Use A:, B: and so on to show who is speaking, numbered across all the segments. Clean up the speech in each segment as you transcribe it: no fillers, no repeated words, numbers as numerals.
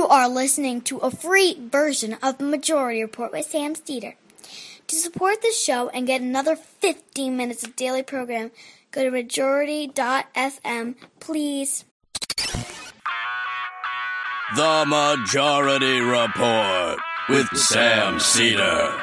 A: are listening to a free version of the Majority Report with Sam Steeder. To support the show and get another 15 minutes of daily program, go to majority.fm, please.
B: The Majority Report with Sam Steeder.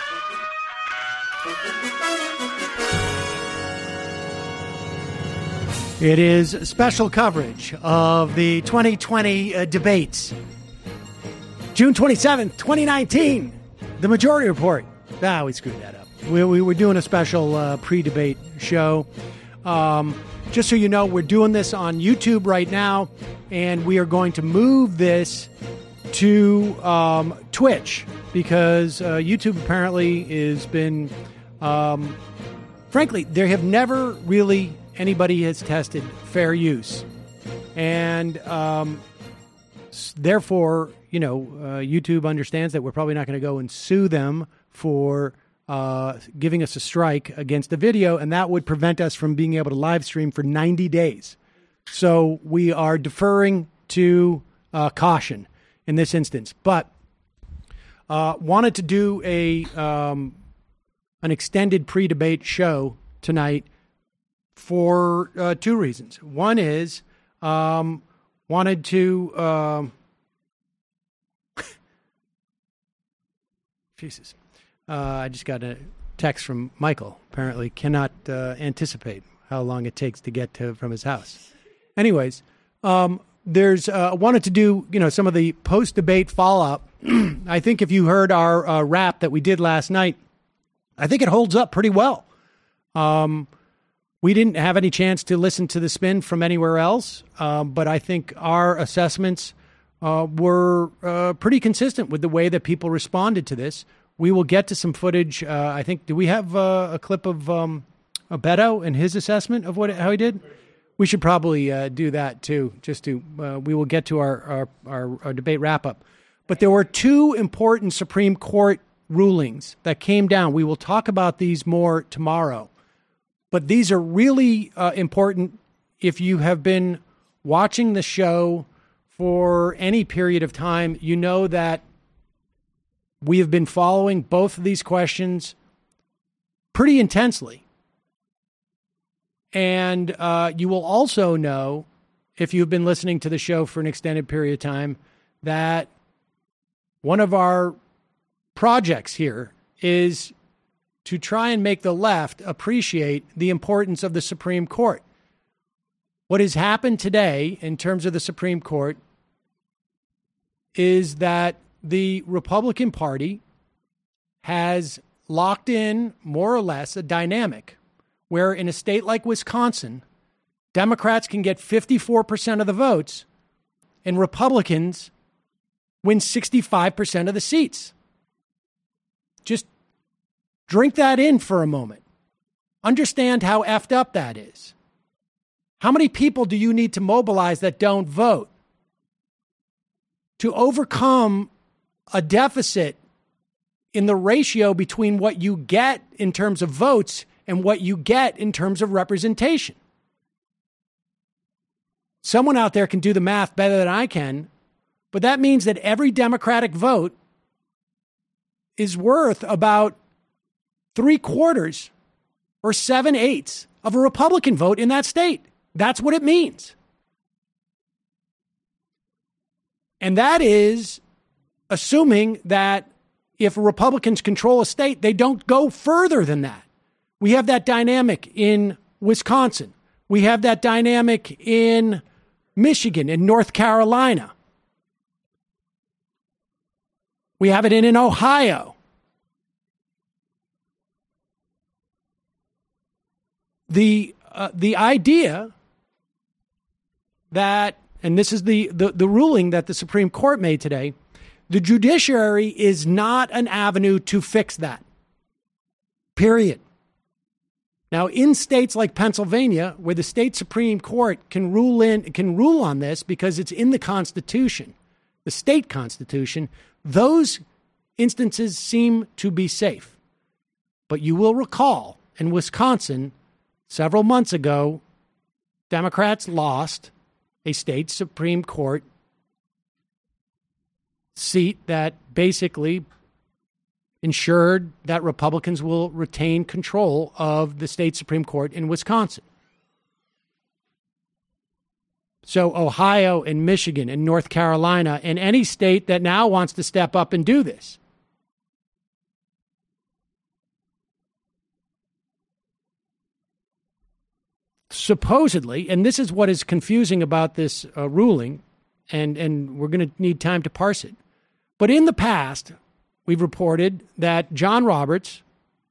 C: It is special coverage of the 2020 debates. June 27th, 2019, the Majority Report. We screwed that up. We were doing a special pre-debate show. Just so you know, we're doing this on YouTube right now, and we are going to move this to Twitch because YouTube apparently has been, frankly, there have never really anybody has tested fair use. And therefore, YouTube understands that we're probably not going to go and sue them for giving us a strike against a video, and that would prevent us from being able to live stream for 90 days. So we are deferring to caution in this instance. But wanted to do an extended pre-debate show tonight for two reasons. One is wanted to Jesus. I just got a text from Michael. Apparently cannot anticipate how long it takes to get from his house. Anyways, there's wanted to do some of the post-debate follow-up. I think if you heard our rap that we did last night, I think it holds up pretty well. We didn't have any chance to listen to the spin from anywhere else, but I think our assessments were pretty consistent with the way that people responded to this. We will get to some footage. I think, do we have a clip of Beto and his assessment of how he did? We should probably do that too. We will get to our debate wrap up. But there were two important Supreme Court rulings that came down. We will talk about these more tomorrow. But these are really important if you have been watching the show for any period of time. You know that we have been following both of these questions pretty intensely. And you will also know, if you've been listening to the show for an extended period of time, that one of our projects here is to try and make the left appreciate the importance of the Supreme Court. What has happened today in terms of the Supreme Court is that the Republican Party has locked in more or less a dynamic where in a state like Wisconsin, Democrats can get 54% of the votes and Republicans win 65% of the seats. Just drink that in for a moment. Understand how effed up that is. How many people do you need to mobilize that don't vote to overcome a deficit in the ratio between what you get in terms of votes and what you get in terms of representation? Someone out there can do the math better than I can, but that means that every Democratic vote is worth about 3/4 or 7/8 of a Republican vote in that state. That's what it means. And that is assuming that if Republicans control a state, they don't go further than that. We have that dynamic in Wisconsin. We have that dynamic in Michigan and North Carolina. We have it in Ohio. The idea that, and this is the ruling that the Supreme Court made today, the judiciary is not an avenue to fix that. Period. Now, in states like Pennsylvania, where the state Supreme Court can rule on this because it's in the Constitution, the state Constitution, those instances seem to be safe. But you will recall in Wisconsin, several months ago, Democrats lost a state Supreme Court seat that basically ensured that Republicans will retain control of the state Supreme Court in Wisconsin. So Ohio and Michigan and North Carolina and any state that now wants to step up and do this. Supposedly, and this is what is confusing about this ruling, and we're going to need time to parse it. But in the past, we've reported that John Roberts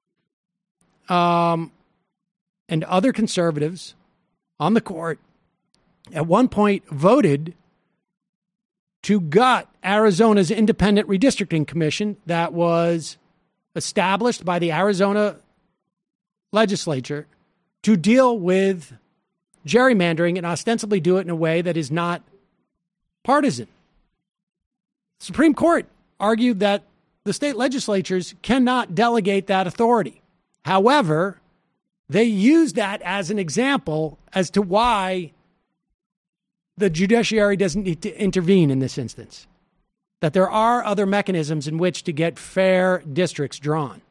C: and other conservatives on the court at one point voted to gut Arizona's independent redistricting commission that was established by the Arizona legislature to deal with gerrymandering and ostensibly do it in a way that is not partisan. The Supreme Court argued that the state legislatures cannot delegate that authority. However, they used that as an example as to why the judiciary doesn't need to intervene in this instance, that there are other mechanisms in which to get fair districts drawn.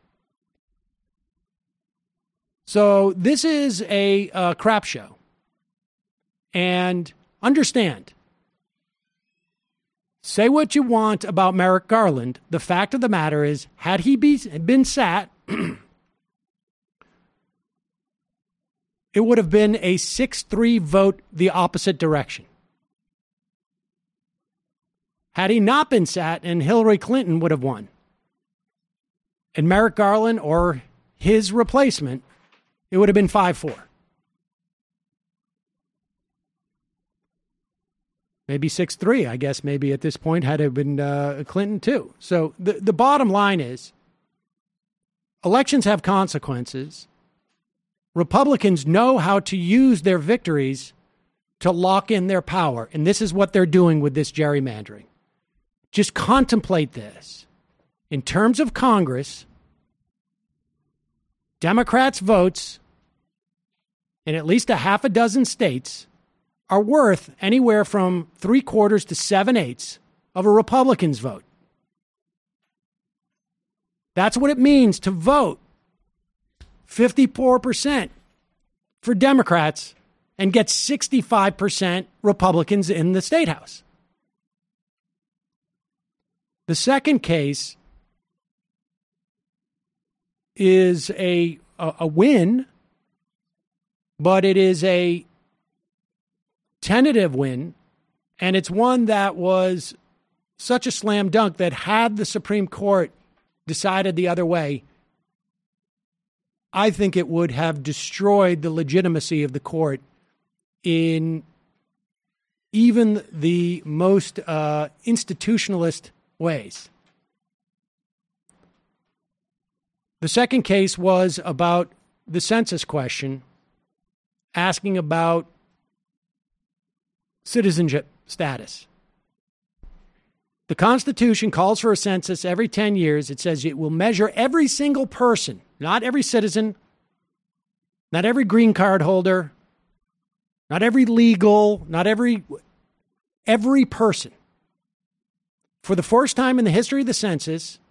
C: So this is a crap show. And understand, say what you want about Merrick Garland. The fact of the matter is, had he been sat, it would have been a 6-3 vote the opposite direction. Had he not been sat, and Hillary Clinton would have won. And Merrick Garland or his replacement, it would have been 5-4. Maybe 6-3, I guess, maybe at this point, had it been Clinton too. So the bottom line is, elections have consequences. Republicans know how to use their victories to lock in their power. And this is what they're doing with this gerrymandering. Just contemplate this. In terms of Congress, Democrats' votes in at least a half a dozen states are worth anywhere from 3/4 to 7/8 of a Republican's vote. That's what it means to vote 54% for Democrats and get 65% Republicans in the state house. The second case is a win, but it is a tentative win, and it's one that was such a slam dunk that had the Supreme Court decided the other way, I think it would have destroyed the legitimacy of the court in even the most institutionalist ways. The second case was about the census question, asking about citizenship status. The Constitution calls for a census every 10 years. It says it will measure every single person, not every citizen, not every green card holder, not every legal, not every person. For the first time in the history of the census,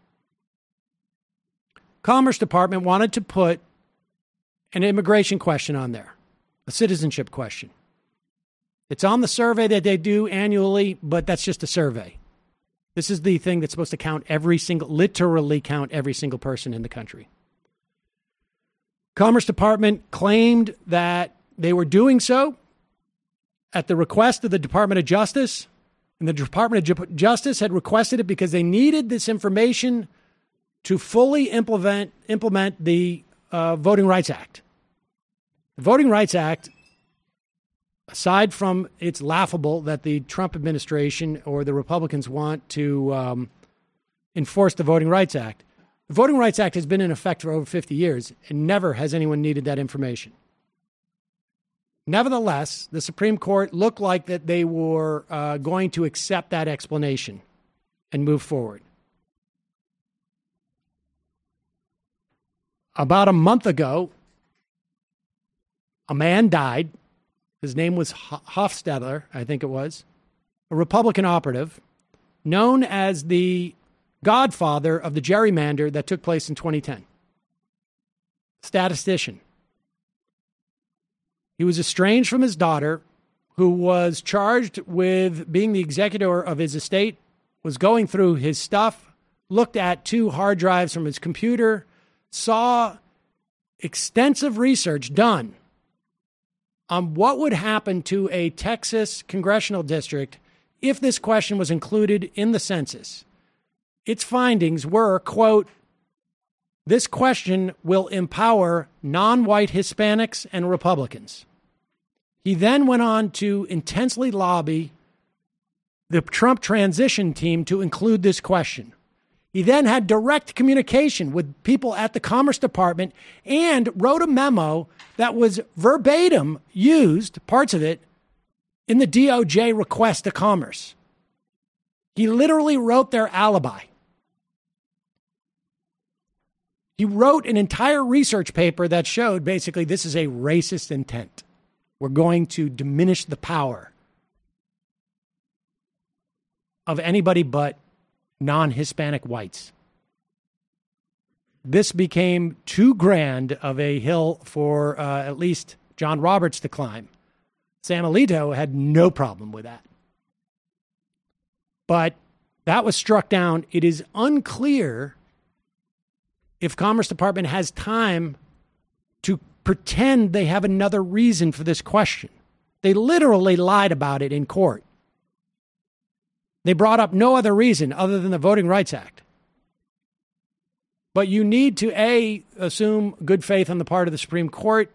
C: Commerce Department wanted to put an immigration question on there, a citizenship question. It's on the survey that they do annually, but that's just a survey. This is the thing that's supposed to literally count every single person in the country. Commerce Department claimed that they were doing so at the request of the Department of Justice, and the Department of Justice had requested it because they needed this information to fully implement the Voting Rights Act. The Voting Rights Act, aside from it's laughable that the Trump administration or the Republicans want to enforce the Voting Rights Act, the Voting Rights Act has been in effect for over 50 years, and never has anyone needed that information. Nevertheless, the Supreme Court looked like that they were going to accept that explanation and move forward. About a month ago, a man died. His name was Hofstadter, I think it was, a Republican operative, known as the godfather of the gerrymander that took place in 2010. Statistician. He was estranged from his daughter, who was charged with being the executor of his estate, was going through his stuff, looked at 2 hard drives from his computer, saw extensive research done on what would happen to a Texas congressional district if this question was included in the census. Its findings were, quote, "This question will empower non-white Hispanics and Republicans." He then went on to intensely lobby the Trump transition team to include this question. He then had direct communication with people at the Commerce Department and wrote a memo that was verbatim used, parts of it, in the DOJ request to Commerce. He literally wrote their alibi. He wrote an entire research paper that showed basically this is a racist intent. We're going to diminish the power of anybody but non-Hispanic whites. This became too grand of a hill for at least John Roberts to climb. Sam Alito had no problem with that. But that was struck down. It is unclear if Commerce Department has time to pretend they have another reason for this question. They literally lied about it in court. They brought up no other reason other than the Voting Rights Act. But you need to, A, assume good faith on the part of the Supreme Court,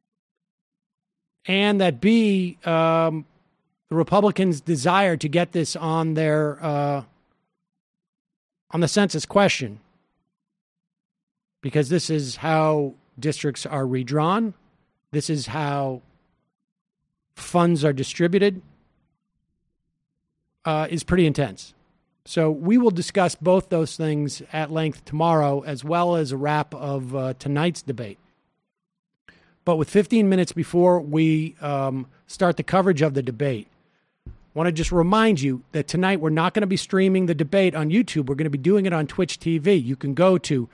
C: and that, B, the Republicans' desire to get this on their on the census question, because this is how districts are redrawn. This is how funds are distributed, is pretty intense. So we will discuss both those things at length tomorrow, as well as a wrap of tonight's debate. But with 15 minutes before we start the coverage of the debate, I want to just remind you that tonight we're not going to be streaming the debate on YouTube. We're going to be doing it on Twitch TV. You can go to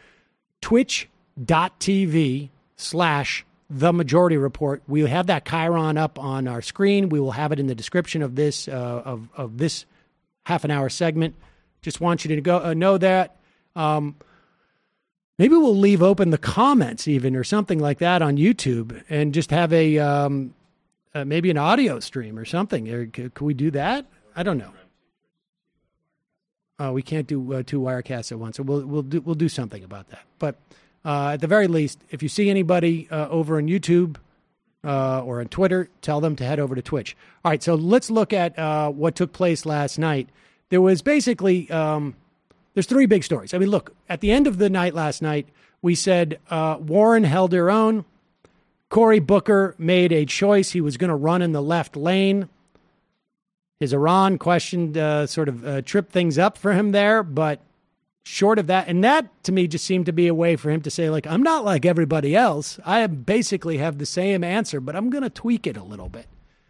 C: twitch.tv/The Majority Report. We'll have that Chiron up on our screen. We will have it in the description of this of this half an hour segment. Just want you to go know that. Maybe we'll leave open the comments even or something like that on YouTube and just have a maybe an audio stream or something. Or can we do that? I don't know. We can't do 2 Wirecasts at once, so we'll do something about that. But at the very least, if you see anybody over on YouTube or on Twitter, tell them to head over to Twitch. All right, so let's look at what took place last night. There was basically there's 3 big stories. I mean, look, at the end of the night last night, we said Warren held her own. Cory Booker made a choice. He was going to run in the left lane. His Iran question sort of tripped things up for him there, but short of that, and that to me just seemed to be a way for him to say, like, I'm not like everybody else. I basically have the same answer, but I'm going to tweak it a little bit.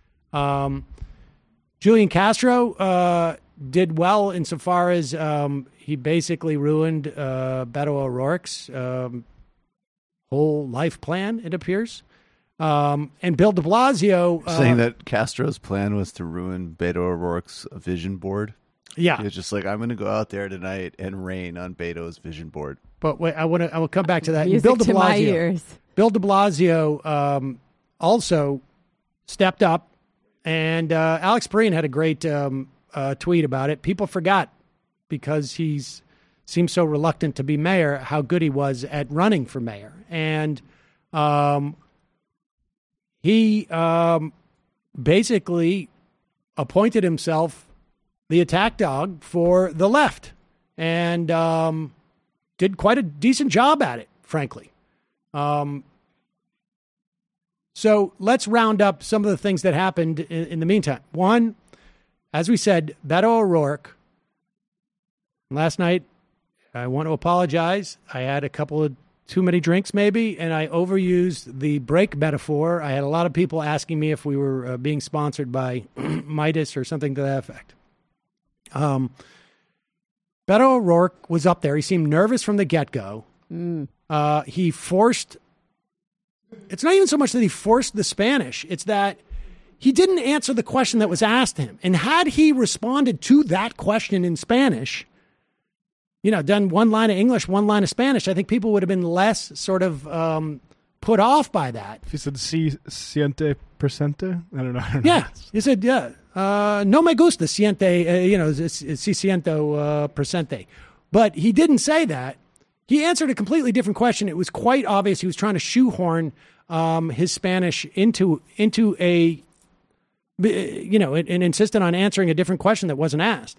C: Julian Castro did well insofar as he basically ruined Beto O'Rourke's whole life plan, it appears. And Bill de Blasio...
D: saying that Castro's plan was to ruin Beto O'Rourke's vision board?
C: Yeah.
D: He was just like, I'm going to go out there tonight and rain on Beto's vision board.
C: But wait, I will come back to that.
E: Music
C: Bill de
E: to my
C: Blasio,
E: ears.
C: Bill de Blasio also stepped up, and Alex Breen had a great tweet about it. People forgot, because he seems so reluctant to be mayor, how good he was at running for mayor. And he basically appointed himself the attack dog for the left, and did quite a decent job at it, frankly. So let's round up some of the things that happened in the meantime. One, as we said, Beto O'Rourke. Last night, I want to apologize. I had a couple of too many drinks, maybe, and I overused the break metaphor. I had a lot of people asking me if we were being sponsored by Midas or something to that effect. Beto O'Rourke was up there. He seemed nervous from the get-go. He forced... It's not even so much that he forced the Spanish. It's that he didn't answer the question that was asked him. And had he responded to that question in Spanish, done one line of English, one line of Spanish, I think people would have been less sort of put off by that.
E: If he said si siente presente, I don't know.
C: Yeah, he said, no me gusta siente, si siento presente. But he didn't say that. He answered a completely different question. It was quite obvious he was trying to shoehorn his Spanish into a, and insisted on answering a different question that wasn't asked.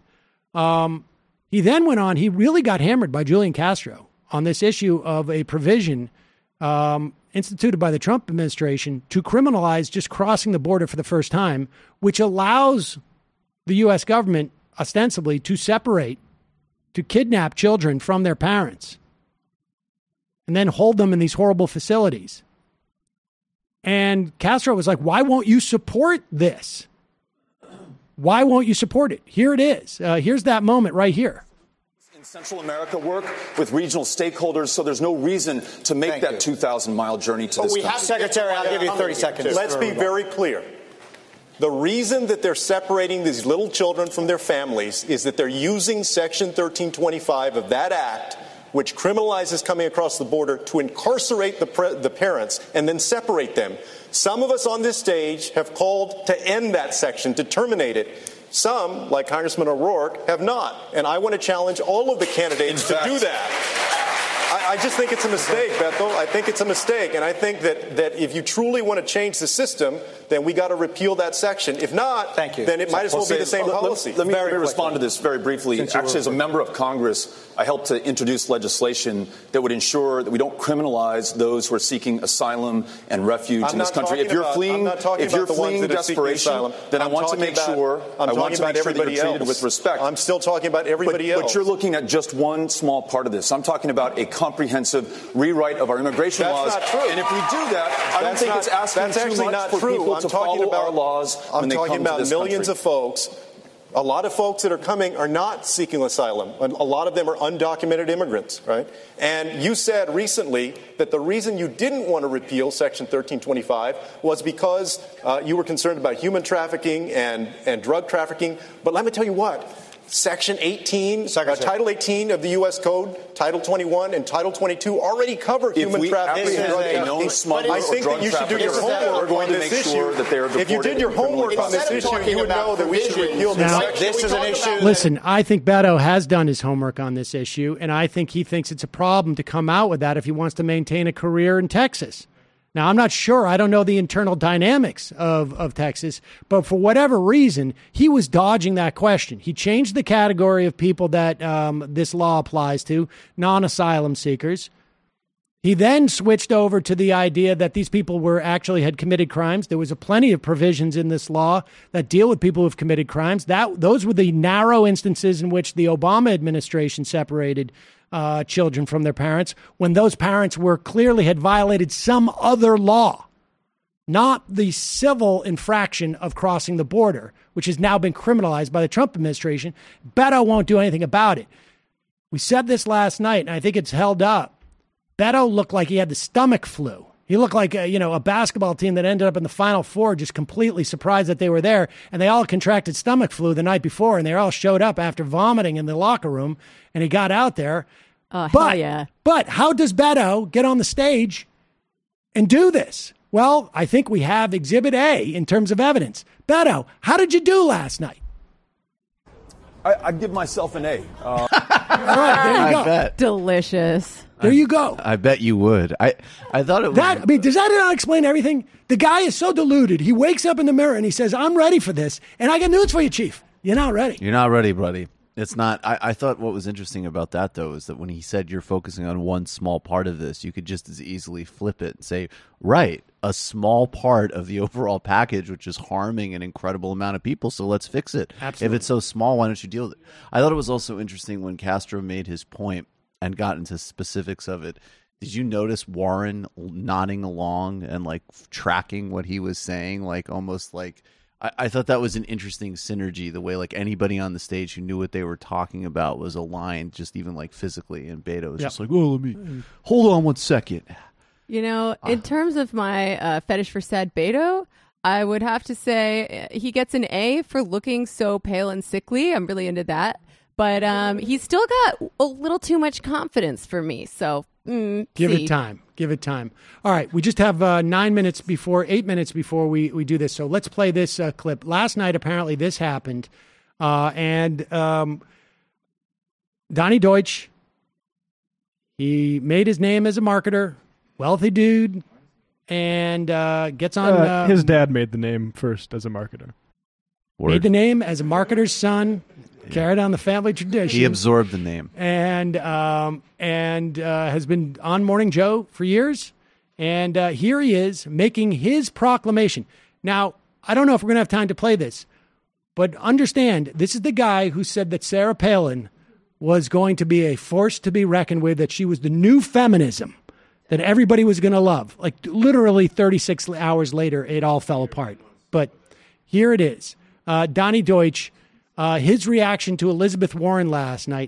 C: He then went on, he really got hammered by Julian Castro on this issue of a provision instituted by the Trump administration to criminalize just crossing the border for the first time, which allows the U.S. government ostensibly to kidnap children from their parents and then hold them in these horrible facilities. And Castro was like, why won't you support this? Why won't you support it? Here it is. Here's that moment right here.
F: In Central America, work with regional stakeholders, so there's no reason to make that 2,000-mile journey to this country.
G: Secretary, I'll give you 30 seconds.
H: Let's be very clear. The reason that they're separating these little children from their families is that they're using Section 1325 of that act, which criminalizes coming across the border, to incarcerate the parents and then separate them. Some of us on this stage have called to end that section, to terminate it. Some, like Congressman O'Rourke, have not. And I want to challenge all of the candidates to do that. I just think it's a mistake, Beto. I think it's a mistake. And I think that if you truly want to change the system, then we got to repeal that section. If not, then it might as well be the same policy.
F: Let me respond to this very briefly. Actually, as a member of Congress, I helped to introduce legislation that would ensure that we don't criminalize those who are seeking asylum and refuge in this country. If you're fleeing desperation, then I want to make sure that you're treated with respect.
H: I'm still talking about everybody else.
F: But you're looking at just one small part of this. I'm talking about a comprehensive rewrite of our immigration laws.
H: That's not true.
F: And if we do that, I don't think it's asking too much for people to follow our laws when they come to this country.
H: I'm talking about millions of folks. A lot of folks that are coming are not seeking asylum. A lot of them are undocumented immigrants, right? And you said recently that the reason you didn't want to repeal Section 1325 was because you were concerned about human trafficking and drug trafficking. But let me tell you what. Section 18, Title 18 of the U.S. Code, Title 21, and Title 22 already cover human trafficking and drug trafficking. I think that you should do your homework on this issue. If you did your homework on this issue, you would know that we should repeal this section.
G: This is an issue.
C: Listen, I think Beto has done his homework on this issue, and I think he thinks it's a problem to come out with that if he wants to maintain a career in Texas. Now, I'm not sure. I don't know the internal dynamics of Texas, but for whatever reason, he was dodging that question. He changed the category of people that this law applies to, non-asylum seekers. He then switched over to the idea that these people had committed crimes. There was plenty of provisions in this law that deal with people who've committed crimes. Those were the narrow instances in which the Obama administration separated children from their parents, when those parents clearly had violated some other law, not the civil infraction of crossing the border, which has now been criminalized by the Trump administration. Beto won't do anything about it. We said this last night, and I think it's held up. Beto looked like he had the stomach flu. He looked like a basketball team that ended up in the Final Four, just completely surprised that they were there, and they all contracted stomach flu the night before, and they all showed up after vomiting in the locker room, and he got out there.
I: Hell yeah.
C: But how does Beto get on the stage and do this? Well, I think we have Exhibit A in terms of evidence. Beto, how did you do last night?
F: I give myself an A.
C: All right, there you go.
D: I bet.
I: Delicious.
C: There you go.
D: I bet you would. I thought it was...
C: does that not explain everything? The guy is so deluded. He wakes up in the mirror and he says, I'm ready for this. And I got news for you, Chief. You're not ready.
D: You're not ready, buddy. It's not. I thought what was interesting about that, though, is that when he said you're focusing on one small part of this, you could just as easily flip it and say, right, a small part of the overall package, which is harming an incredible amount of people, so let's fix it.
C: Absolutely.
D: If it's so small, why don't you deal with it? I thought it was also interesting when Castro made his point and got into specifics of it. Did you notice Warren nodding along and, like, tracking what he was saying, like, almost like I thought that was an interesting synergy, the way like anybody on the stage who knew what they were talking about was aligned, just even like physically. And Beto was just like, oh, let me hold on 1 second.
I: You know, in terms of my fetish for sad Beto, I would have to say he gets an A for looking so pale and sickly. I'm really into that. But he's still got a little too much confidence for me. So
C: Give it time. Give it time. All right. We just have 8 minutes before we do this. So let's play this clip. Last night, apparently, this happened. And Donnie Deutsch, he made his name as a marketer, wealthy dude, and gets on.
E: His dad made the name first as a marketer.
C: Made the name as a marketer's son. Carried on the family tradition.
D: He absorbed the name.
C: And has been on Morning Joe for years. And here he is making his proclamation. Now, I don't know if we're going to have time to play this, but understand, this is the guy who said that Sarah Palin was going to be a force to be reckoned with, that she was the new feminism that everybody was going to love. Like literally 36 hours later, it all fell apart. But here it is. Donnie Deutsch, his reaction to Elizabeth Warren last night.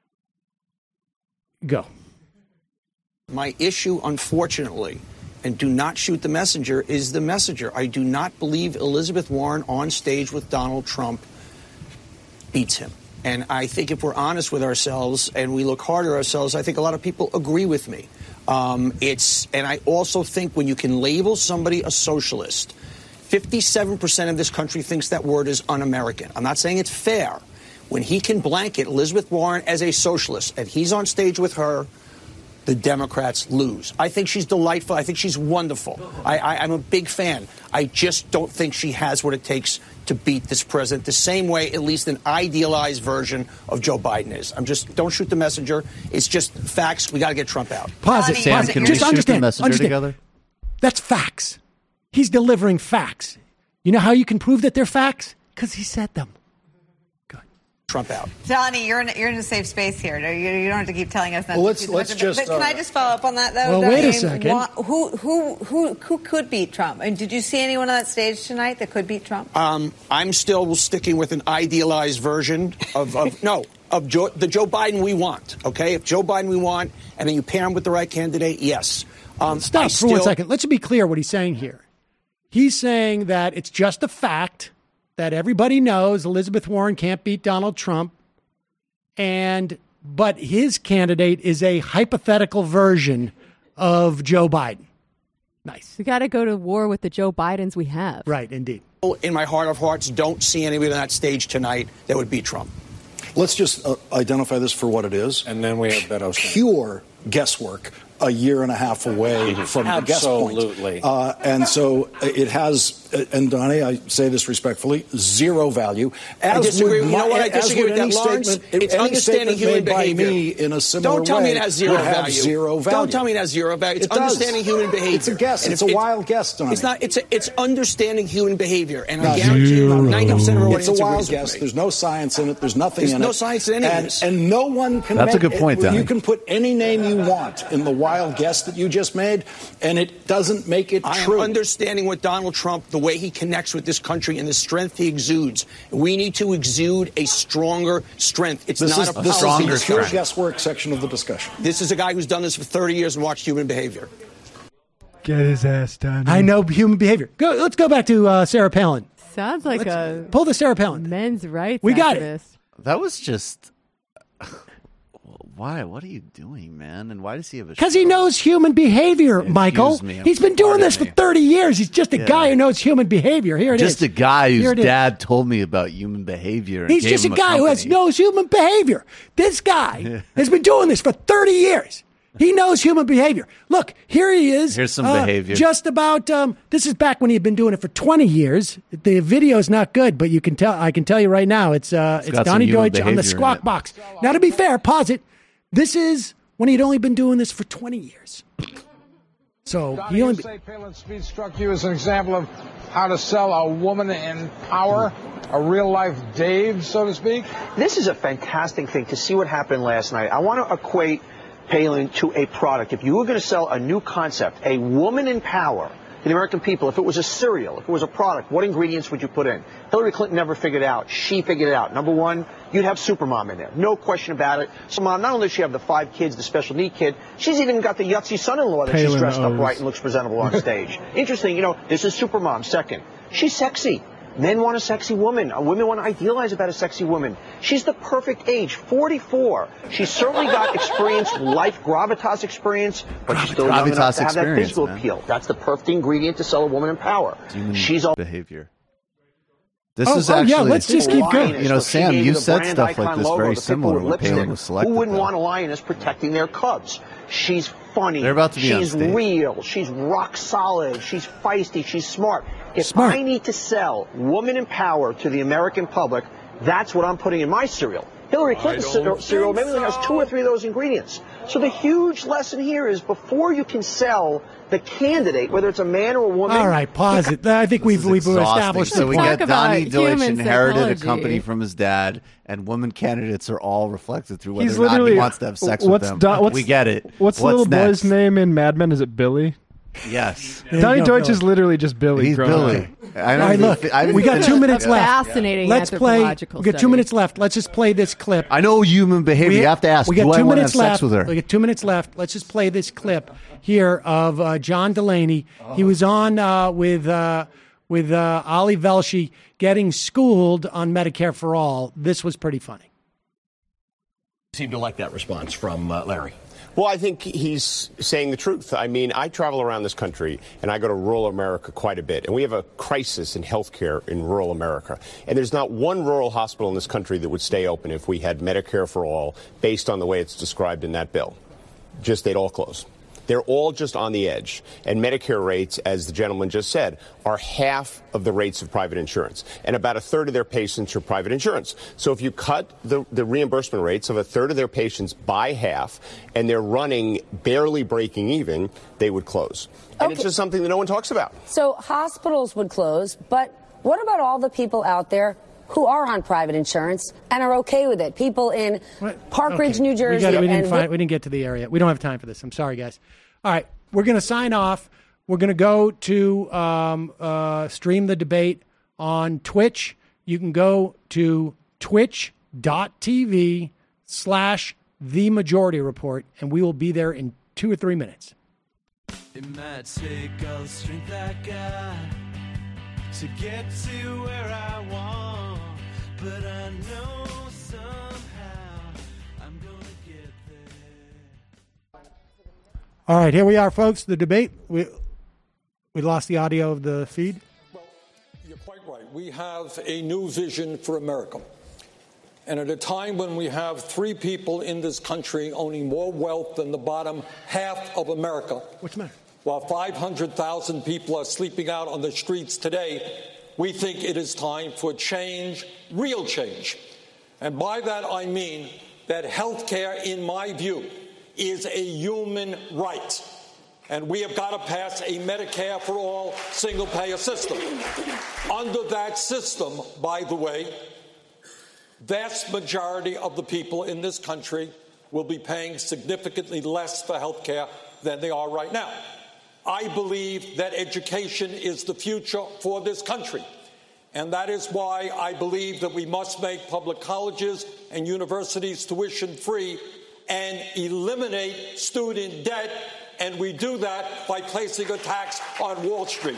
C: Go.
J: My issue, unfortunately, and do not shoot the messenger, is the messenger. I do not believe Elizabeth Warren on stage with Donald Trump beats him. And I think if we're honest with ourselves and we look hard at ourselves, I think a lot of people agree with me. And I also think when you can label somebody a socialist, 57% of this country thinks that word is un-American. I'm not saying it's fair. When he can blanket Elizabeth Warren as a socialist and he's on stage with her, the Democrats lose. I think she's delightful. I think she's wonderful. I'm a big fan. I just don't think she has what it takes to beat this president the same way, at least an idealized version of Joe Biden is. Don't shoot the messenger. It's just facts. We got to get Trump out.
C: Pause it.
D: Sam, can we shoot the messenger together?
C: That's facts. He's delivering facts. You know how you can prove that they're facts? Because he said them.
J: Trump out.
K: Donnie, you're in a safe space here. You don't have to keep telling us that.
L: Well, let's just.
K: But can I just follow up on that though?
C: Well, wait a second.
K: Who could beat Trump? And did you see anyone on that stage tonight that could beat Trump?
J: I'm still sticking with an idealized version of the Joe Biden we want. Okay, if Joe Biden we want, and then you pair him with the right candidate, yes.
C: Stop for 1 second. Let's be clear what he's saying here. He's saying that it's just a fact that everybody knows Elizabeth Warren can't beat Donald Trump, but his candidate is a hypothetical version of Joe Biden. Nice.
I: We got to go to war with the Joe Bidens we have.
C: Right, indeed.
J: In my heart of hearts, don't see anybody on that stage tonight that would beat Trump.
L: Let's just identify this for what it is.
M: And then we have Beto.
L: Pure guesswork. A year and a half away from the guess point.
M: Absolutely.
L: And so it has, and Donnie, I say this respectfully, zero value.
J: I disagree. You know what? I disagree with that, Lawrence. It's understanding human behavior.
L: By me in a similar
J: Don't tell me it has zero value.
L: Zero value.
J: Don't tell me it has zero value. It's understanding human behavior.
L: It's a guess. It's a wild guess, Donnie.
J: It's not. It's understanding human behavior. And I guarantee you, 90% of our audience
L: It's a wild
J: agrees
L: guess.
J: with me.
L: There's no science in it. There's nothing in it.
J: There's no science in any of this.
L: And no one can.
D: That's a good point, Donnie.
L: You can put any name you want in the wild guess that you just made, and it doesn't make it true.
J: I'm understanding what Donald Trump, the way he connects with this country and the strength he exudes. We need to exude a stronger strength. This is
L: the pure guesswork section of the discussion.
J: This is a guy who's done this for 30 years and watched human behavior.
E: Get his ass done.
C: I know human behavior. Let's go back to Sarah Palin.
I: Sounds like
C: pull the Sarah Palin.
I: Men's rights
C: We got
I: activist.
C: it.
D: That was just... Why? What are you doing, man? And why does he have a...
C: Because he knows human behavior, Michael. He's been doing this for 30 years. He's just a guy who knows human behavior. Here it is.
D: Just a guy whose dad told me about human behavior. And
C: He's just a guy who knows human behavior. This guy has been doing this for 30 years. He knows human behavior. Look, here he is.
D: Here's some behavior.
C: Just about, this is back when he had been doing it for 20 years. The video's not good, but I can tell you right now, it's Donnie Deutsch on the Squawk Box. Now, to be fair, pause it. This is when he'd only been doing this for 20 years. So
N: Donnie, you say Palin's speech struck you as an example of how to sell a woman in power, a real-life Dave, so to speak?
O: This is a fantastic thing to see what happened last night. I want to equate Palin to a product. If you were going to sell a new concept, a woman in power, to the American people, if it was a cereal, if it was a product, what ingredients would you put in? Hillary Clinton never figured it out. She figured it out. Number one, you'd have Supermom in there. No question about it. So Mom, not only does she have the 5 kids, the special need kid, she's even got the yahtzee son-in-law that she's dressed up right and looks presentable on stage. Interesting, this is Supermom. Second, she's sexy. Men want a sexy woman. Women want to idealize about a sexy woman. She's the perfect age, 44. She's certainly got experience, life gravitas experience, but she's still young enough to have that physical appeal. That's the perfect ingredient to sell a woman in power. She's all
D: behavior. This is actually
C: let's just keep going.
D: Sam, you said stuff like this very similar when Palin was selected.
O: Who wouldn't want a lioness protecting their cubs? She's funny.
D: They're about to be
O: She's
D: on stage.
O: real. She's rock solid. She's feisty. She's smart. If I need to sell woman in power to the American public, that's what I'm putting in my cereal. Hillary Clinton's cereal maybe only has 2 or 3 of those ingredients. So the huge lesson here is before you can sell the candidate, whether it's a man or a woman.
C: All right, pause it. I think we've established.
D: So we got Donnie Deutsch inherited
I: psychology.
D: a company from his dad, and women candidates are all reflected through whether
E: He's
D: or not he
E: literally-
D: wants to have sex with them. We get it.
E: What's the little boy's name in Mad Men? Is it Billy?
D: Yes.
E: Donnie Deutsch is literally just Billy.
D: He's Billy.
C: All right, look, we got 2 minutes left.
I: Fascinating
C: Let's play.
I: anthropological
C: We got 2 minutes left. Let's just play this clip.
D: I know human behavior. You have to ask,
C: We got
D: do I
C: 2
D: want to have
C: minutes left.
D: sex with her?
C: We got 2 minutes left. Let's just play this clip here of John Delaney. He was on with Ali Velshi getting schooled on Medicare for All. This was pretty funny.
M: Seem to like that response from Larry.
P: Well, I think he's saying the truth. I mean, I travel around this country, and I go to rural America quite a bit, and we have a crisis in health care in rural America. And there's not one rural hospital in this country that would stay open if we had Medicare for all based on the way it's described in that bill. Just they'd all close. They're all just on the edge. And Medicare rates, as the gentleman just said, are half of the rates of private insurance. And about 1/3 of their patients are private insurance. So if you cut the reimbursement rates of 1/3 of their patients by half, and they're running barely breaking even, they would close. And it's just something that no one talks about.
Q: So hospitals would close, but what about all the people out there who are on private insurance and are okay with it? People in Park Ridge, New Jersey.
C: We didn't get to the area. We don't have time for this. I'm sorry, guys. All right, we're going to sign off. We're going to go to stream the debate on Twitch. You can go to twitch.tv/The Majority Report, and we will be there in 2 or 3 minutes.
R: It might take all the strength I got to get to where I want, but I know somehow I'm gonna get there.
C: All right, here we are, folks. The debate. We lost the audio of the feed.
S: You're quite right. We have a new vision for America. And at a time when we have 3 people in this country owning more wealth than the bottom half of America,
C: what's the matter?
S: While 500,000 people are sleeping out on the streets today, we think it is time for change, real change. And by that I mean that health care, in my view, is a human right. And we have got to pass a Medicare for all single-payer system. Under that system, by the way, vast majority of the people in this country will be paying significantly less for health care than they are right now. I believe that education is the future for this country. And that is why I believe that we must make public colleges and universities tuition free and eliminate student debt. And we do that by placing a tax on Wall Street.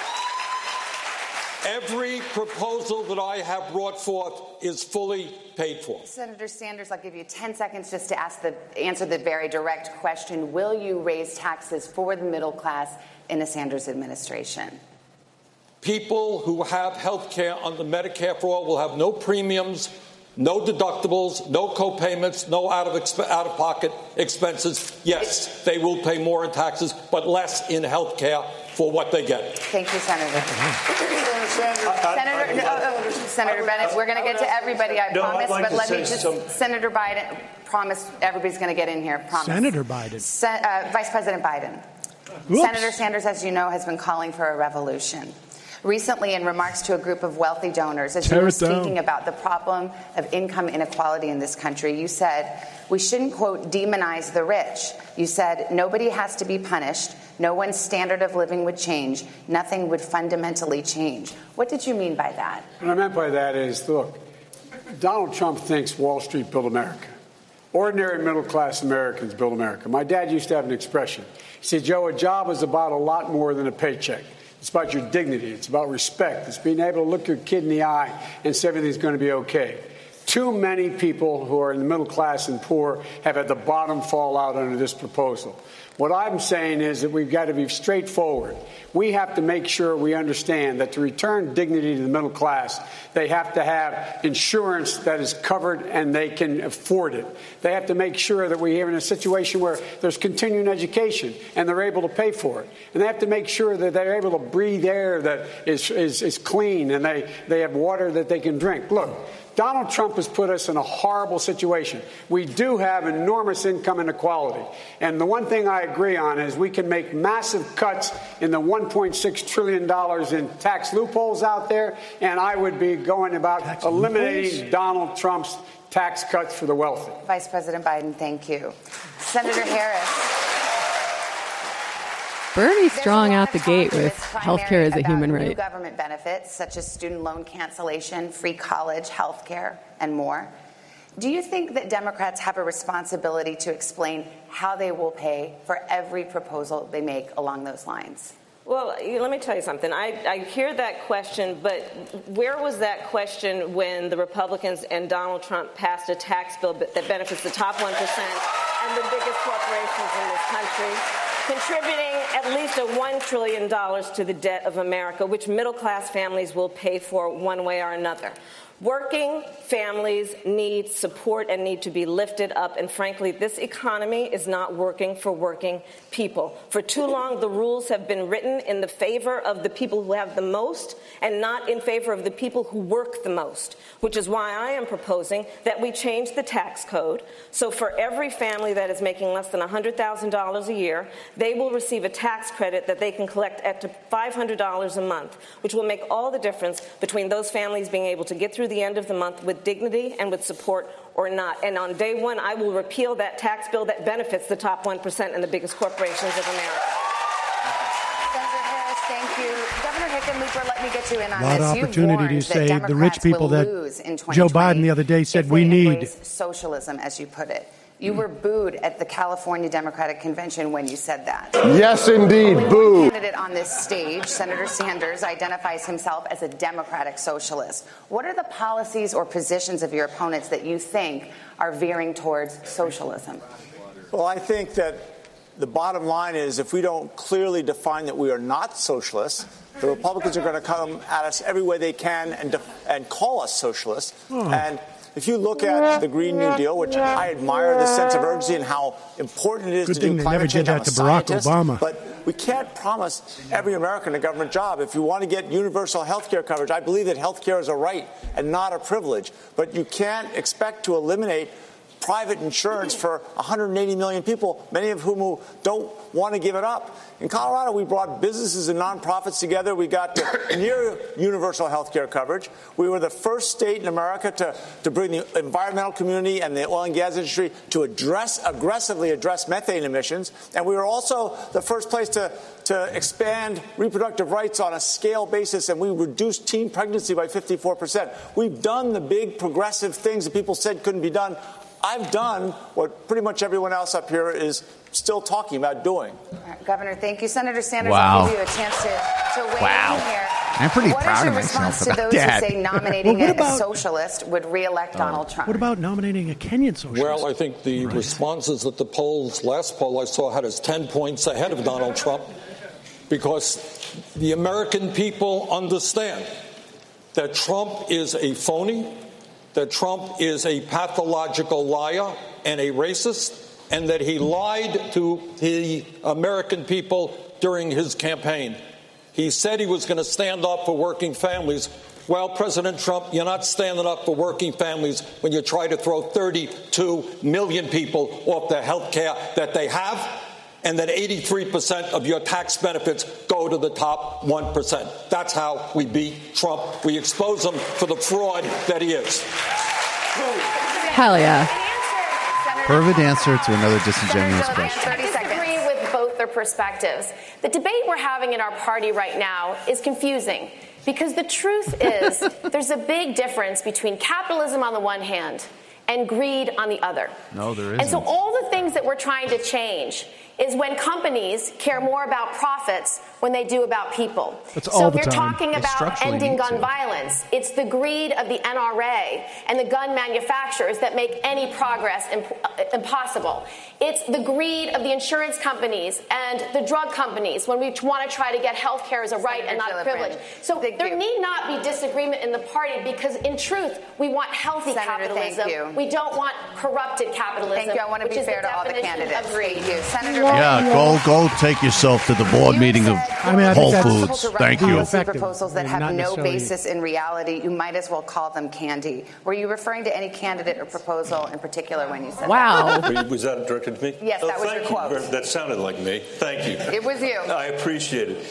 S: Every proposal that I have brought forth is fully paid for.
T: Senator Sanders, I'll give you 10 seconds just to answer the very direct question. Will you raise taxes for the middle class in the Sanders administration?
S: People who have health care under Medicare for all will have no premiums, no deductibles, no co-payments, no out-of-pocket expenses. Yes, they will pay more in taxes, but less in health care for what they get.
T: Thank you, Senator. Senator Bennett, we're going to get to everybody, I promise, but let me just, Senator Biden, promise everybody's going to get in here, promise.
C: Senator Biden.
T: Vice President Biden.
C: Oops.
T: Senator Sanders, as you know, has been calling for a revolution. Recently, in remarks to a group of wealthy donors, as you were speaking about the problem of income inequality in this country, you said, we shouldn't, quote, demonize the rich. You said, nobody has to be punished. No one's standard of living would change. Nothing would fundamentally change. What did you mean by that?
N: What I meant by that is, look, Donald Trump thinks Wall Street built America. Ordinary middle-class Americans build America. My dad used to have an expression. He said, Joe, a job is about a lot more than a paycheck. It's about your dignity. It's about respect. It's being able to look your kid in the eye and say everything's going to be okay. Too many people who are in the middle class and poor have had the bottom fall out under this proposal. What I'm saying is that we've got to be straightforward. We have to make sure we understand that to return dignity to the middle class, they have to have insurance that is covered and they can afford it. They have to make sure that we are in a situation where there's continuing education and they're able to pay for it. And they have to make sure that they're able to breathe air that is clean and they have water that they can drink. Look, Donald Trump has put us in a horrible situation. We do have enormous income inequality. And the one thing I agree on is we can make massive cuts in the $1.6 trillion in tax loopholes out there. And I would be going about eliminating Donald Trump's tax cuts for the wealthy.
T: Vice President Biden, thank you. Senator Harris.
I: Bernie's strong out the gate with healthcare as a human right.
T: New government benefits such as student loan cancellation, free college, healthcare, and more. Do you think that Democrats have a responsibility to explain how they will pay for every proposal they make along those lines?
U: Well, let me tell you something. I hear that question, but where was that question when the Republicans and Donald Trump passed a tax bill that benefits the top 1% and the biggest corporations in this country, contributing at least $1 trillion to the debt of America, which middle-class families will pay for one way or another? Working families need support and need to be lifted up. And frankly, this economy is not working for working people. For too long, the rules have been written in the favor of the people who have the most and not in favor of the people who work the most, which is why I am proposing that we change the tax code. So for every family that is making less than $100,000 a year, they will receive a tax credit that they can collect up to $500 a month, which will make all the difference between those families being able to get through the end of the month with dignity and with support or not. And on day one, I will repeal that tax bill that benefits the top 1% and the biggest corporations of America.
T: Senator Harris, thank you. Governor Hickenlooper, let me get you in on
C: this. A lot of opportunity to say the rich people that Joe Biden the other day said we need.
T: Socialism, as you put it. You were booed at the California Democratic Convention when you said that.
P: Yes, indeed, boo.
T: One candidate on this stage, Senator Sanders, identifies himself as a democratic socialist. What are the policies or positions of your opponents that you think are veering towards socialism?
G: Well, I think that the bottom line is if we don't clearly define that we are not socialists, the Republicans are going to come at us every way they can and call us socialists. And if you look at the Green New Deal, which I admire the sense of urgency and how important it is to do climate change, I'm a scientist, but we can't promise every American a government job. If you want to get universal health care coverage, I believe that health care is a right and not a privilege. But you can't expect to eliminate private insurance for 180 million people, many of whom don't want to give it up. In Colorado, we brought businesses and nonprofits together. We got near universal health care coverage. We were the first state in America to bring the environmental community and the oil and gas industry to aggressively address methane emissions. And we were also the first place to expand reproductive rights on a scale basis, and we reduced teen pregnancy by 54%. We've done the big progressive things that people said couldn't be done. I've done what pretty much everyone else up here is still talking about doing.
T: Right, Governor, thank you. Senator Sanders,
V: Wow.
T: I'll give you a chance to weigh in here.
V: I'm pretty
T: What
V: proud
T: is
V: of
T: your
V: myself
T: response to
V: about
T: those
V: that.
T: who say nominating
C: Well, what
T: a
C: about-
T: socialist would re-elect Donald Trump?
C: What about nominating a Kenyan socialist?
S: Well, I think the responses at the last poll I saw had us 10 points ahead of Donald Trump, because the American people understand that Trump is a phony, that Trump is a pathological liar and a racist, and that he lied to the American people during his campaign. He said he was going to stand up for working families. Well, President Trump, you're not standing up for working families when you try to throw 32 million people off the health care that they have. and that 83% of your tax benefits go to the top 1%. That's how we beat Trump. We expose him for the fraud that he is.
I: Hell yeah.
D: Perfect answer to another disingenuous question.
A: I disagree with both their perspectives. The debate we're having in our party right now is confusing because the truth is there's a big difference between capitalism on the one hand and greed on the other.
D: No, there isn't.
A: And so all the things that we're trying to change is when companies care more about profits when they do about people.
E: That's
A: so
E: all
A: if
E: the
A: you're
E: time.
A: talking
E: They
A: about
E: structurally
A: ending
E: need
A: gun
E: to.
A: violence, it's the greed of the NRA and the gun manufacturers that make any progress impossible. It's the greed of the insurance companies and the drug companies when we want to try to get health care as a right and not a privilege. So there need not be disagreement in the party because, in truth, we want healthy capitalism.
T: Thank you.
A: We don't want corrupted capitalism.
T: Thank you. I want to
A: which
T: be
A: is
T: fair to all the
A: definition
T: candidates.
A: of greed.
T: Thank you. Senator
B: Yeah, go take yourself to the board meeting of Whole Foods. Thank you.
T: Proposals that have
C: Not
T: no
C: necessarily-
T: basis in reality, you might as well call them candy. Were you referring to any candidate or proposal in particular when you said that?
V: Was that directed to me?
T: Yes, that was your
V: thank you.
T: quote.
V: That sounded like me. Thank you.
T: It was you.
V: I appreciate it.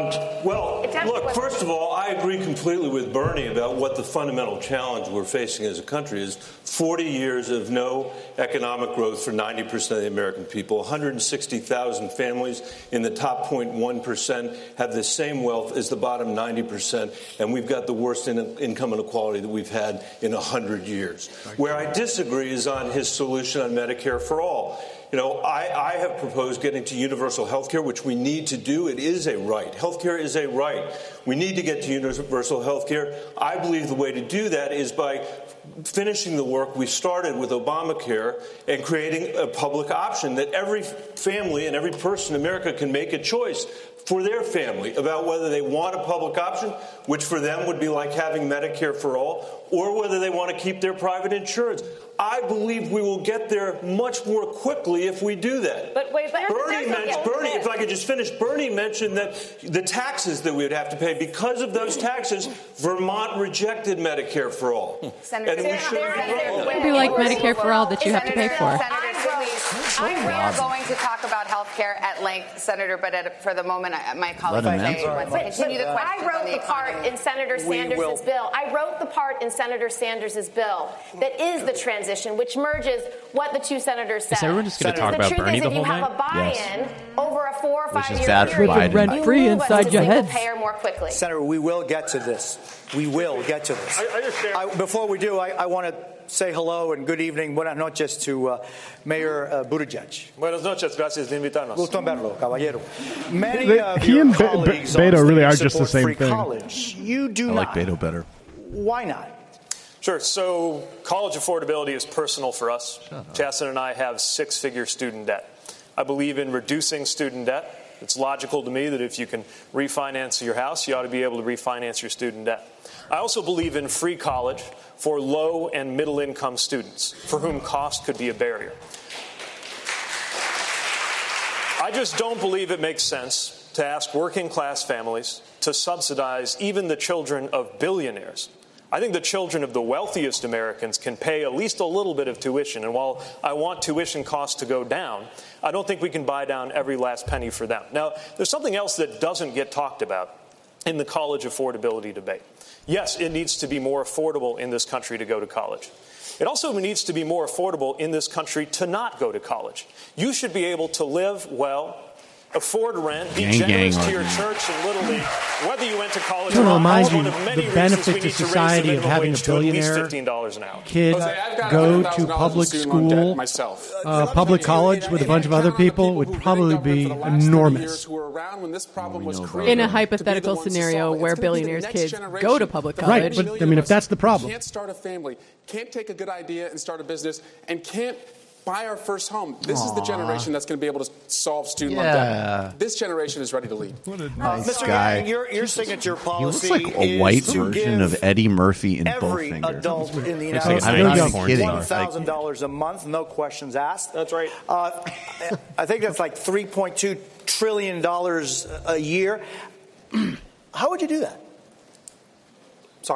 V: Well, look, first of all, I agree completely with Bernie about what the fundamental challenge we're facing as a country is. 40 years of no economic growth for 90% of the American people. 160,000 families in the top 0.1% have the same wealth as the bottom 90%, and we've got the worst income inequality that we've had in 100 years. Where I disagree is on his solution on Medicare for all. You know, I have proposed getting to universal health care, which we need to do. It is a right. Health care is a right. We need to get to universal health care. I believe the way to do that is by finishing the work we started with Obamacare and creating a public option that every family and every person in America can make a choice for their family about whether they want a public option, which for them would be like having Medicare for all, or whether they want to keep their private insurance. I believe we will get there much more quickly if we do that.
A: But wait,
V: Bernie, if I could just finish, Bernie mentioned that the taxes that we would have to pay. Because of those taxes, Vermont rejected Medicare for all.
T: Senator,
V: and we should have
I: It'd be like Medicare for all that you have to pay for.
T: We're going to talk about health care at length, Senator, but for the moment, my colleague
V: Let him
T: wants to
V: answer.
T: continue the question.
A: I wrote the part in Senator Sanders' bill. I wrote the part in Senator Sanders' bill that is the transition, which merges what the two senators said.
W: Is everyone just going to talk about Bernie the whole night?
A: The truth is that you have a buy-in over a 4 or 5 year
W: bad for
A: period.
W: Biden. Rent-free
A: You move us
W: inside
A: to
W: your
A: single
W: heads.
A: payer more quickly.
G: Senator, we will get to this. We will get to this. Before we do, I want to say hello and good evening, buenas noches to Mayor Buttigieg.
X: Buenas noches, gracias de invitarnos.
G: Gusto en verlo, caballero. Many of
E: He
G: your
E: and
G: colleagues
E: Beto
G: on
E: really
G: stage
E: are just the
G: support
E: same
G: free
E: thing.
G: college. You do
D: I
G: not.
D: like Beto better.
G: Why not?
X: Sure. So college affordability is personal for us. Chasten and I have 6-figure student debt. I believe in reducing student debt. It's logical to me that if you can refinance your house, you ought to be able to refinance your student debt. I also believe in free college for low and middle income students for whom cost could be a barrier. I just don't believe it makes sense to ask working class families to subsidize even the children of billionaires. I think the children of the wealthiest Americans can pay at least a little bit of tuition. And while I want tuition costs to go down, I don't think we can buy down every last penny for them. Now, there's something else that doesn't get talked about in the college affordability debate. Yes, it needs to be more affordable in this country to go to college. It also needs to be more affordable in this country to not go to college. You should be able to live well, afford rent, be generous to your church and Little League, whether you went to college or
C: I
X: not.
C: want
X: All
C: to
X: one
C: remind
X: of
C: you
X: many
C: the
X: reasons
C: benefit
X: we
C: to
X: need to raise
C: society
X: the
C: of
X: minimum
C: having a
X: wage to at least
C: billionaire
X: $15 an hour.
C: kid go to public school, public college with a bunch of other people would probably be enormous.
I: In a hypothetical scenario where billionaires' kids go to public college.
C: Right, but I mean, if that's the problem.
Y: Can't start a family, can't take a good idea and start a business, and can't buy our first home. This is the generation that's going to be able to solve student loan debt. This generation is ready to lead.
D: What a nice
G: Mr.
D: guy.
G: Gannon, your signature policy
D: He looks like a
G: is
D: white
G: to
D: version
G: give
D: of Eddie Murphy in
G: every
D: Bowfinger.
G: adult in the
D: It's
G: United
D: like, I mean,
G: States
D: kidding.
G: $1,000 a month, no questions asked. That's right. I think that's like $3.2 trillion a year. How would you do that? Sorry?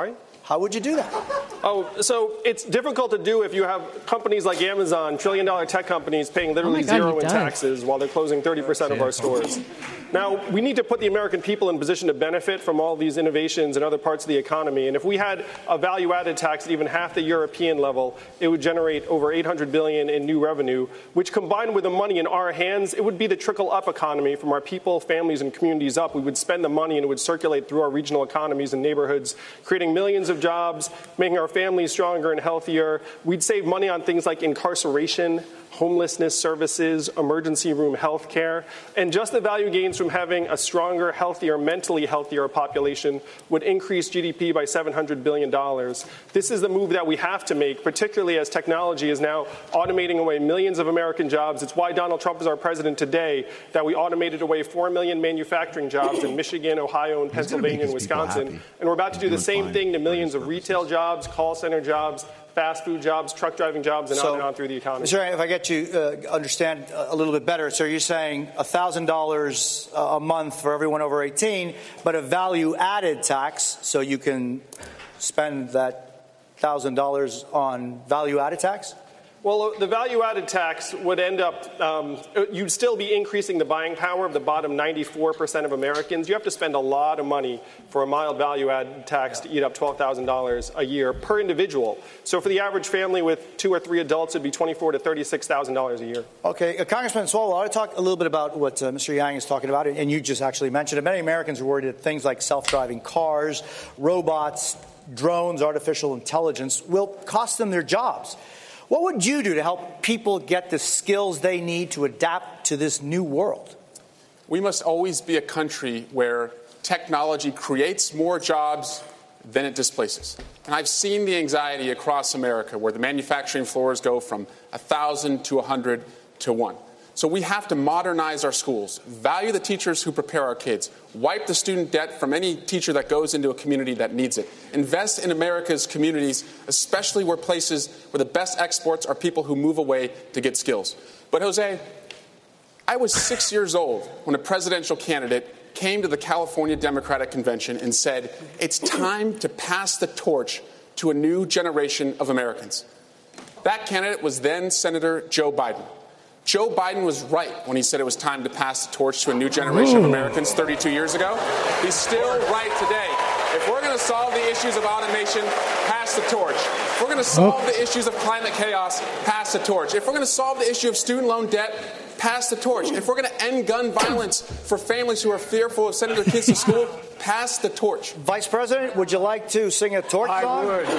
G: How would you do that?
F: Oh, so it's difficult to do if you have companies like Amazon, trillion-dollar tech companies, paying literally zero in taxes while they're closing 30% of our stores. Now, we need to put the American people in position to benefit from all these innovations in other parts of the economy. And if we had a value-added tax at even half the European level, it would generate over $800 billion in new revenue, which combined with the money in our hands, it would be the trickle-up economy from our people, families, and communities up. We would spend the money and it would circulate through our regional economies and neighborhoods, creating millions of jobs, making our families stronger and healthier. We'd save money on things like incarceration, homelessness services, emergency room health care, and just the value gains from having a stronger, healthier, mentally healthier population would increase GDP by $700 billion. This is the move that we have to make, particularly as technology is now automating away millions of American jobs. It's why Donald Trump is our president today, that we automated away 4 million manufacturing jobs in Michigan, Ohio, and Pennsylvania, and Wisconsin. And we're about to do the same thing to millions of retail jobs, call center jobs, fast food jobs, truck driving jobs, and on through the economy.
G: Mr. Yang, if I get you understand a little bit better, so you're saying $1,000 a month for everyone over 18, but a value-added tax, so you can spend that $1,000 on value-added tax?
F: Well, the value-added tax would end up, you'd still be increasing the buying power of the bottom 94% of Americans. You have to spend a lot of money for a mild value-added tax to eat up $12,000 a year per individual. So for the average family with 2 or 3 adults, it'd be $24,000 to $36,000 a year. Okay,
G: Congressman Swalwell, I want to talk a little bit about what Mr. Yang is talking about, and you just actually mentioned it. Many Americans are worried that things like self-driving cars, robots, drones, artificial intelligence will cost them their jobs. What would you do to help people get the skills they need to adapt to this new world?
Y: We must always be a country where technology creates more jobs than it displaces. And I've seen the anxiety across America where the manufacturing floors go from 1,000 to 100 to 1. So we have to modernize our schools, value the teachers who prepare our kids, wipe the student debt from any teacher that goes into a community that needs it, invest in America's communities, especially where places where the best exports are people who move away to get skills. But, Jose, I was 6 years old when a presidential candidate came to the California Democratic Convention and said, it's time to pass the torch to a new generation of Americans. That candidate was then Senator Joe Biden. Joe Biden was right when he said it was time to pass the torch to a new generation of Americans 32 years ago. He's still right today. If we're going to solve the issues of automation, pass the torch. If we're going to solve the issues of climate chaos, pass the torch. If we're going to solve the issue of student loan debt, pass the torch. If we're going to end gun violence for families who are fearful of sending their kids to school, pass the torch.
G: Vice President, would you like to sing a torch song?
N: I would.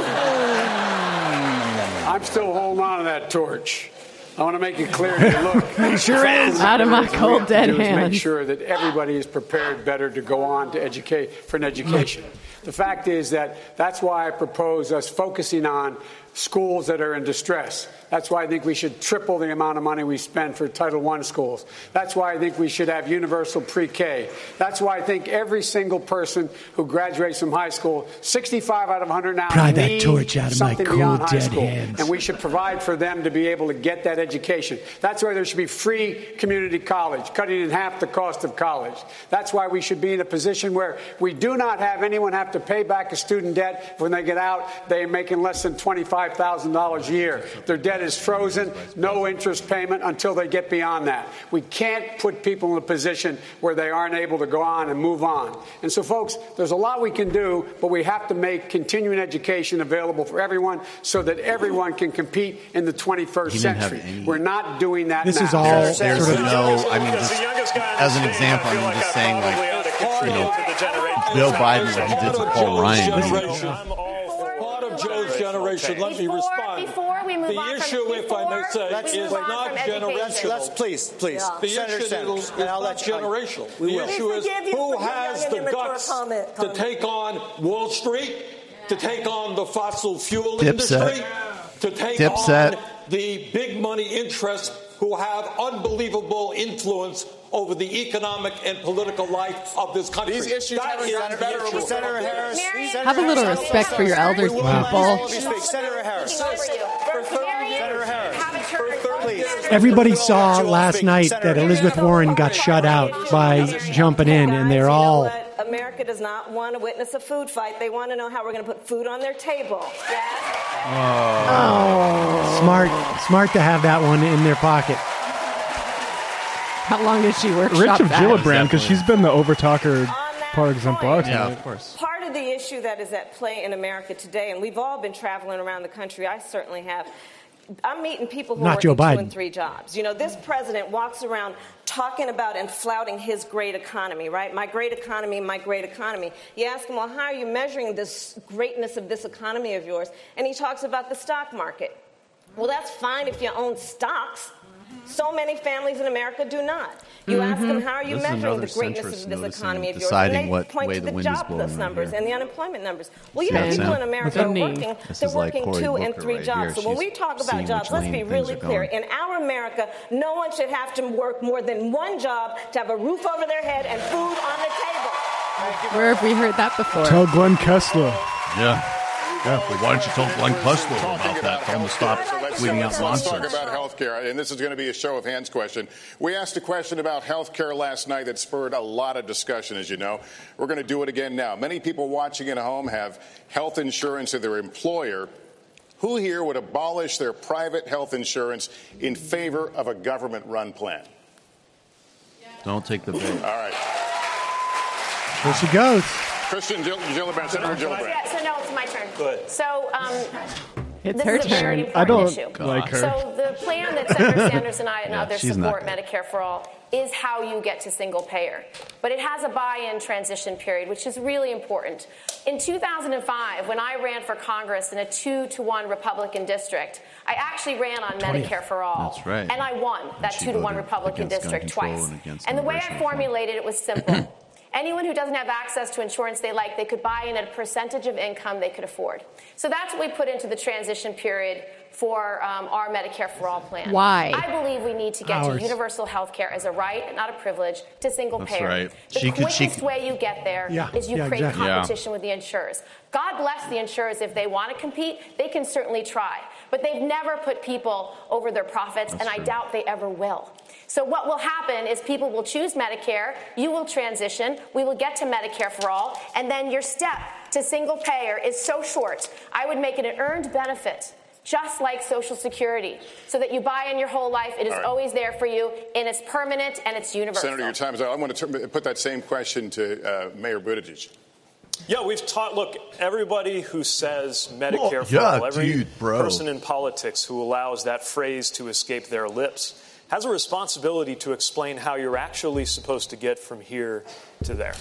N: I'm still holding on to that torch. I want to make it clear to you, look.
C: He sure is.
I: Out of my cold, dead hands.
N: Make sure that everybody is prepared better to go on to educate for an education. The fact is that that's why I propose us focusing on schools that are in distress. That's why I think we should triple the amount of money we spend for Title I schools. That's why I think we should have universal pre-K. That's why I think every single person who graduates from high school, 65 out of 100 now,
C: pry that torch out of my cold, dead hands.
N: And we should provide for them to be able to get that education. That's why there should be free community college, cutting in half the cost of college. That's why we should be in a position where we do not have anyone have to pay back a student debt. When they get out, they're making less than $25,000 a year. Their debt is frozen, no interest payment until they get beyond that. We can't put people in a position where they aren't able to go on and move on. And so, folks, there's a lot we can do, but we have to make continuing education available for everyone so that everyone can compete in the 21st century. We're not doing that now.
C: This is all
D: there's no, I mean, just as an example, I mean, just saying, like, you know, Joe Biden, what he did to Paul Ryan.
S: Joe's generation. Let me respond.
A: Before we move
S: the
A: on
S: issue,
A: from
S: if I may say, is not generational.
G: Let's please.
S: The issue is not generational. The issue is who has the guts to take on Wall Street, to take on the fossil fuel industry, to take on the big money interests who have unbelievable influence over the economic and political life of this country.
Y: These issues
G: Senator Harris.
I: Have a little respect for your elders, people.
G: Senator Harris.
C: Everybody saw last night that Elizabeth Warren got shut out by jumping in, and they're all
U: America does not want to witness a food fight. They want to know how we're going to put food on their table. Yes?
C: Smart to have that one in their pocket.
I: How long does she workshop
E: Rich of
I: that?
E: Gillibrand, because she's been the overtalker par exemplar tonight.
D: Yeah, of course.
U: Part of the issue that is at play in America today, and we've all been traveling around the country, I certainly have, I'm meeting people who are working 2 and 3 jobs. You know, this president walks around talking about and flouting his great economy, right? My great economy, my great economy. You ask him, well, how are you measuring this greatness of this economy of yours? And he talks about the stock market. Well, that's fine if you own stocks. So many families in America do not. You ask them, how are you measuring the greatness of this economy of yours? And they point to the jobless numbers and the unemployment numbers. Well, you know, people in America are working. They're working 2 and 3 jobs. So when we talk about jobs, let's be really clear. In our America, no one should have to work more than 1 job to have a roof over their head and food on the table.
I: Where have we heard that before?
E: Tell Glenn Kessler.
B: Yeah. Yeah, well, why don't you tell Glenn Kessler about that? Tell him to stop tweeting out nonsense.
H: Let's talk about health care, and this is going to be a show of hands question. We asked a question about health care last night that spurred a lot of discussion, as you know. We're going to do it again now. Many people watching at home have health insurance of their employer. Who here would abolish their private health insurance in favor of a government-run plan?
D: Don't take the bait.
H: All right.
C: Here she goes.
H: Christian Gillibrand, Senator Gillibrand.
A: Yeah, so no, it's my turn.
V: Go ahead.
A: So
I: It's
A: this
I: her
A: is a very
I: turn.
A: important
E: I don't
A: issue.
E: like her.
A: So the plan that Senator Sanders and I and others
D: she's
A: support,
D: not
A: Medicare for All, is how you get to single payer. But it has a buy-in transition period, which is really important. In 2005, when I ran for Congress in a 2-to-1 Republican district, I actually ran on Medicare for All.
D: That's right.
A: And I won that 2-to-1 Republican district twice. And the way I formulated it was simple. Anyone who doesn't have access to insurance they like, they could buy in at a percentage of income they could afford. So that's what we put into the transition period for our Medicare for All plan.
I: Why?
A: I believe we need to get to universal health care as a right and not a privilege to single payer.
D: Right.
A: The quickest way you get there is you create competition with the insurers. God bless the insurers. If they want to compete, they can certainly try. But they've never put people over their profits, and I doubt they ever will. So what will happen is people will choose Medicare, you will transition, we will get to Medicare for All, and then your step to single payer is so short. I would make it an earned benefit, just like Social Security, so that you buy in your whole life. It is always there for you, and it's permanent, and it's universal.
H: Senator, your time is up. I want to put that same question to Mayor Buttigieg.
X: Yeah, we've taught, look, everybody who says Medicare for all, every person in politics who allows that phrase to escape their lips has a responsibility to explain how you're actually supposed to get from here to there.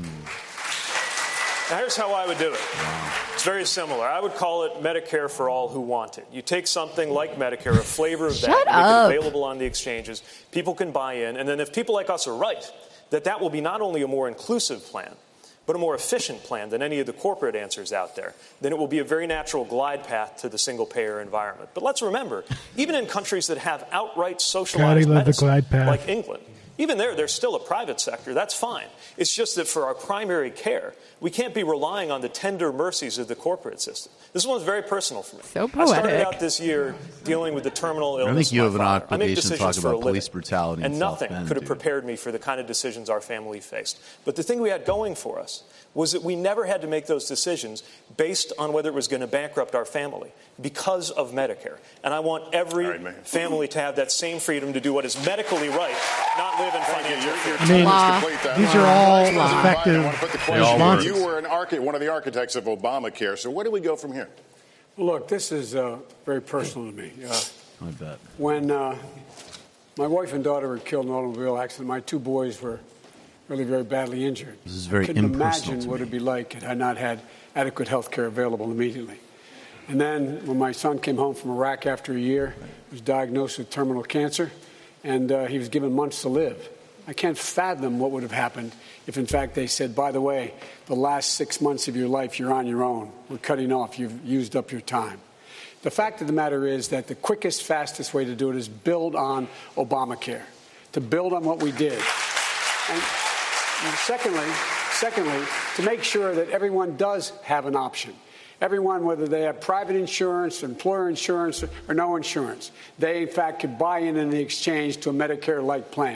X: Now, here's how I would do it. It's very similar. I would call it Medicare for all who want it. You take something like Medicare, a flavor of that, make it available on the exchanges, people can buy in, and then if people like us are right, that will be not only a more inclusive plan, but a more efficient plan than any of the corporate answers out there, then it will be a very natural glide path to the single-payer environment. But let's remember, even in countries that have outright socialized medicine, like England, even there's still a private sector. That's fine. It's just that for our primary care, we can't be relying on the tender mercies of the corporate system. This one's very personal for me.
I: So poetic.
X: I started out this year dealing with the terminal illness.
D: I think you have an
X: I make
D: obligation to talk
X: decisions for a
D: about police
X: living,
D: brutality
X: and
D: in
X: nothing
D: South Bend,
X: could have prepared me for the kind of decisions our family faced. But the thing we had going for us was that we never had to make those decisions based on whether it was going to bankrupt our family because of Medicare. And I want every family to have that same freedom to do what is medically right, not live in financial fear.
C: These are all effective responses.
H: You were one of the architects of Obamacare, so where do we go from here?
N: Well, look, this is very personal to me.
D: I bet.
N: When my wife and daughter were killed in an automobile accident, my 2 boys were really very badly injured.
D: This is very
N: couldn't
D: impersonal
N: imagine what it'd be like had I not had adequate health care available immediately. And then when my son came home from Iraq after a year, he was diagnosed with terminal cancer, and he was given months to live. I can't fathom what would have happened if, in fact, they said, by the way, the last 6 months of your life, you're on your own. We're cutting off. You've used up your time. The fact of the matter is that the quickest, fastest way to do it is build on Obamacare, to build on what we did. And secondly, to make sure that everyone does have an option. Everyone, whether they have private insurance, employer insurance, or no insurance, they, in fact, could buy in the exchange to a Medicare-like plan.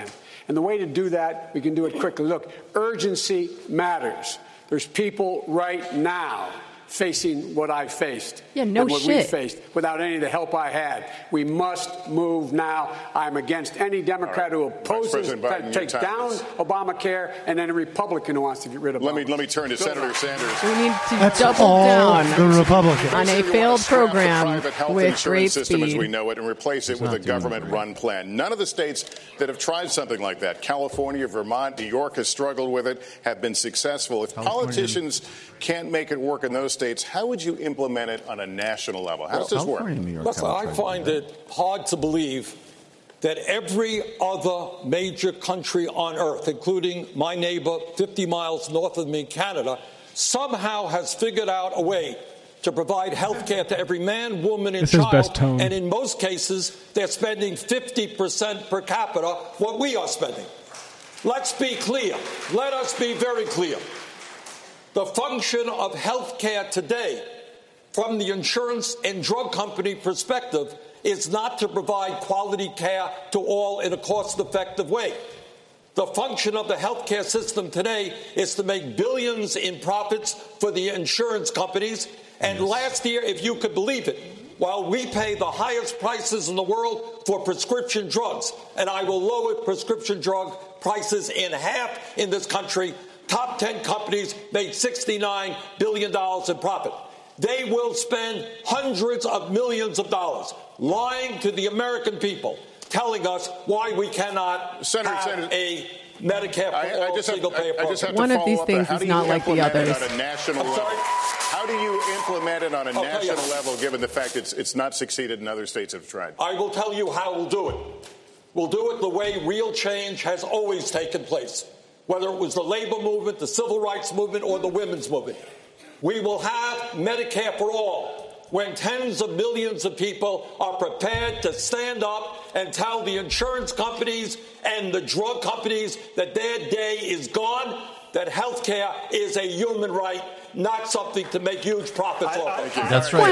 N: And the way to do that, we can do it quickly. Look, urgency matters. There's people right now facing what I faced and what we faced without any of the help I had. We must move now. I'm against any Democrat who opposes, takes down Obamacare, and any Republican who wants to get rid of Obamacare.
H: Let me turn to Senator Sanders.
I: We need to double down
E: the Republicans
I: on a failed program with great
H: system
I: speed.
H: as we know it and replace it with a government-run plan. None of the states that have tried something like that, California, Vermont, New York, has struggled with it, have been successful. If politicians can't make it work in those states, how would you implement it on a national level? How does this work?
S: Listen, I find it hard to believe that every other major country on earth, including my neighbor 50 miles north of me, Canada, somehow has figured out a way to provide health care to every man, woman, and child. And in most cases, they're spending 50% per capita what we are spending. Let's be clear. Let us be very clear. The function of health care today, from the insurance and drug company perspective, is not to provide quality care to all in a cost-effective way. The function of the health care system today is to make billions in profits for the insurance companies. And last year, if you could believe it, while we pay the highest prices in the world for prescription drugs, and I will lower prescription drug prices in half in this country, top 10 companies made $69 billion in profit. They will spend hundreds of millions of dollars lying to the American people, telling us why we cannot have a Medicare for all single-payer program.
I: One of these things is not like the others.
H: How do you implement it on a national level, given the fact it's not succeeded and other states have tried?
S: I will tell you how we'll do it. We'll do it the way real change has always taken place, whether it was the labor movement, the civil rights movement, or the women's movement. We will have Medicare for all when tens of millions of people are prepared to stand up and tell the insurance companies and the drug companies that their day is gone, that health care is a human right, not something to make huge profits off of.
D: That's right.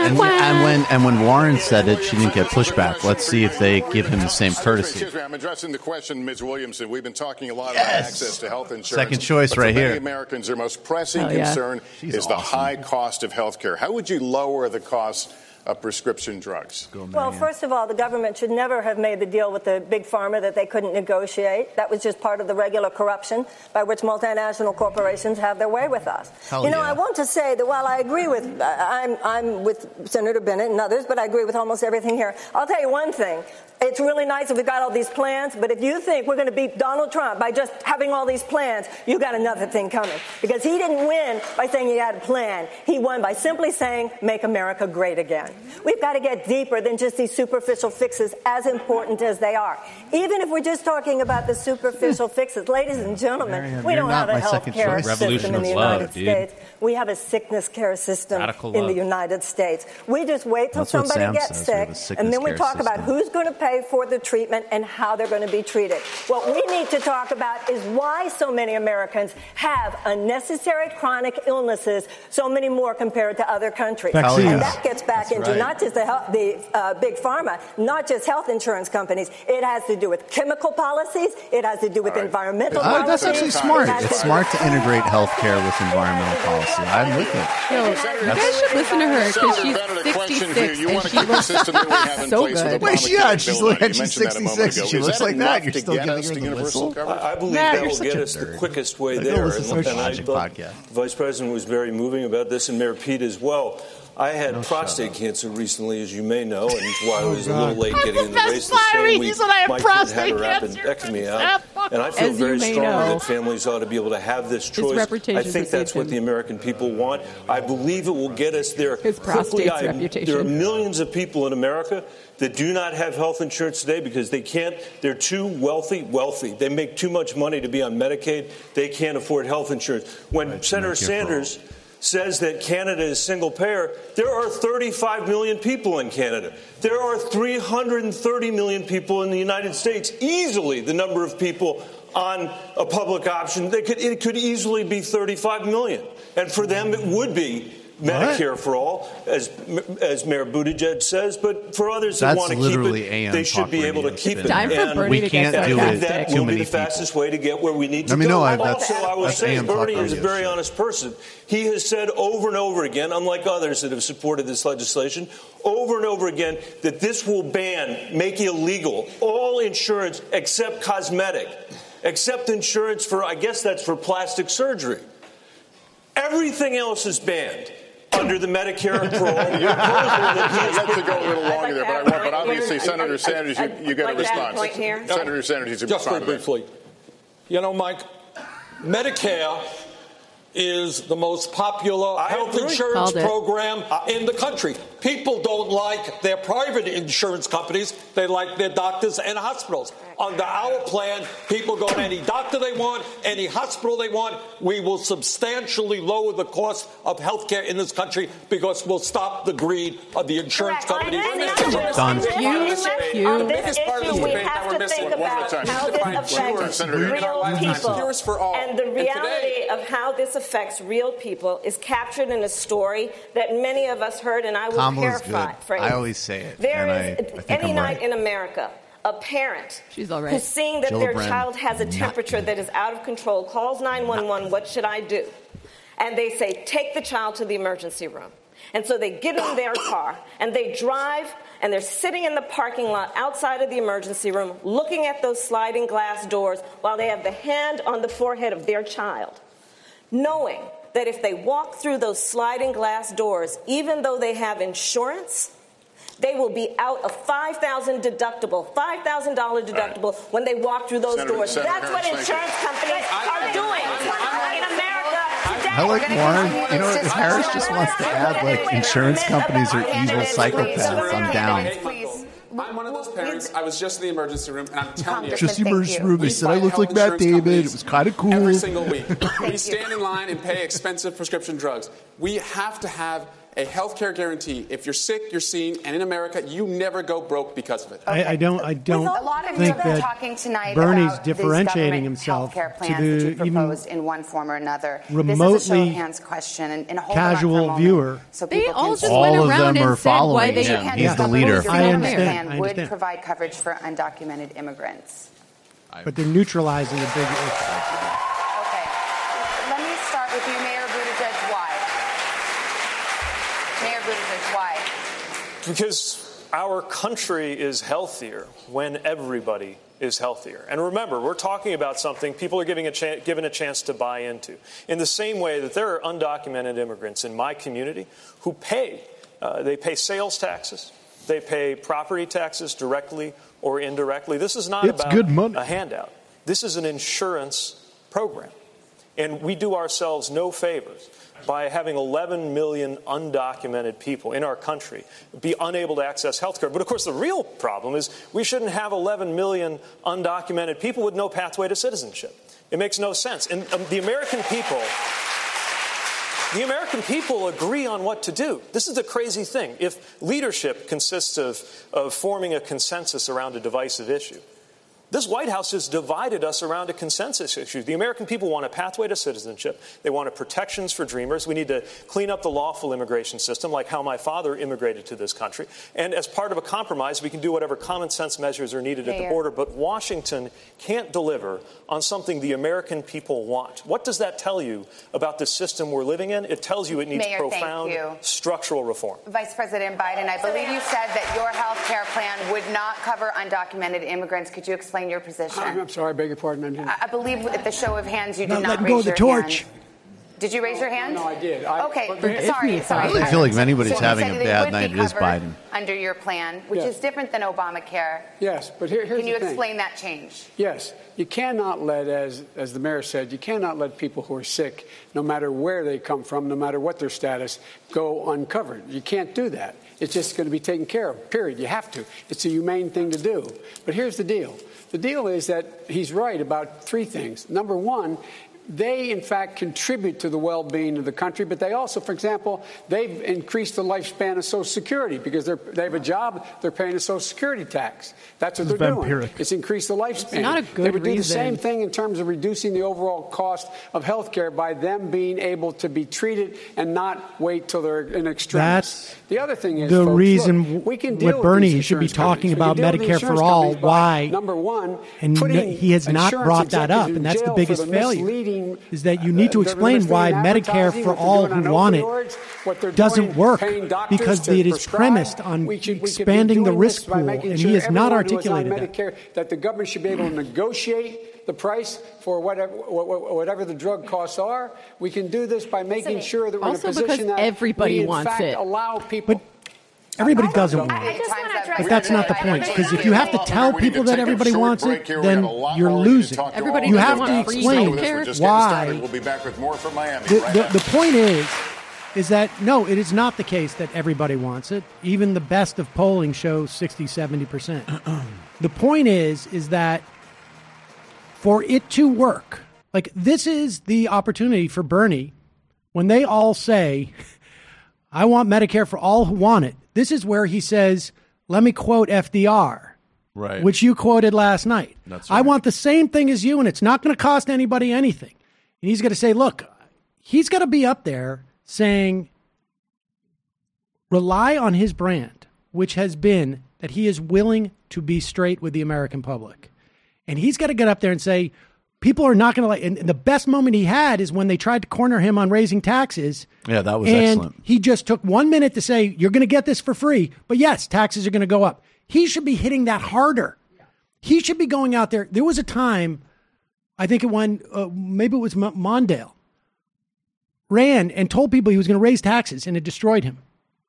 D: And when Warren said it, she didn't get pushback. Let's see if they give him the same courtesy.
H: Excuse me, I'm addressing the question, Ms. Williamson. We've been talking a lot about access to health insurance.
D: Second choice
H: but
D: right
H: for
D: here.
H: Many Americans, their most pressing concern is the high cost of health care. How would you lower the cost of prescription drugs?
J: Well, first of all, the government should never have made the deal with the big pharma that they couldn't negotiate. That was just part of the regular corruption by which multinational corporations have their way with us. I want to say that while I agree with, I'm with Senator Bennett and others, but I agree with almost everything here. I'll tell you one thing. It's really nice that we've got all these plans, but if you think we're going to beat Donald Trump by just having all these plans, you got another thing coming. Because he didn't win by saying he had a plan. He won by simply saying, make America great again. We've got to get deeper than just these superficial fixes, as important as they are. Even if we're just talking about the superficial fixes, ladies and gentlemen, we don't have a health care system in the United States. We have a sickness care system in the United States. We just wait till somebody gets sick, and then we talk about who's going to pay for the treatment and how they're going to be treated. What we need to talk about is why so many Americans have unnecessary chronic illnesses, so many more compared to other countries. And that gets back into not just the big pharma, not just health insurance companies. It has to do with chemical policies. It has to do with environmental policies.
D: That's actually smart. It's smart to integrate health care with environmental policy. I'm with it.
I: You guys should listen to her because she's 66 and she looks so good.
D: Wait, she's 66. She looks like that. You're still giving her the whistle?
V: I believe that will get us the quickest way there. And I thought the Vice President was very moving about this, and Mayor Pete as well. I had prostate cancer recently, as you may know, and while I was a little late getting in the race the same week, my kid had her appendectomy out. And I feel very strongly that families ought to be able to have this choice. I think that's what the American people want. I believe it will get us there quickly. There are millions of people in America that do not have health insurance today because they can't. They're too wealthy. They make too much money to be on Medicaid. They can't afford health insurance. When Senator Sanders says that Canada is single payer, there are 35 million people in Canada. There are 330 million people in the United States, easily the number of people on a public option. It could easily be 35 million. And for them, it would be Medicare for all, as Mayor Buttigieg says, but for others that want to keep it, they should be able to keep it.
I: And
V: we can't do it. That will be the fastest way to get where we need to go. Also, I will say, Bernie is a very honest person. He has said over and over again, unlike others that have supported this legislation, over and over again, that this will make illegal all insurance except cosmetic, except insurance for, I guess that's for plastic surgery. Everything else is banned under the Medicare for all.
H: I'd like to go a little longer there, but obviously, Senator Sanders, you got a response. Senator Sanders, you
S: just very briefly. You know, Mike, Medicare is the most popular health insurance program in the country. People don't like their private insurance companies. They like their doctors and hospitals. Under our plan, people go to any doctor they want, any hospital they want. We will substantially lower the cost of health care in this country because we'll stop the greed of the insurance companies.
J: On this issue, we have to think about how this affects real people. And the reality of how this affects real people is captured in a story that many of us heard, and I will paraphrase.
D: I always say it.
J: There is any night in America a parent who's seeing that their child has a temperature that is out of control, calls 911, what should I do? And they say, take the child to the emergency room. And so they get in their car and they drive, and they're sitting in the parking lot outside of the emergency room looking at those sliding glass doors while they have the hand on the forehead of their child, knowing that if they walk through those sliding glass doors, even though they have insurance, they will be out a $5,000 deductible when they walk through those doors. That's what insurance companies are doing in America today.
D: I like Warren. You know, if Harris just wants to add, like, insurance companies are evil psychopaths, I'm down.
Y: I'm one of those parents. I was just in the emergency room, and I'm telling you.
B: Just the emergency room. They said I looked like Matt David. It was kind of cool.
Y: Every single week. We stand in line and pay expensive prescription drugs. We have to have a health care guarantee. If you're sick, you're seen, and in America, you never go broke because of it.
C: Okay. I don't think that Bernie's differentiating himself to the even
T: in one form or another.
C: Remotely casual viewer.
T: So
I: they all just
D: all
I: went
D: of
I: around
D: them are
I: and said why
D: following
I: they
D: him. He's the leader.
C: I understand.
T: would provide coverage for undocumented immigrants.
C: But they're neutralizing a big issue.
T: Okay. Let me start with you, Mayor Buttigieg. Why? Mayor Buttigieg, why?
X: Because our country is healthier when everybody is healthier. And remember, we're talking about something people are given a chance to buy into. In the same way that there are undocumented immigrants in my community who they pay sales taxes, they pay property taxes directly or indirectly. This is not about a handout. This is an insurance program. And we do ourselves no favors by having 11 million undocumented people in our country be unable to access health care. But, of course, the real problem is we shouldn't have 11 million undocumented people with no pathway to citizenship. It makes no sense. And the American people agree on what to do. This is the crazy thing. If leadership consists of forming a consensus around a divisive issue, this White House has divided us around a consensus issue. The American people want a pathway to citizenship. They want protections for dreamers. We need to clean up the lawful immigration system, like how my father immigrated to this country. And as part of a compromise, we can do whatever common sense measures are needed at the border. But Washington can't deliver on something the American people want. What does that tell you about the system we're living in? It tells you it needs profound structural reform.
T: Vice President Biden, I believe you said that your health care plan would not cover undocumented immigrants. Could you explain your position?
N: I'm sorry, I beg your pardon.
T: I believe at the show of hands you did not raise
C: go of the
T: your
C: torch.
T: hand. Did you raise your hand?
N: No, I did.
T: Okay, sorry.
D: I really feel like if anybody's having a bad night, it is Biden.
T: Under your plan, which is different than Obamacare.
N: Yes, but here's the thing.
T: Can you explain that change?
N: Yes. You cannot let, as the mayor said, you cannot let people who are sick, no matter where they come from, no matter what their status, go uncovered. You can't do that. It's just going to be taken care of, period. You have to. It's a humane thing to do. But here's the deal. The deal is that he's right about three things. Number one, they, in fact, contribute to the well-being of the country, but they also, for example, they've increased the lifespan of Social Security because they have a job, they're paying a Social Security tax. That's what they're doing. It's increased the lifespan.
C: It's not a good
N: They would do the
C: reason.
N: same thing in terms of reducing the overall cost of health care by them being able to be treated and not wait till they're in extremis.
C: That's
N: the other thing is,
C: the
N: folks,
C: reason
N: look, we can deal
C: with Bernie,
N: these
C: he should be
N: insurance
C: talking
N: companies.
C: about
N: We can deal with the
C: Medicare
N: insurance
C: for all.
N: companies by,
C: Why?
N: number one,
C: And
N: putting
C: he has not
N: insurance
C: brought that up,
N: executives
C: and that's
N: in
C: the
N: jail
C: biggest
N: for the
C: failure,
N: misleading,
C: is that you need to
N: they're
C: explain why
N: misleading
C: Medicare
N: advertising,
C: for
N: what they're
C: all
N: doing
C: who
N: on
C: want it
N: opioids, what they're
C: doesn't
N: doing,
C: work
N: paying doctors
C: because
N: to
C: it is
N: prescribe.
C: premised on
N: We should be
C: expanding the
N: doing
C: risk
N: this by
C: pool,
N: making
C: and
N: sure
C: he has not
N: everyone who is on
C: articulated that.
N: Medicare, that the government should be able to negotiate the price for whatever the drug costs are. We can do this by making sure that we're in a
I: Also
N: position
I: because
N: that
I: everybody
N: we, in
I: wants
N: fact,
I: it.
N: allow people.
C: Everybody doesn't want it. But that's not the point. Because if you have to tell people that everybody wants it, then you're losing.
I: Everybody
C: You have
I: doesn't
C: to
I: want free
C: explain
I: healthcare.
C: why.
H: We'll be back with more from Miami.
C: The point is that, no, it is not the case that everybody wants it. Even the best of polling shows 60, 70%. The point is that for it to work, like this is the opportunity for Bernie when they all say, I want Medicare for all who want it. This is where he says, let me quote FDR,
D: Right.
C: which you quoted last night.
D: That's
C: I want the same thing as you, and it's not going to cost anybody anything. And he's going to say, look, he's got to be up there saying, rely on his brand, which has been that he is willing to be straight with the American public. And he's got to get up there and say, people are not going to like, and the best moment he had is when they tried to corner him on raising taxes.
D: Yeah, that was
C: and
D: excellent.
C: He just took 1 minute to say, you're going to get this for free. But yes, taxes are going to go up. He should be hitting that harder. He should be going out there. There was a time, I think maybe it was Mondale, ran and told people he was going to raise taxes, and it destroyed him.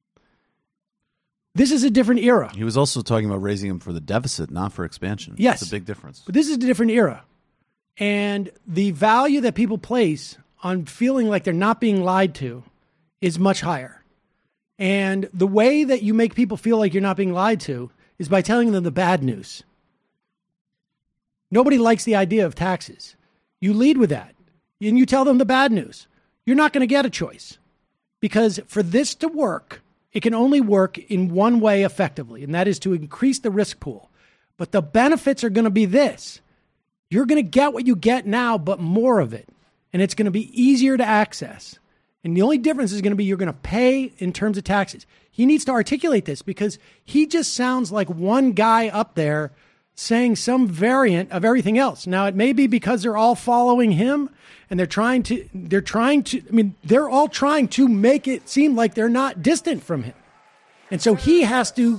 C: This is a different era.
D: He was also talking about raising them for the deficit, not for expansion.
C: Yes.
D: It's a big difference.
C: But this is a different era. And the value that people place on feeling like they're not being lied to is much higher. And the way that you make people feel like you're not being lied to is by telling them the bad news. Nobody likes the idea of taxes. You lead with that. And you tell them the bad news. You're not going to get a choice. Because for this to work, it can only work in one way effectively, and that is to increase the risk pool. But the benefits are going to be this. You're going to get what you get now, but more of it. And it's going to be easier to access. And the only difference is going to be you're going to pay in terms of taxes. He needs to articulate this because he just sounds like one guy up there saying some variant of everything else. Now, it may be because they're all following him and they're all trying to make it seem like they're not distant from him. And so he has to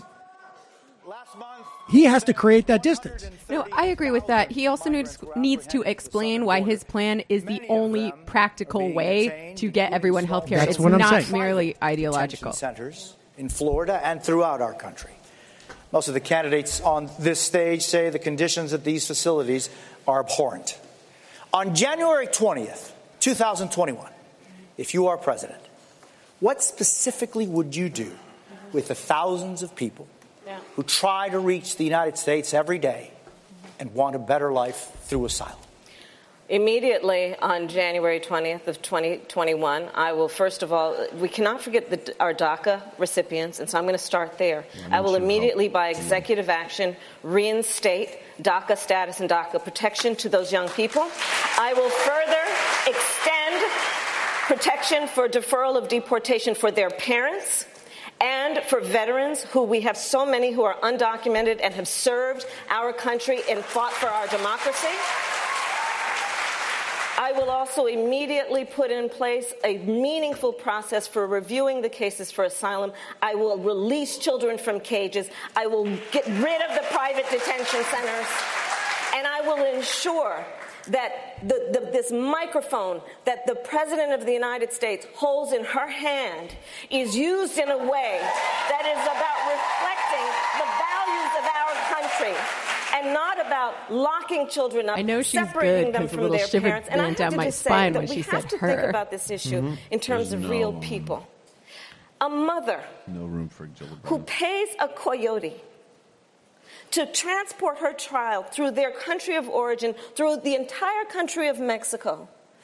C: create that distance.
I: No, I agree with that. He also needs to explain why his plan is the only practical way to get everyone health care. It's not merely ideological.
K: Centers in Florida and throughout our country. Most of the candidates on this stage say the conditions at these facilities are abhorrent. On January 20th, 2021, if you are president, what specifically would you do with the thousands of people who try to reach the United States every day and want a better life through asylum?
U: Immediately on January 20th of 2021, I will, first of all, we cannot forget our DACA recipients, and so I'm going to start there. I will immediately, by executive action, reinstate DACA status and DACA protection to those young people. I will further extend protection for deferral of deportation for their parents and for veterans who we have so many who are undocumented and have served our country and fought for our democracy. I will also immediately put in place a meaningful process for reviewing the cases for asylum. I will release children from cages. I will get rid of the private detention centers. And I will ensure that this microphone that the President of the United States holds in her hand is used in a way that is about reflecting the values of our country. And not about locking children up,
I: I know she's
U: separating
I: good
U: them
I: because a
U: from
I: little
U: their
I: shiver
U: parents. And I
I: went
U: have
I: down
U: to
I: my
U: just say
I: spine
U: that
I: when
U: we
I: she
U: have
I: said
U: to
I: her.
U: think about this issue in terms of real people. A mother
D: No room for Jill
U: who pays a coyote to transport her child through their country of origin, through the entire country of Mexico,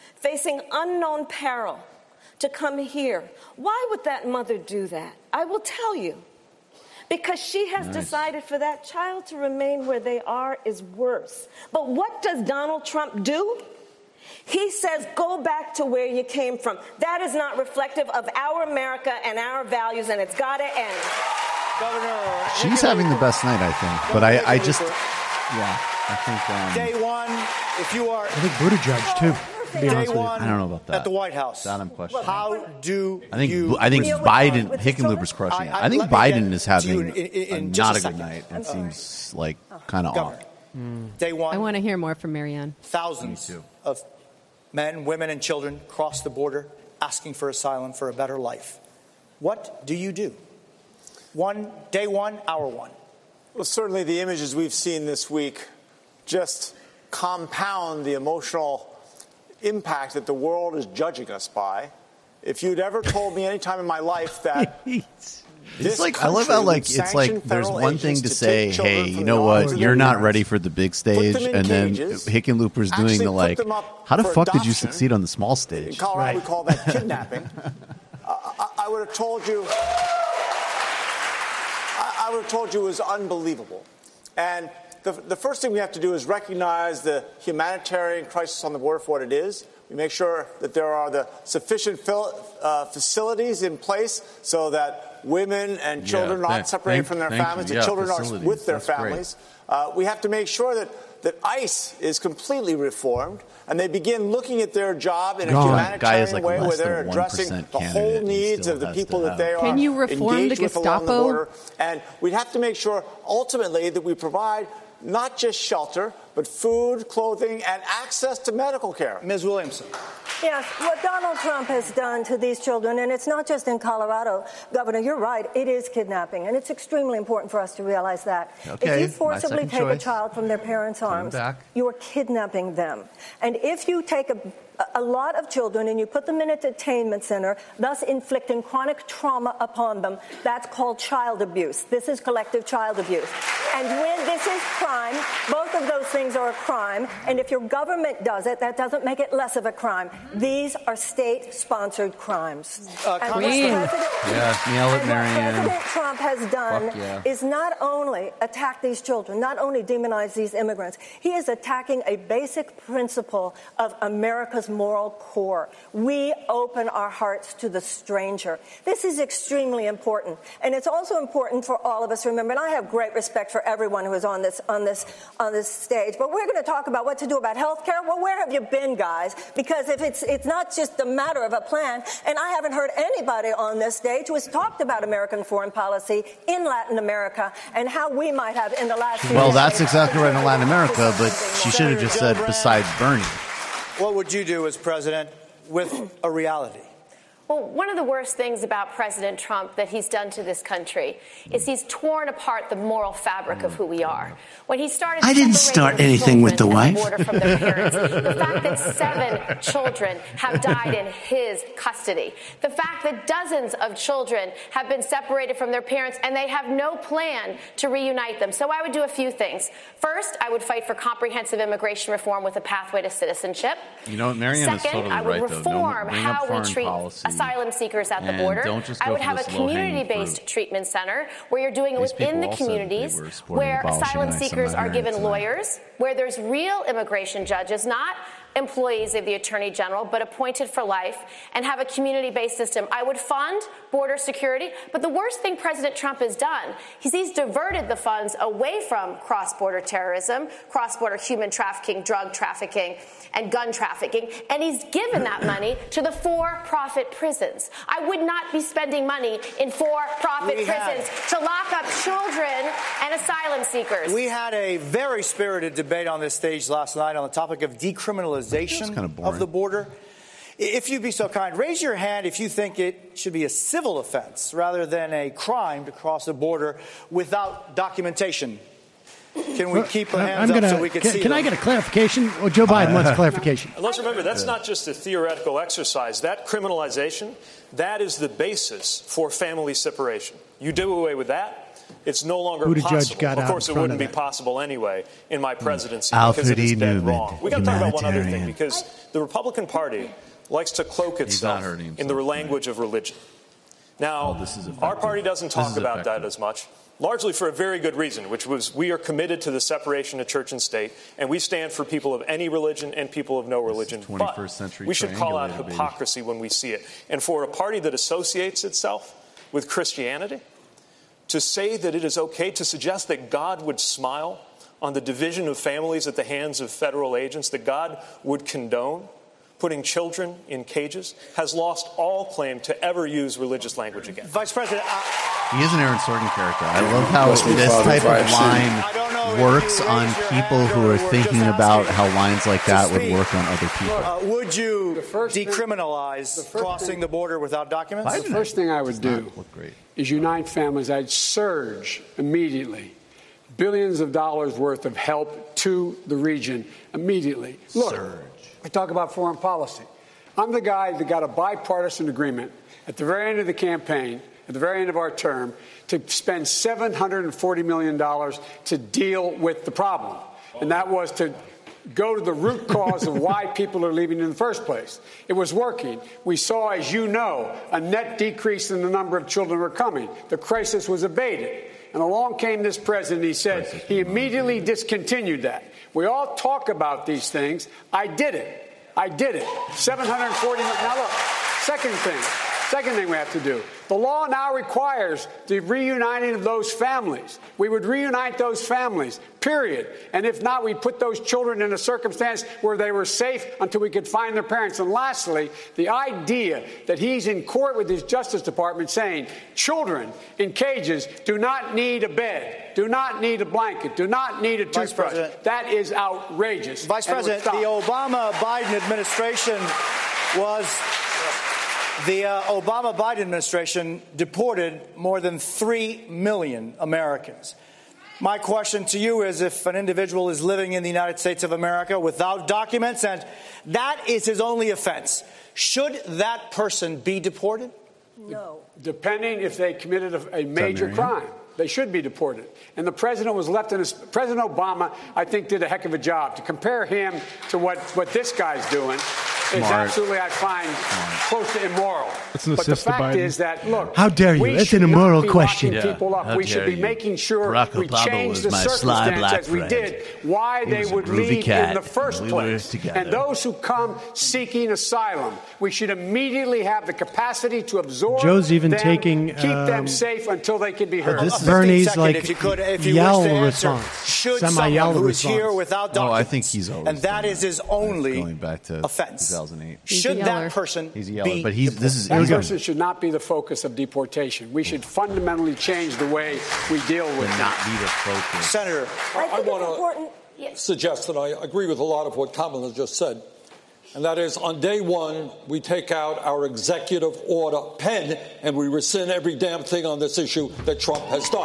U: facing unknown peril, to come here. Why would that mother do that? I will tell you. Because she has decided for that child to remain where they are is worse. But what does Donald Trump do? He says, go back to where you came from. That is not reflective of our America and our values, and it's got to end.
G: Governor,
D: she's having the best night, I think. But I just, I think
K: day one, if you are,
C: I think Buttigieg too. To be honest with you.
D: I don't know about that.
K: At the White House,
D: that I'm questioning.
K: How do
D: I think
K: you?
D: I think Biden Hickenlooper's crushing it. I think Biden is having not a good night. It seems like kind of off.
K: Day one.
I: I want to hear more from Marianne.
K: Thousands of men, women, and children cross the border asking for asylum for a better life. What do you do? Day one, hour one.
G: Well, certainly the images we've seen this week just compound the emotional impact that the world is judging us by. If you'd ever told me any time in my life that
D: it's like, I love how it's like there's one thing to say, hey, you know what, you're not ready for the big stage, and then Hickenlooper's doing the how the fuck did you succeed on the small stage?
G: In Colorado, we call that kidnapping. I would have told you. I would have told you it was unbelievable. And the first thing we have to do is recognize the humanitarian crisis on the border for what it is. We make sure that there are the sufficient facilities in place so that women and children are not separated from their families, the children are with their families. We have to make sure that ICE is completely reformed and they begin looking at their job in a humanitarian way where they're addressing the whole needs of the people that they are engaged with along the border. And we have to make sure ultimately that we provide not just shelter, but food, clothing, and access to medical care.
K: Ms. Williamson.
J: Yes, what Donald Trump has done to these children, and it's not just in Colorado, Governor, you're right, it is kidnapping, and it's extremely important for us to realize that.
D: Okay,
J: if you forcibly take a child from their parents' arms, you are kidnapping them. And if you take a lot of children and you put them in a detainment center, thus inflicting chronic trauma upon them, that's called child abuse. This is collective child abuse. And when this is crime, both of those things are a crime, and if your government does it, that doesn't make it less of a crime. These are state-sponsored crimes.
D: Queen. Nail it, Marianne.
J: What President Trump has done is not only attack these children, not only demonize these immigrants, he is attacking a basic principle of America's moral core. We open our hearts to the stranger. This is extremely important. And it's also important for all of us to remember, and I have great respect for everyone who is on this stage, but we're going to talk about what to do about health care. Well, where have you been, guys? Because if it's not just a matter of a plan, and I haven't heard anybody on this stage who has talked about American foreign policy in Latin America and how we might have in the last few years.
D: Well, that's exactly right in Latin America, but she should have just said besides Bernie.
K: What would you do as president with a reality?
A: Well, one of the worst things about President Trump that he's done to this country is he's torn apart the moral fabric of who we are. When he started,
L: I didn't start anything with the wife.
A: From their parents, the fact that 7 children have died in his custody, the fact that dozens of children have been separated from their parents and they have no plan to reunite them. So I would do a few things. First, I would fight for comprehensive immigration reform with a pathway to citizenship.
D: You know, Marianne is totally
A: I would
D: right,
A: reform
D: though.
A: how we treat asylum seekers at the border. I would have a community-based treatment center where you're doing it within the communities, where asylum seekers are given lawyers, where there's real immigration judges, not employees of the Attorney General, but appointed for life, and have a community-based system. I would fund border security, but the worst thing President Trump has done is he's diverted the funds away from cross-border terrorism, cross-border human trafficking, drug trafficking, and gun trafficking, and he's given that money to the for-profit prisons. I would not be spending money in for-profit prisons to lock up children and asylum seekers.
K: We had a very spirited debate on this stage last night on the topic of decriminalization of the border. If you'd be so kind, raise your hand if you think it should be a civil offense rather than a crime to cross the border without documentation. Can we keep our hands up so we can see them?
C: Can I get a clarification? Well, Joe Biden wants a clarification.
X: And let's remember, that's not just a theoretical exercise. That criminalization, that is the basis for family separation. You do away with that, It's no longer
C: Buttigieg
X: possible.
C: got
X: Of
C: out
X: course,
C: in
X: it
C: front
X: wouldn't
C: of
X: be
C: that.
X: possible anyway in my presidency
D: Alfred
X: because it is
D: E.
X: dead
D: Newman,
X: wrong. We got to talk about one other thing
D: humanitarian.
X: because the Republican Party likes to cloak itself in the language of religion. Now, our party doesn't talk about that as much, largely for a very good reason, which was we are committed to the separation of church and state, and we stand for people of any religion and people of no religion.
D: 21st
X: But
D: century
X: we should call out
D: triangulator, baby.
X: hypocrisy when we see it. And for a party that associates itself with Christianity, to say that it is okay to suggest that God would smile on the division of families at the hands of federal agents, that God would condone putting children in cages, has lost all claim to ever use religious language again.
K: Vice President,
D: He is an Aaron Sorkin character. I love how this type of line works on people who are thinking about how lines like that would work on other people.
K: would you decriminalize crossing the border without documents?
N: The first thing I would do is unite families. I'd surge immediately billions of dollars worth of help to the region immediately. Look, I talk about foreign policy. I'm the guy that got a bipartisan agreement at the very end of the campaign, at the very end of our term, to spend $740 million to deal with the problem. And that was to go to the root cause of why people are leaving in the first place. It was working. We saw, as you know, a net decrease in the number of children who were coming. The crisis was abated. And along came this president. He said he immediately discontinued that. We all talk about these things. I did it. I did it. 740 million. Now look, second thing we have to do. The law now requires the reuniting of those families. We would reunite those families, period. And if not, we put those children in a circumstance where they were safe until we could find their parents. And lastly, the idea that he's in court with his Justice Department saying children in cages do not need a bed, do not need a blanket, do not need a toothbrush. That is outrageous.
K: Vice President, the Obama-Biden administration The Obama-Biden administration deported more than 3 million Americans. My question to you is, if an individual is living in the United States of America without documents and that is his only offense, should that person be deported?
J: No.
N: Depending if they committed a major crime. They should be deported. And the president was left in his... President Obama, I think, did a heck of a job. To compare him to what this guy's doing is absolutely, I find, close to immoral. But the fact is that, look...
L: How dare you? That's an immoral question.
N: People up. We should be making sure we change the circumstance as we did, why they would leave in the first place. And those who come seeking asylum, we should immediately have the capacity to absorb
C: Joe's even
N: them,
C: taking,
N: keep them safe until they can be heard.
C: Bernie's like
K: if you
C: yell
K: wish to answer,
C: response.
K: should
C: Semi-yell
K: someone who is
C: response.
K: here without documents,
D: I think he's always
K: and that
D: done
K: is his only
D: going back to
K: offense.
D: 2008.
K: Should that person
D: He's a yeller,
K: be
D: but
N: that person should not be the focus of deportation. We should fundamentally change the way we deal with it.
D: Not be the focus.
K: Senator,
S: I want to suggest that I agree with a lot of what Kamala just said. And that is, on day one, we take out our executive order pen and we rescind every damn thing on this issue that Trump has done.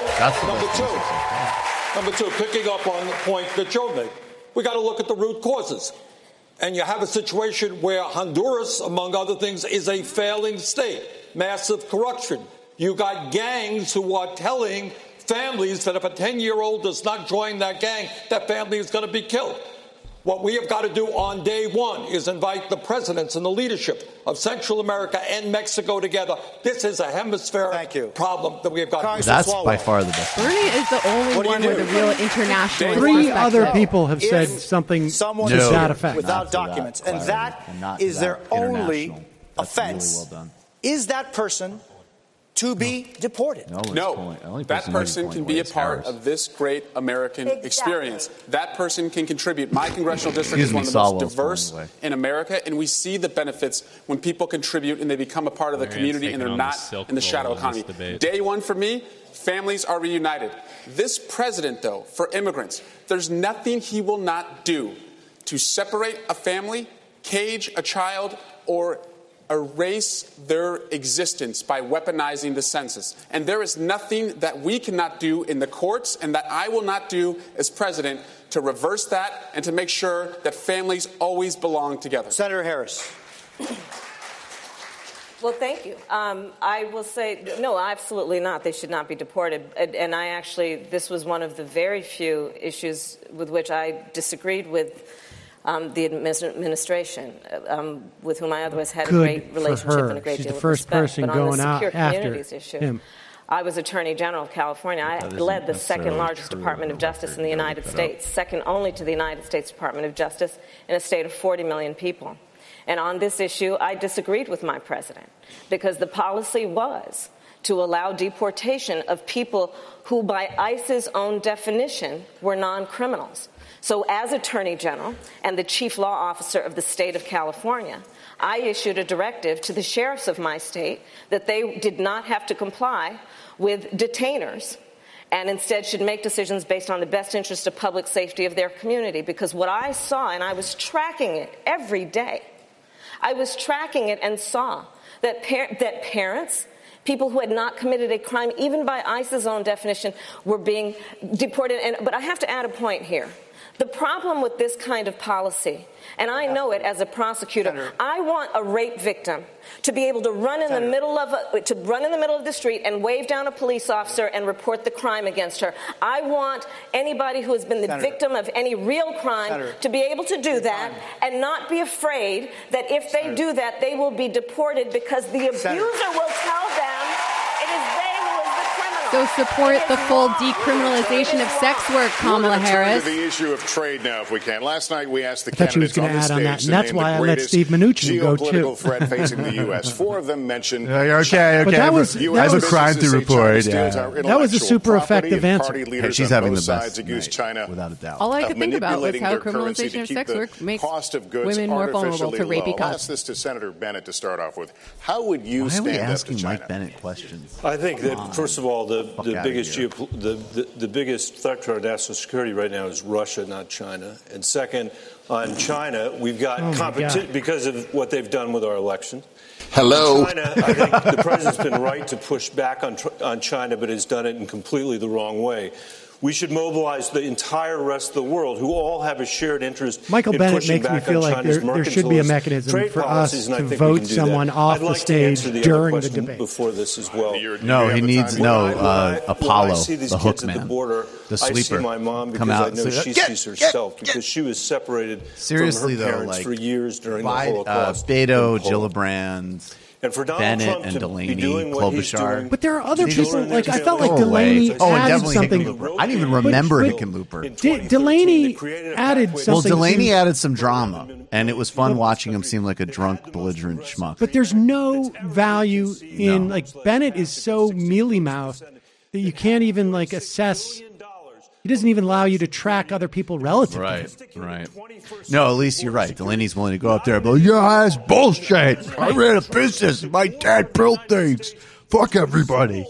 S: Number two, picking up on the point that Joe made, we got to look at the root causes. And you have a situation where Honduras, among other things, is a failing state, massive corruption. You got gangs who are telling families that if a 10-year-old does not join that gang, that family is going to be killed. What we have got to do on day one is invite the presidents and the leadership of Central America and Mexico together. This is a hemispheric problem that we have got to
D: That's by far the best.
I: Bernie is the only one with a real international
C: Three
I: perspective.
C: other people have said something to that effect.
K: without documents, and that is their only offense. Is that person to be deported?
Y: No, that person can be a part of this great American experience. That person can contribute. My congressional district is one of the most diverse in America, and we see the benefits when people contribute and they become a part of the community and they're not in the shadow economy. Day one for me, families are reunited. This president, though, for immigrants, there's nothing he will not do to separate a family, cage a child, or erase their existence by weaponizing the census. And there is nothing that we cannot do in the courts and that I will not do as president to reverse that and to make sure that families always belong together.
K: Senator Harris.
U: Well, thank you. I will say, no, absolutely not. They should not be deported. And this was one of the very few issues with which I disagreed with the administration, with whom I otherwise had a great relationship and a great deal of respect.
C: She's the first person going out after
U: him. I was Attorney General of California. I led the second largest Department of Justice in the United States, second only to the United States Department of Justice in a state of 40 million people. And on this issue, I disagreed with my president because the policy was to allow deportation of people who, by ICE's own definition, were non-criminals. So as Attorney General and the Chief Law Officer of the state of California, I issued a directive to the sheriffs of my state that they did not have to comply with detainers and instead should make decisions based on the best interest of public safety of their community. Because what I saw, and I was tracking it every day, I was tracking it and saw that parents, people who had not committed a crime, even by ICE's own definition, were being deported. But I have to add a point here. The problem with this kind of policy, and I know it as a prosecutor, Senator, I want a rape victim to be able to run in the middle of the street and wave down a police officer and report the crime against her. I want anybody who has been the victim of any real crime to be able to do that and not be afraid that if they do that, they will be deported because the abuser will tell them it is they who is the criminal.
I: So support the full decriminalization of sex work, Kamala Harris.
H: To the issue of trade now, if we can. Last night we asked the candidates on the stage
C: and that's why I let Steve Mnuchin go too.
H: Geopolitical threat facing the U.S. Four of them mentioned.
L: Okay.
C: But that was
L: I have a crime to report. Yeah.
C: That was a super effective answer.
L: Hey, she's having the best night, China, without a doubt.
I: All I could think about was how criminalization of sex work makes women more vulnerable to rapey cops.
H: I'll ask this to Senator Bennett to start off with. How would you stand up to China? Why are we asking
D: Mike Bennett questions?
V: I think that, first of all, the biggest threat to our national security right now is Russia, not China. And second, on China, we've got competition because of what they've done with our election.
H: Hello.
V: China, I think the president's been right to push back on China, but has done it in completely the wrong way. We should mobilize the entire rest of the world who all have a shared interest
C: Michael
V: in
C: Bennett
V: pushing
C: makes me
V: back
C: feel
V: on
C: like
V: China's
C: there should be a mechanism for us to vote someone off the stage during the debate.
V: Before this as well.
D: No, he needs Apollo, the hook man, the sleeper.
V: I see my mom because I know she sees herself because she was separated from her parents for years during the Holocaust.
D: Beto, Gillibrand.
V: And for Donald
D: Bennett
V: Trump
D: and
V: to
D: Delaney,
V: be doing what he's doing,
C: but there are other people. Like I felt like Delaney added something.
D: I didn't even remember Hickenlooper.
C: Delaney added something.
D: Well, Delaney added some drama, and it was fun watching him seem like a drunk, belligerent schmuck.
C: But there's no value in like Bennett is so mealy-mouthed that you can't even assess. He doesn't even allow you to track other people relative to him.
D: Right. No, at least you're right. Delaney's willing to go up there and be like, yeah, that's bullshit. I ran a business. My dad built things. Fuck everybody.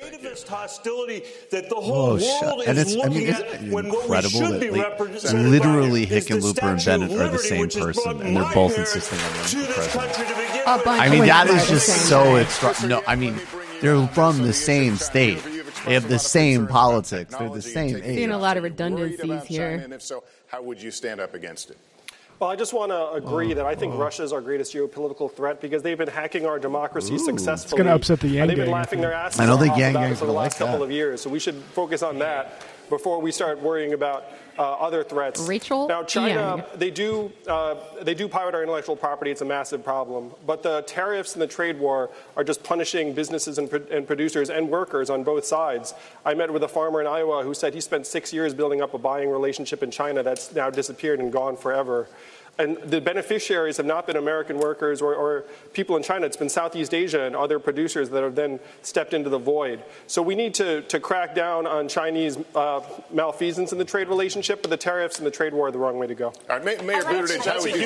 V: Hostility that the whole world is looking at when what we should be represented
D: literally Hickenlooper and Bennett are the same person, and they're both insisting on running for president. I mean, that is just so extra. No, I mean, they're from the same state. They have the same politics. They're the same age.
I: Seeing a lot of redundancies here.
H: And if so, how would you stand up against it?
F: Well, I just want to agree that I think Russia is our greatest geopolitical threat because they've been hacking our democracy successfully.
E: It's going to upset the Yang
F: They've been
E: Gang.
F: laughing their asses
D: I don't think
F: off
D: Yang
F: about it
D: Gang's
F: for the
D: gonna
F: last
D: like
F: couple
D: that.
F: of years. So we should focus on that before we start worrying about other threats.
I: Rachel
F: Now, China,
I: Yang.
F: they do pirate our intellectual property. It's a massive problem. But the tariffs and the trade war are just punishing businesses and producers and workers on both sides. I met with a farmer in Iowa who said he spent 6 years building up a buying relationship in China that's now disappeared and gone forever. And the beneficiaries have not been American workers or people in China. It's been Southeast Asia and other producers that have then stepped into the void. So we need to crack down on Chinese malfeasance in the trade relationship, but the tariffs and the trade war are the wrong way to go.
H: All right, Mayor Buttigieg,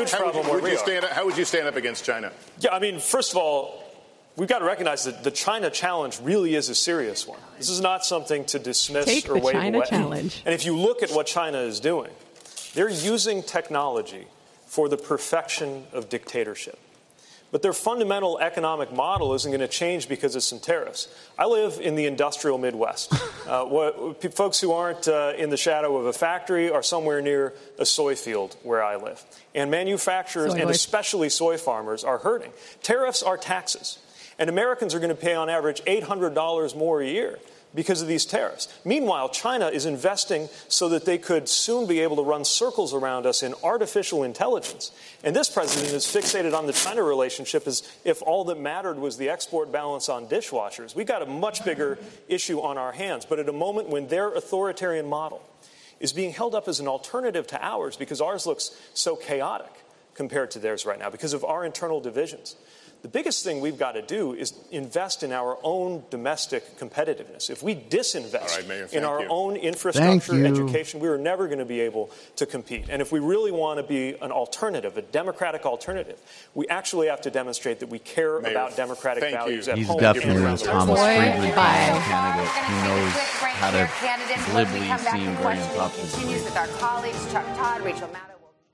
H: how would you stand up against China?
X: Yeah, I mean, first of all, we've got to recognize that the China challenge really is a serious one. This is not something to dismiss
I: Take
X: or
I: the
X: wave
I: China
X: away.
I: challenge.
X: And if you look at what China is doing, they're using technology for the perfection of dictatorship. But their fundamental economic model isn't going to change because of some tariffs. I live in the industrial Midwest. Folks who aren't in the shadow of a factory are somewhere near a soy field where I live. And manufacturers, and especially soy farmers, are hurting. Tariffs are taxes. And Americans are going to pay on average $800 more a year because of these tariffs. Meanwhile, China is investing so that they could soon be able to run circles around us in artificial intelligence. And this president is fixated on the China relationship as if all that mattered was the export balance on dishwashers. We've got a much bigger issue on our hands. But at a moment when their authoritarian model is being held up as an alternative to ours because ours looks so chaotic compared to theirs right now because of our internal divisions, the biggest thing we've got to do is invest in our own domestic competitiveness. If we disinvest in our own infrastructure, education, we are never going to be able to compete. And if we really want to be an alternative, a democratic alternative, we actually have to demonstrate that we care about democratic values at home.
D: He's definitely a Thomas Friedman candidate who knows how to glibly seem very unpopular.
T: Continues with our colleagues, Chuck Todd, Rachel Maddow.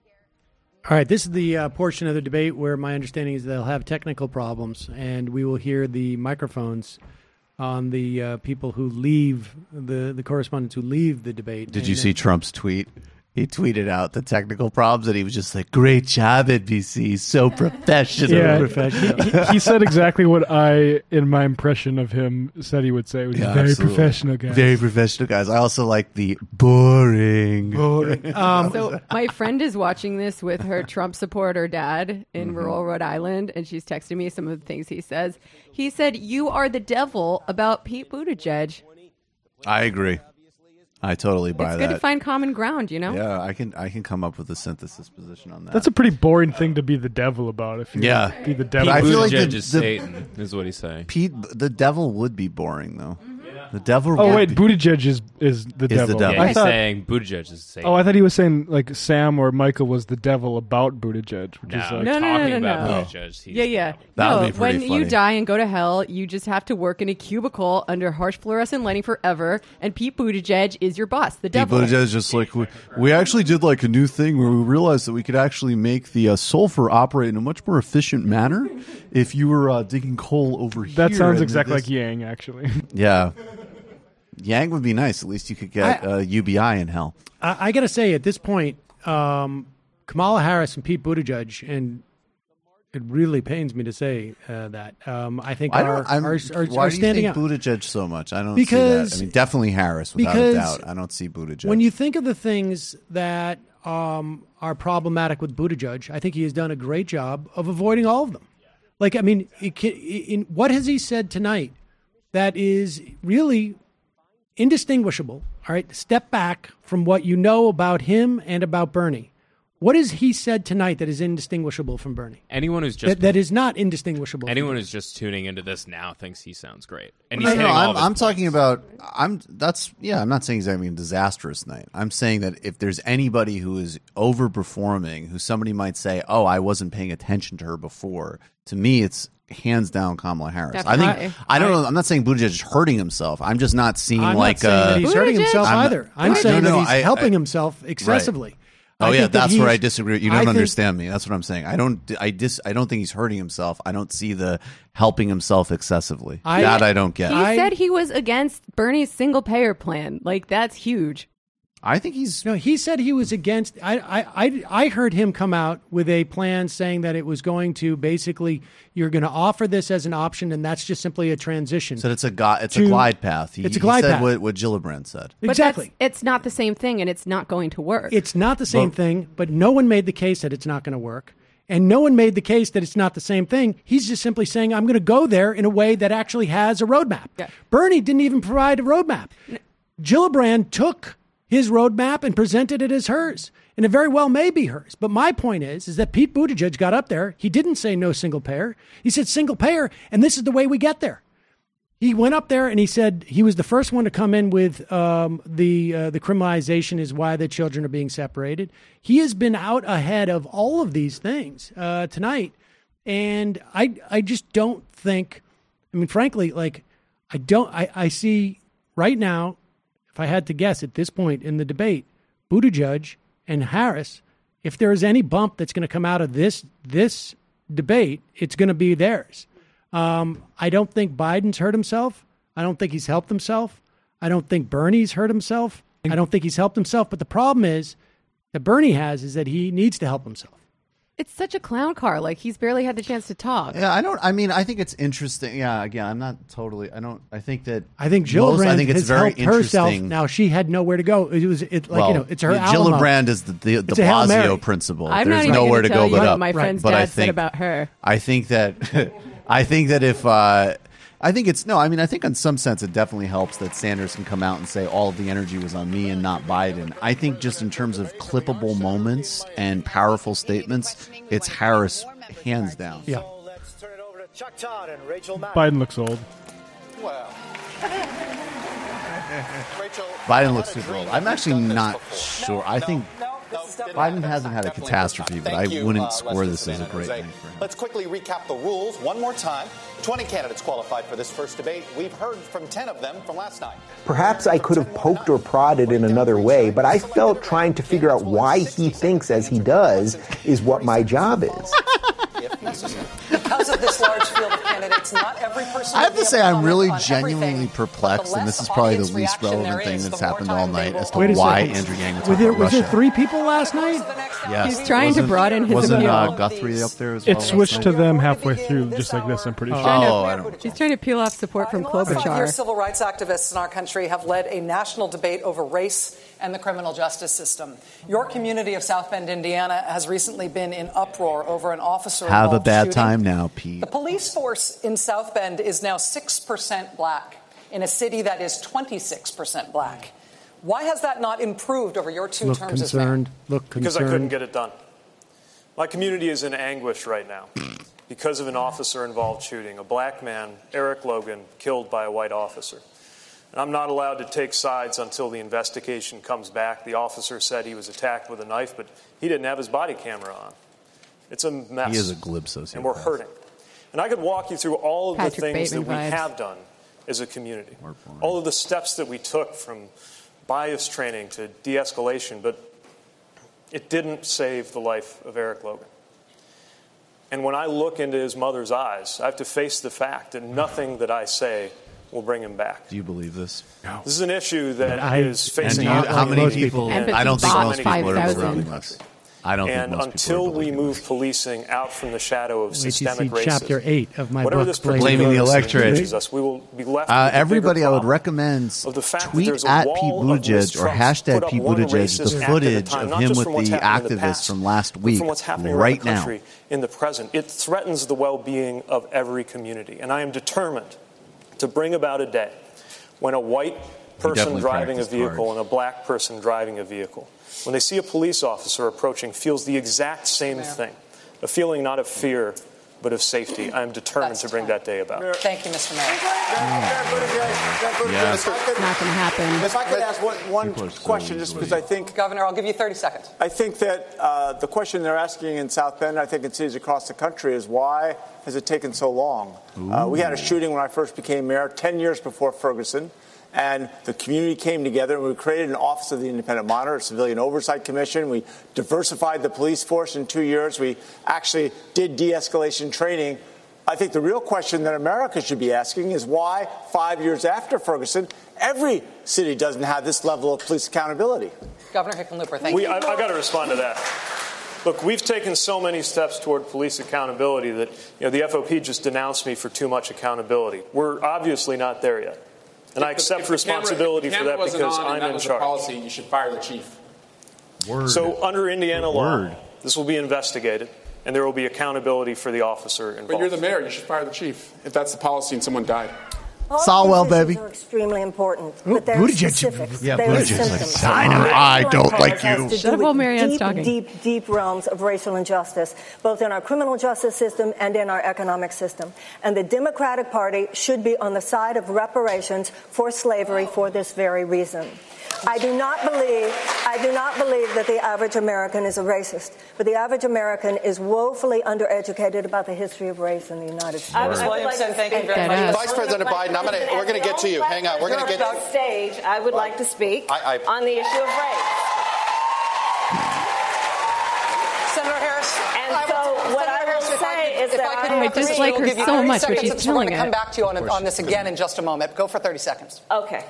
C: All right, this is the portion of the debate where my understanding is they'll have technical problems, and we will hear the microphones on the people who leave, the correspondents who leave the debate.
D: Did you see Trump's tweet? He tweeted out the technical problems, and he was just like, "Great job, NBC, so professional."
E: Yeah,
C: professional.
E: He said exactly what I, in my impression of him, said he would say. It was very
D: absolutely.
E: professional, guys.
D: Very professional, guys. I also like the boring.
I: So my friend is watching this with her Trump supporter dad in rural Rhode Island, and she's texting me some of the things he says. He said, "You are the devil" about Pete Buttigieg.
D: I agree. I totally buy that.
I: It's good to find common ground, you know?
D: Yeah, I can come up with a synthesis position on that.
E: That's a pretty boring thing to be the devil about. If you be the devil.
M: Pete
D: I feel like
M: Buttigieg is Satan, is what he's saying.
D: The devil would be boring, though. The devil.
E: Oh wait, Buttigieg is the devil.
M: Yeah, he's saying Buttigieg is Satan.
E: Oh, I thought he was saying like Sam or Michael was the devil about Buttigieg. Which is like,
M: no.
I: Buttigieg. Yeah.
D: That would be
I: when
D: pretty funny.
I: you die and go to hell, you just have to work in a cubicle under harsh fluorescent lighting forever, and Pete Buttigieg is your boss, the devil.
D: Pete Buttigieg is just like, we actually did like a new thing where we realized that we could actually make the sulfur operate in a much more efficient manner if you were digging coal over here.
E: That sounds exactly like Yang, actually.
D: Yeah. Yang would be nice. At least you could get UBI in hell.
C: I got to say, at this point, Kamala Harris and Pete Buttigieg, and it really pains me to say that, I think are
D: why
C: standing
D: do you
C: out.
D: think Buttigieg so much? I don't see that. I mean, definitely Harris, without a doubt. I don't see Buttigieg.
C: When you think of the things that are problematic with Buttigieg, I think he has done a great job of avoiding all of them. Like, I mean, what has he said tonight that is really indistinguishable? All right, step back from what you know about him and about Bernie. What has he said tonight that is indistinguishable from Bernie?
M: Anyone who's just
C: that is not indistinguishable.
M: Anyone who's just tuning into this now thinks he sounds great, and
D: he's
M: hitting all of his
D: I'm talking about. I'm not saying he's having a disastrous night. I'm saying that if there's anybody who is overperforming, who somebody might say, "Oh, I wasn't paying attention to her before," to me, it's hands down Kamala Harris.
I: Definitely.
D: I don't know. I'm not saying Buttigieg is hurting himself. I'm just not seeing
C: I'm
D: like
C: not saying that he's hurting himself either. I'm saying that he's helping himself excessively.
D: Right. Oh yeah, that's where I disagree. You don't understand me. That's what I'm saying. I don't think he's hurting himself. I don't see the helping himself excessively. I don't get.
I: He said he was against Bernie's single payer plan. Like, that's huge.
D: I think he's.
C: No, he said he was against. I heard him come out with a plan saying that it was going to basically, you're going to offer this as an option, and that's just simply a transition.
D: So it's a glide path.
C: It's a glide path.
D: He said what Gillibrand said.
C: Exactly.
I: But it's not the same thing, and it's not going to work.
C: It's not the same thing, but no one made the case that it's not going to work. And no one made the case that it's not the same thing. He's just simply saying, I'm going to go there in a way that actually has a roadmap. Yeah. Bernie didn't even provide a roadmap. Gillibrand took his roadmap and presented it as hers. And it very well may be hers. But my point is that Pete Buttigieg got up there. He didn't say no single payer. He said single payer, and this is the way we get there. He went up there and he said he was the first one to come in with the criminalization is why the children are being separated. He has been out ahead of all of these things tonight. And I just don't think, I mean, frankly, like, I see right now, if I had to guess at this point in the debate, Buttigieg and Harris, if there is any bump that's going to come out of this debate, it's going to be theirs. I don't think Biden's hurt himself. I don't think he's helped himself. I don't think Bernie's hurt himself. I don't think he's helped himself. But the problem is that Bernie has is that he needs to help himself.
I: It's such a clown car. Like, he's barely had the chance to talk.
D: Yeah, I think it's interesting. Yeah, again, I'm not totally. I think
C: Gillibrand
D: I think it's
C: has
D: very
C: helped herself.
D: interesting.
C: Now she had nowhere to go. It's her Alamo.
D: Gillibrand is the Blasio principle.
I: I'm
D: There's
I: not even
D: nowhere to
I: tell
D: go
I: you
D: but
I: what
D: up.
I: my friend's dad said about her.
D: I think that if I think in some sense it definitely helps that Sanders can come out and say all of the energy was on me and not Biden. I think just in terms of clippable moments and powerful statements, it's Harris hands down.
C: Yeah.
K: Let's turn it over to Chuck Todd and Rachel Maddow.
E: Biden looks old.
O: Well, Rachel,
D: Biden looks super old. I'm actually not sure. I think Biden hasn't had a catastrophe, but I wouldn't score this as a great night for him.
O: Let's quickly recap the rules one more time. 20 candidates qualified for this first debate. We've heard from 10 of them from last night.
P: Perhaps I could have poked or prodded in another way, but I felt trying to figure out why he thinks as he does is what my job is.
Q: Because of this large field of candidates, not every person.
D: I have to say, I'm really genuinely perplexed, and this is probably the least relevant thing that's happened all night as to why Andrew Yang was talking about Russia.
C: Was there 3 people last night?
D: Yes.
I: He's trying to broaden his appeal.
D: Wasn't Guthrie up there as well?
E: It switched to them halfway through, just like this, I'm pretty sure.
I: He's trying to peel off support from Klobuchar.
Q: Civil rights activists in our country have led a national debate over race and the criminal justice system. Your community of South Bend, Indiana, has recently been in uproar over an officer
D: Have a bad
Q: shooting.
D: time now, Pete.
Q: The police force in South Bend is now 6% black in a city that is 26% black. Why has that not improved over your 2 terms as mayor?
F: Because I couldn't get it done. My community is in anguish right now because of an officer-involved shooting. A black man, Eric Logan, killed by a white officer. And I'm not allowed to take sides until the investigation comes back. The officer said he was attacked with a knife, but he didn't have his body camera on. It's a mess.
D: He is a glib sociopath.
F: And we're hurting. And I could walk you through all of
I: Patrick
F: the things
I: Bateman
F: that we
I: vibes.
F: have done as a community. All of the steps that we took, from bias training to de-escalation, but it didn't save the life of Eric Logan. And when I look into his mother's eyes, I have to face the fact that nothing that I say will bring him back.
D: Do you believe this?
F: No. This is an issue that is facing
D: how many people? I don't think most people are surrounding us. I don't
F: and
D: think most
F: until we move policing out from the shadow of systemic racism,
C: Chapter 8 of my
F: whatever
C: book,
F: this
D: Blaming the Electorate.
F: us, we will be left with
D: everybody,
F: the
D: I
F: bigger
D: would recommend
F: fact
D: tweet
F: that
D: at Pete
F: wall of
D: Buttigieg or
F: mistrust
D: hashtag
F: put
D: Pete
F: up one
D: Buttigieg
F: racist
D: the
F: act at a
D: footage
F: time,
D: of
F: not
D: him
F: just
D: with
F: from what's
D: the
F: happened in the
D: activists
F: past,
D: from last
F: but
D: week
F: from what's happening
D: right
F: around the
D: now.
F: country in the present. It threatens the well-being of every community, and I am determined to bring about a day when a white person driving a vehicle and a black person driving a vehicle, when they see a police officer approaching, feels the exact same thing. A feeling not of fear, but of safety. I am determined to bring that day about.
Q: Thank you, Mr. Mayor.
I: It's not going to happen.
G: If I could ask one question, just because I think...
Q: Governor, I'll give you 30 seconds.
G: I think that the question they're asking in South Bend, I think in cities across the country, is why has it taken so long? We had a shooting when I first became mayor 10 years before Ferguson. And the community came together, and we created an Office of the Independent Monitor, a Civilian Oversight Commission. We diversified the police force in 2 years. We actually did de-escalation training. I think the real question that America should be asking is why 5 years after Ferguson, every city doesn't have this level of police accountability.
Q: Governor Hickenlooper, thank you.
F: I've got to respond to that. Look, we've taken so many steps toward police accountability that the FOP just denounced me for too much accountability. We're obviously not there yet. And I accept responsibility for that because I'm in charge.
Y: Policy, you should fire the chief.
F: So under Indiana law, this will be investigated, and there will be accountability for the officer involved.
Y: But you're the mayor. You should fire the chief if that's the policy and someone died.
J: Solwell, baby. Are extremely important, but they're specifics.
D: Yeah,
J: they're symptoms.
D: I don't like you.
J: Shut up while Marianne's talking. Deep realms of racial injustice, both in our criminal justice system and in our economic system. And the Democratic Party should be on the side of reparations for slavery for this very reason. I do not believe that the average American is a racist, but the average American is woefully undereducated about the history of race in the United States.
Q: Ms. Williamson, thank you very much.
O: Vice President Biden, we're going to get to you. Hang on. We're going to get to
U: stage. I would like to speak on the issue of race.
Q: Senator Harris.
U: And so what I will say is that
I: I dislike her so much, but she's killing
Q: it. I'm going to come back to you on this again in just a moment. Go for 30 seconds.
U: Okay.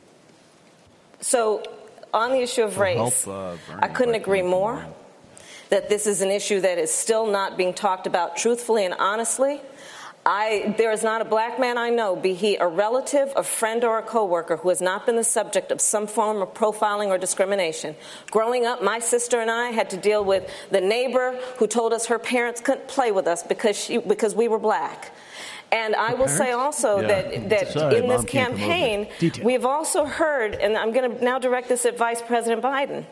U: So on the issue of race, I couldn't agree more. that this is an issue that is still not being talked about truthfully and honestly. There is not a black man I know, be he a relative, a friend, or a coworker, who has not been the subject of some form of profiling or discrimination. Growing up, my sister and I had to deal with the neighbor who told us her parents couldn't play with us because we were black. And I will say also that in this campaign, we have also heard, and I'm going to now direct this at Vice President Biden.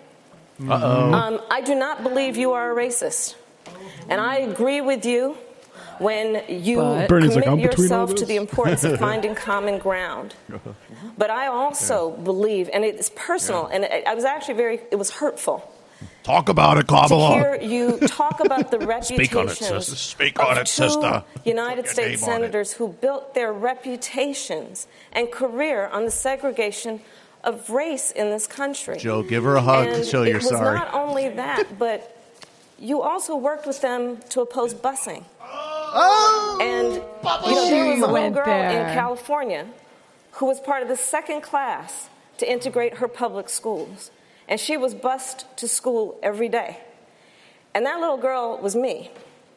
U: I do not believe you are a racist. And I agree with you when you commit yourself to the importance of finding common ground. But I also believe, and it's personal, and I was actually it was hurtful.
L: Talk about it, Kamala.
U: To hear you talk about the reputations
L: Speak on it, sister.
U: United States senators who built their reputations and career on the segregation of race in this country.
L: Joe, give her a hug to show you're sorry.
U: It was not only that, but you also worked with them to oppose busing. And there was a little girl in California who was part of the second class to integrate her public schools. And she was bused to school every day. And that little girl was me.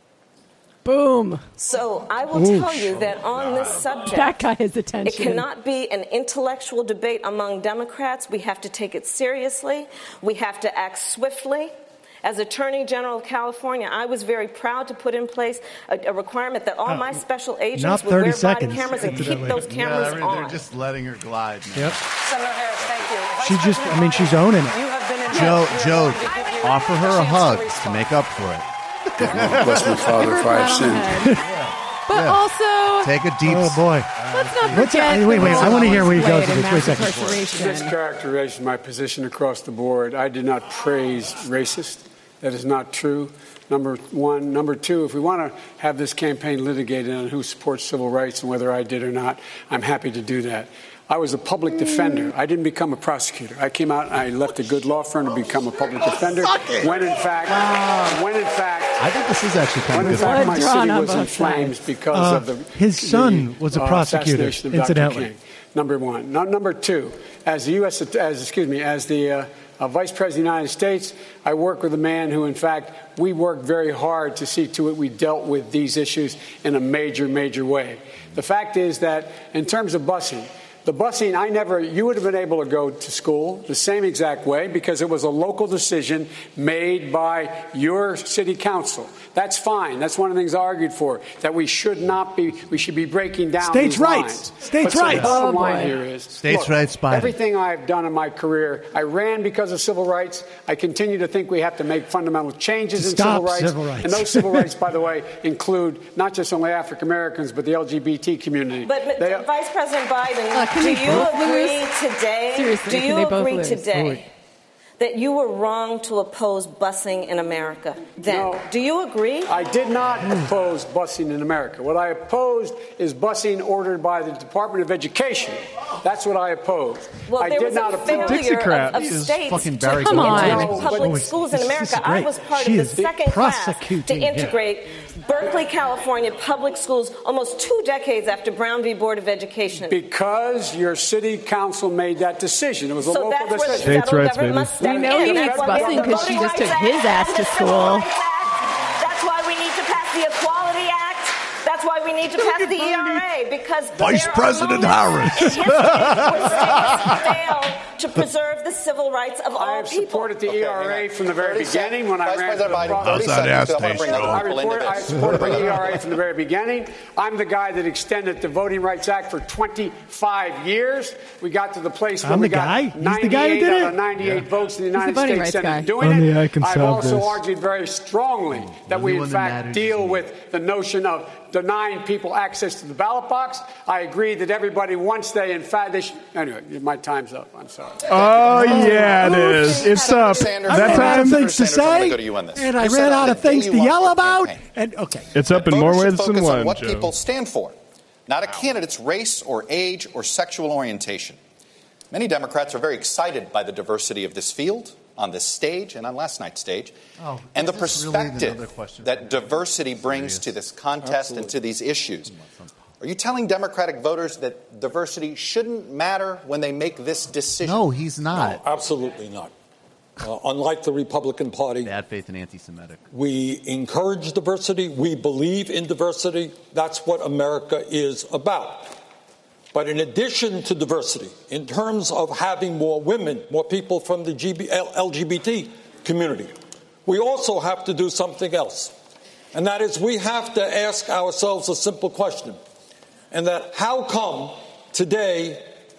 I: Boom.
U: So I will tell you that on this subject,
I: that got his attention.
U: It cannot be an intellectual debate among Democrats. We have to take it seriously. We have to act swiftly. As Attorney General of California, I was very proud to put in place a requirement that all my special agents would wear body cameras and keep those cameras on.
L: They're just letting her glide. Man.
U: Yep.
Q: Senator Harris, thank you.
C: She's owning it.
Q: You have been
L: Joe, offer her a hug to make up for it.
A: Bless my father if I have sinned.
I: But also,
L: take a deep.
C: Oh boy!
I: Let's not forget.
C: Wait! I want to hear where he goes with this. Wait a second.
A: Mischaracterization of my position across the board. I did not praise racist. That is not true. Number one. Number two, if we want to have this campaign litigated on who supports civil rights and whether I did or not, I'm happy to do that. I was a public defender. I didn't become a prosecutor. I came out and I left a good law firm to become a public defender. When in fact,
L: I think this is actually kind of good.
A: When in fact my city was in flames because of
C: his son was a prosecutor, incidentally.
A: King. Number one. Number two, as the Vice President of the United States, I work with a man who, in fact, we worked very hard to see to it we dealt with these issues in a major, major way. The fact is that in terms of busing, you would have been able to go to school the same exact way because it was a local decision made by your city council. That's fine. That's one of the things I argued for, that we should be breaking down
C: states'
A: these
C: rights.
A: lines.
C: States'
A: but
C: rights.
A: The bottom line here is,
L: states' rights, Biden.
A: Everything I've done in my career, I ran because of civil rights. I continue to think we have to make fundamental changes in civil rights. And those civil rights, by the way, include not just only African Americans, but the LGBT community.
U: But Vice President Biden, do you agree today that you were wrong to oppose busing in America then?
A: No,
U: do you agree?
A: I did not oppose busing in America. What I opposed is busing ordered by the Department of Education. That's what I opposed.
U: Well,
A: I
U: there
A: did
U: was
A: not
U: a failure of states
L: fucking
U: to
L: Barry
U: integrate public schools in America. I was part of the second class to integrate Berkeley, California public schools almost 2 decades after Brown v. Board of Education.
A: Because your city council made that decision. It was a local decision.
U: Where the federal government must step
I: we know he needs busing because she just took his ass to school.
U: That's why we need to pass the Equality Act. That's why we need to pass the ERA, because
L: Vice President Harris
U: in history where states fail to preserve the civil rights of all people.
A: I have supported the ERA from the very beginning when I ran for the
L: How's that ass taste,
A: I supported the ERA from the very beginning. I'm the guy that extended the Voting Rights Act for 25 years. We got to the place where we got 98 out of 98 votes in the United States Senate doing it. I've also argued very strongly that we, in fact, deal with the notion of denying people access to the ballot box. I agree that everybody, once they, in fact, anyway, my time's up. I'm sorry.
E: Oh, yeah, it is. It's up.
C: That time things to say, and I ran out of things to yell about. And
E: it's up in more ways than one,
O: what
E: Joe.
O: People stand for, not a candidate's race or age or sexual orientation. Many Democrats are very excited by the diversity of this field on this stage and on last night's stage, and the perspective that diversity brings to this contest and to these issues. Are you telling Democratic voters that diversity shouldn't matter when they make this decision?
L: No, he's not.
S: No, absolutely not. Unlike the Republican Party,
D: bad faith and anti-Semitic.
S: We encourage diversity. We believe in diversity. That's what America is about. But in addition to diversity, in terms of having more women, more people from the LGBT community, we also have to do something else. And that is we have to ask ourselves a simple question. And that how come today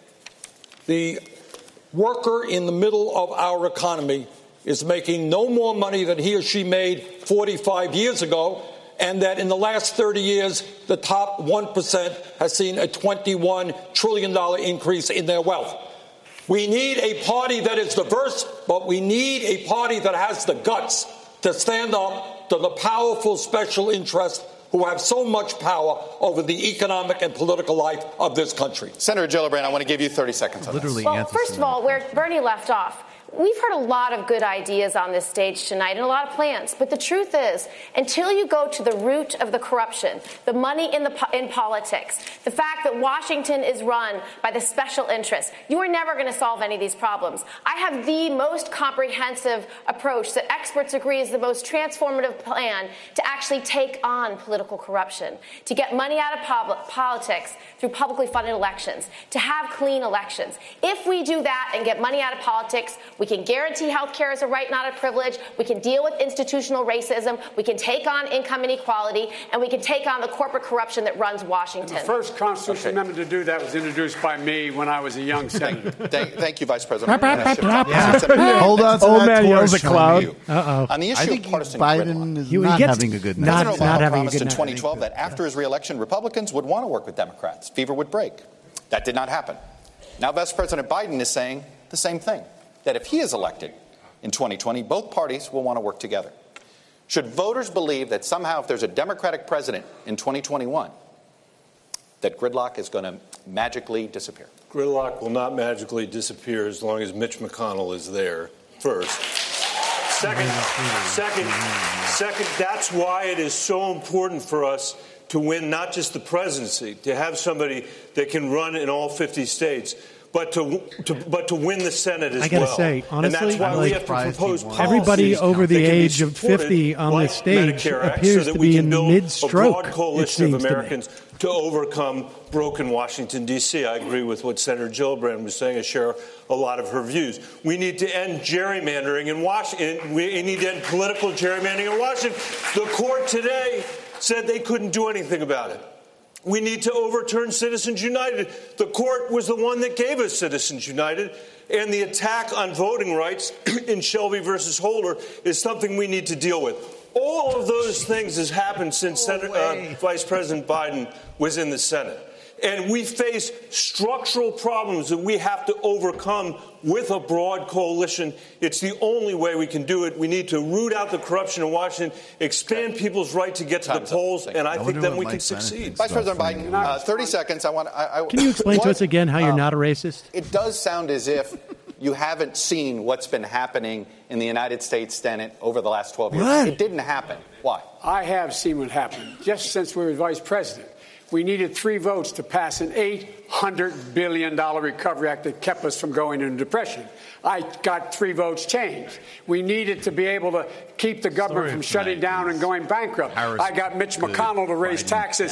S: the worker in the middle of our economy is making no more money than he or she made 45 years ago, and that in the last 30 years, the top 1% has seen a $21 trillion increase in their wealth. We need a party that is diverse, but we need a party that has the guts to stand up to the powerful special interests who have so much power over the economic and political life of this country.
O: Senator Gillibrand, I want to give you 30 seconds on
B: this. Well, first of all, where Bernie left off, we've heard a lot of good ideas on this stage tonight and a lot of plans. But the truth is, until you go to the root of the corruption, the money in politics, the fact that Washington is run by the special interests, you are never going to solve any of these problems. I have the most comprehensive approach that experts agree is the most transformative plan to actually take on political corruption, to get money out of politics through publicly funded elections, to have clean elections. If we do that and get money out of politics, we can guarantee health care as a right, not a privilege. We can deal with institutional racism. We can take on income inequality. And we can take on the corporate corruption that runs Washington.
A: And the first constitutional amendment to do that was introduced by me when I was a young senator.
O: Thank you, Vice President.
L: Hold on to that
E: yells a cloud.
O: On the issue of partisan
L: Biden is not having a good night.
O: President Obama promised in 2012 that after his reelection, Republicans would want to work with Democrats. Fever would break. That did not happen. Now Vice President Biden is saying the same thing, that if he is elected in 2020, both parties will want to work together. Should voters believe that somehow if there's a Democratic president in 2021, that gridlock is going to magically disappear?
X: Gridlock will not magically disappear as long as Mitch McConnell is there, first. Second, that's why it is so important for us to win not just the presidency, to have somebody that can run in all 50 states, but to win the Senate as well.
C: I got to say, honestly,
X: and that's why we have to propose
C: everybody over the age of 50 on this stage appears to be in mid-stroke.
X: A broad coalition of Americans to overcome broken Washington, D.C. I agree with what Senator Gillibrand was saying. I share a lot of her views. We need to end gerrymandering in Washington. We need to end political gerrymandering in Washington. The court today said they couldn't do anything about it. We need to overturn Citizens United. The court was the one that gave us Citizens United. And the attack on voting rights in Shelby versus Holder is something we need to deal with. All of those things has happened since Vice President Biden was in the Senate. And we face structural problems that we have to overcome with a broad coalition. It's the only way we can do it. We need to root out the corruption in Washington, expand people's right to get to the polls, and I think then we can succeed.
O: Vice President Biden, 30 seconds.
C: Can you explain to us again how you're not a racist?
O: It does sound as if you haven't seen what's been happening in the United States Senate over the last 12 years.
A: What?
O: It didn't happen. Why?
A: I have seen what happened just since we were vice president. We needed 3 votes to pass an $800 billion recovery act that kept us from going into depression. I got 3 votes changed. We needed to be able to keep the government from shutting down and going bankrupt. I got Mitch McConnell to raise taxes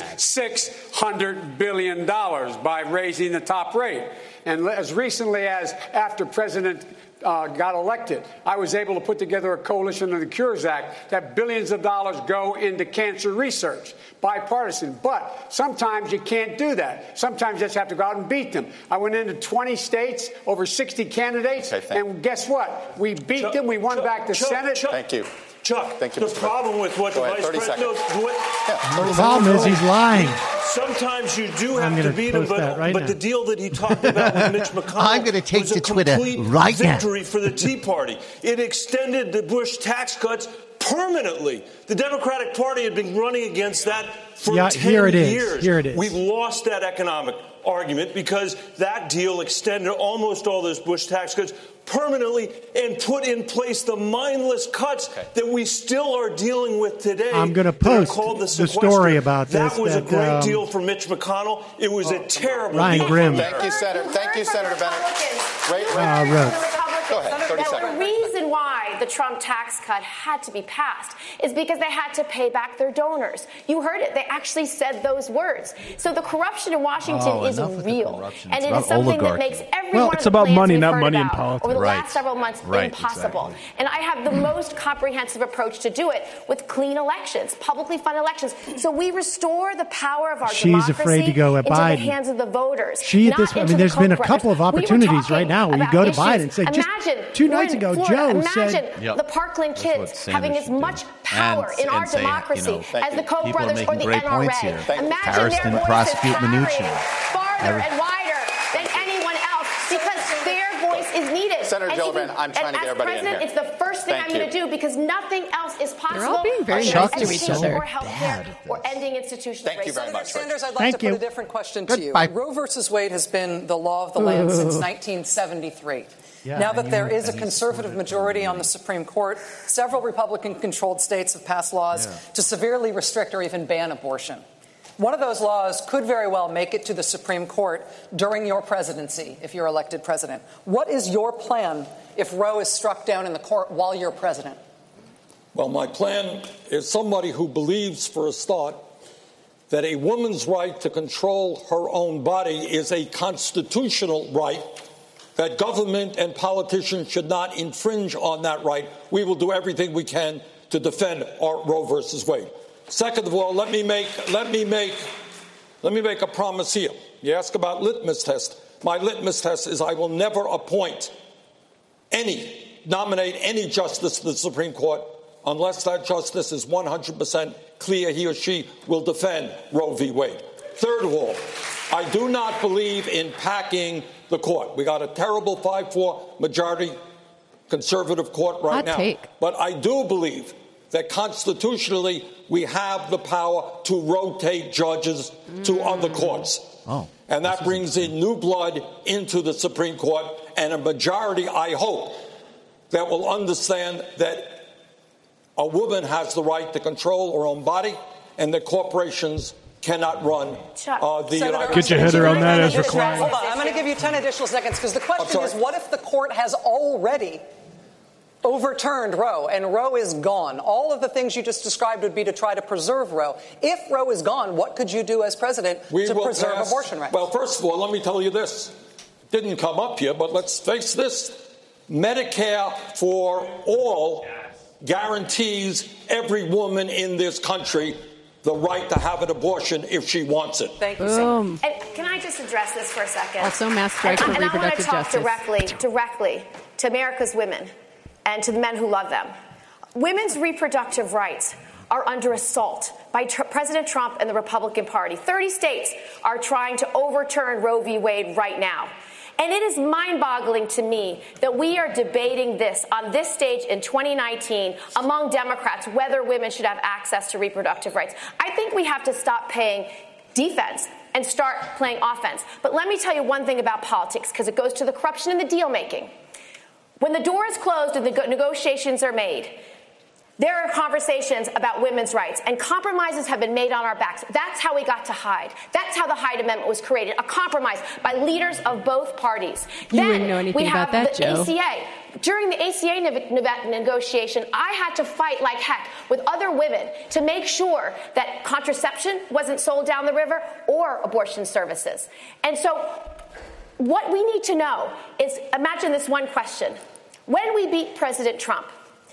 A: $600 billion by raising the top rate. And as recently as after President got elected, I was able to put together a coalition of the Cures Act that billions of dollars go into cancer research, bipartisan. But sometimes you can't do that. Sometimes you just have to go out and beat them. I went into 20 states, over 60 candidates, and guess what? We beat them. We won back the Senate.
O: Thank you.
X: Chuck,
O: thank you,
X: the problem with what the Vice President...
C: The problem is he's lying.
X: Sometimes you do have to beat him, but the deal that he talked about with Mitch McConnell
L: I'm going to take to Twitter right now.
X: Victory for the Tea Party. It extended the Bush tax cuts permanently. The Democratic Party had been running against that for 10 years.
C: Here it is.
X: We've lost that economic argument because that deal extended almost all those Bush tax cuts permanently and put in place the mindless cuts that we still are dealing with today.
C: I'm going to post the story about this.
X: That was a great deal for Mitch McConnell. It was a terrible
C: Ryan
X: deal.
C: Grimm.
O: Thank you, Senator. Thank you, Senator Bennett. Go ahead. 30 seconds.
B: The reason why the Trump tax cut had to be passed is because they had to pay back their donors. You heard it. They actually said those words. So the corruption in Washington is real. And it is something that makes every one of
E: it's
B: the
E: about
B: plans
E: money,
B: we've
E: not
B: heard
E: money in
B: about
E: politics.
B: over the last several months impossible.
D: Exactly.
B: And I have the most comprehensive approach to do it with clean elections, publicly funded elections. So we restore the power of our democracy
C: afraid to go at
B: into
C: Biden.
B: The hands of the voters.
C: There's been a couple of opportunities right now where you go to Biden and say, just 2 nights ago, Joe said...
B: the Parkland kids having as much power in our democracy as the Koch brothers or the NRA. Imagine their voices carrying farther and wider than anyone else because their voice is needed.
O: Senator Gillibrand, I'm trying to get everybody in here.
B: It's the first thing I'm going to do because nothing else is possible.
I: They're all being very nice to each other.
B: Or healthcare or ending institutional racism.
O: Thank you very much.
Q: Sanders, I'd like to put a different question to you. Roe versus Wade has been the law of the land since 1973. Now that there is a conservative majority on the Supreme Court, several Republican-controlled states have passed laws to severely restrict or even ban abortion. One of those laws could very well make it to the Supreme Court during your presidency, if you're elected president. What is your plan if Roe is struck down in the court while you're president?
S: Well, my plan is somebody who believes, for a start, that a woman's right to control her own body is a constitutional right, that government and politicians should not infringe on that right. We will do everything we can to defend our Roe versus Wade. Second of all, let me make a promise here. You ask about litmus test. My litmus test is I will never nominate any justice to the Supreme Court unless that justice is 100% clear he or she will defend Roe v. Wade. Third of all, I do not believe in packing the court. We got a terrible 5-4 majority conservative court right now. But I do believe that constitutionally we have the power to rotate judges to other courts. And that brings in new blood into the Supreme Court and a majority, I hope, that will understand that a woman has the right to control her own body and that corporations cannot run the United
E: Get your header on that, Ezra Klein.
Q: Hold on, I'm going to give you 10 additional seconds because the question is, what if the court has already overturned Roe and Roe is gone? All of the things you just described would be to try to preserve Roe. If Roe is gone, what could you do as president to preserve abortion rights?
S: Well, first of all, let me tell you this. It didn't come up here, but let's face this. Medicare for all guarantees every woman in this country the right to have an abortion if she wants it.
Q: Thank you, Sam.
B: And can I just address this for a second?
I: Also, mass strike for reproductive justice.
B: And I want to talk directly to America's women and to the men who love them. Women's reproductive rights are under assault by President Trump and the Republican Party. 30 states are trying to overturn Roe v. Wade right now. And it is mind-boggling to me that we are debating this on this stage in 2019 among Democrats, whether women should have access to reproductive rights. I think we have to stop playing defense and start playing offense. But let me tell you one thing about politics, because it goes to the corruption and the deal-making. When the door is closed and the negotiations are made, there are conversations about women's rights, and compromises have been made on our backs. That's how we got to Hyde. That's how the Hyde Amendment was created, a compromise by leaders of both parties.
I: You wouldn't know anything about that, Joe.
B: ACA. During the ACA negotiation, I had to fight like heck with other women to make sure that contraception wasn't sold down the river or abortion services. And so what we need to know is, imagine this one question. When we beat President Trump,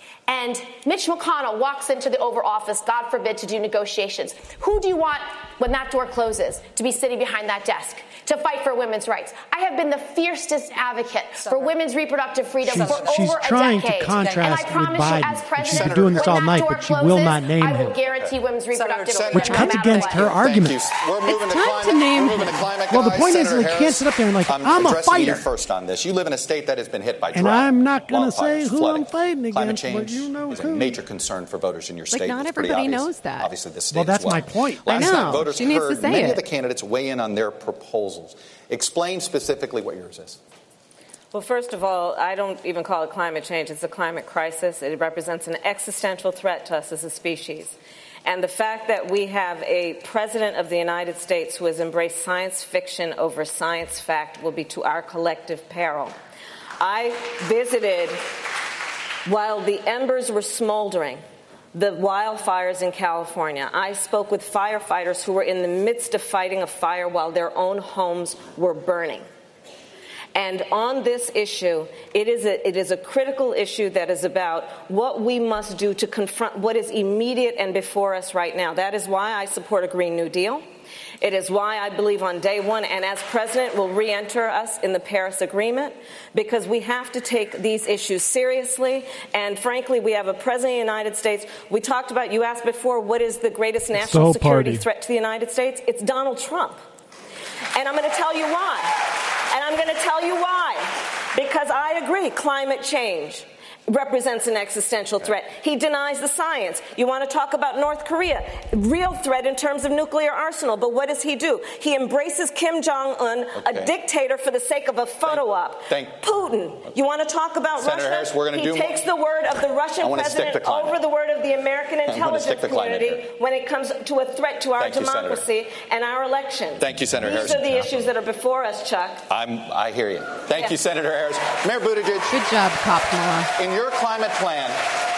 B: and Mitch McConnell walks into the Oval Office, God forbid, to do negotiations, who do you want, when that door closes, to be sitting behind that desk to fight for women's rights? I have been the fiercest advocate for women's reproductive freedom for over a decade.
C: She's trying to contrast with Biden. She's been doing this all night, but she will not name him.
B: I will guarantee women's reproductive freedom.
C: Which cuts against her argument.
O: We're moving
I: it's time to name him.
C: Well, the point is, we can't sit up there and I'm a fighter.
O: You first on this. You live in a state that has been hit by drought,
C: and I'm not going to say who
O: flooding.
C: I'm fighting against.
O: Climate change
C: you know
O: is a major concern for voters in your state.
I: Not
O: it's pretty
I: everybody
O: obvious.
I: knows that.
O: Obviously, the state
C: well, that's
O: as well.
C: my point.
O: Last
I: I know.
O: night, voters
I: she needs
O: heard
I: to say
O: many
I: it.
O: of the candidates weigh in on their proposals. Explain specifically what yours is.
U: Well, first of all, I don't even call it climate change. It's a climate crisis. It represents an existential threat to us as a species. And the fact that we have a president of the United States who has embraced science fiction over science fact will be to our collective peril. I visited while the embers were smoldering, the wildfires in California. I spoke with firefighters who were in the midst of fighting a fire while their own homes were burning. And on this issue, it is a critical issue that is about what we must do to confront what is immediate and before us right now. That is why I support a Green New Deal. It is why I believe on day one, and as president, will re-enter us in the Paris Agreement, because we have to take these issues seriously. And frankly, we have a president of the United States. We talked about, you asked before, what is the greatest national security threat to the United States? It's Donald Trump. And I'm going to tell you why. Because I agree, climate change represents an existential threat. He denies the science. You want to talk about North Korea, real threat in terms of nuclear arsenal, but what does he do? He embraces Kim Jong-un, a dictator for the sake of a photo op. Putin, you want to talk about
O: Senator
U: Russia?
O: Harris,
U: he takes the word of the Russian president over the word of the American intelligence community when it comes to a threat to our democracy and our elections.
O: Thank you, Senator Harris.
U: These are the issues that are before us, Chuck.
O: I hear you. Thank you, Senator Harris. Mayor Buttigieg.
I: Good job, Kamala.
O: In your climate plan,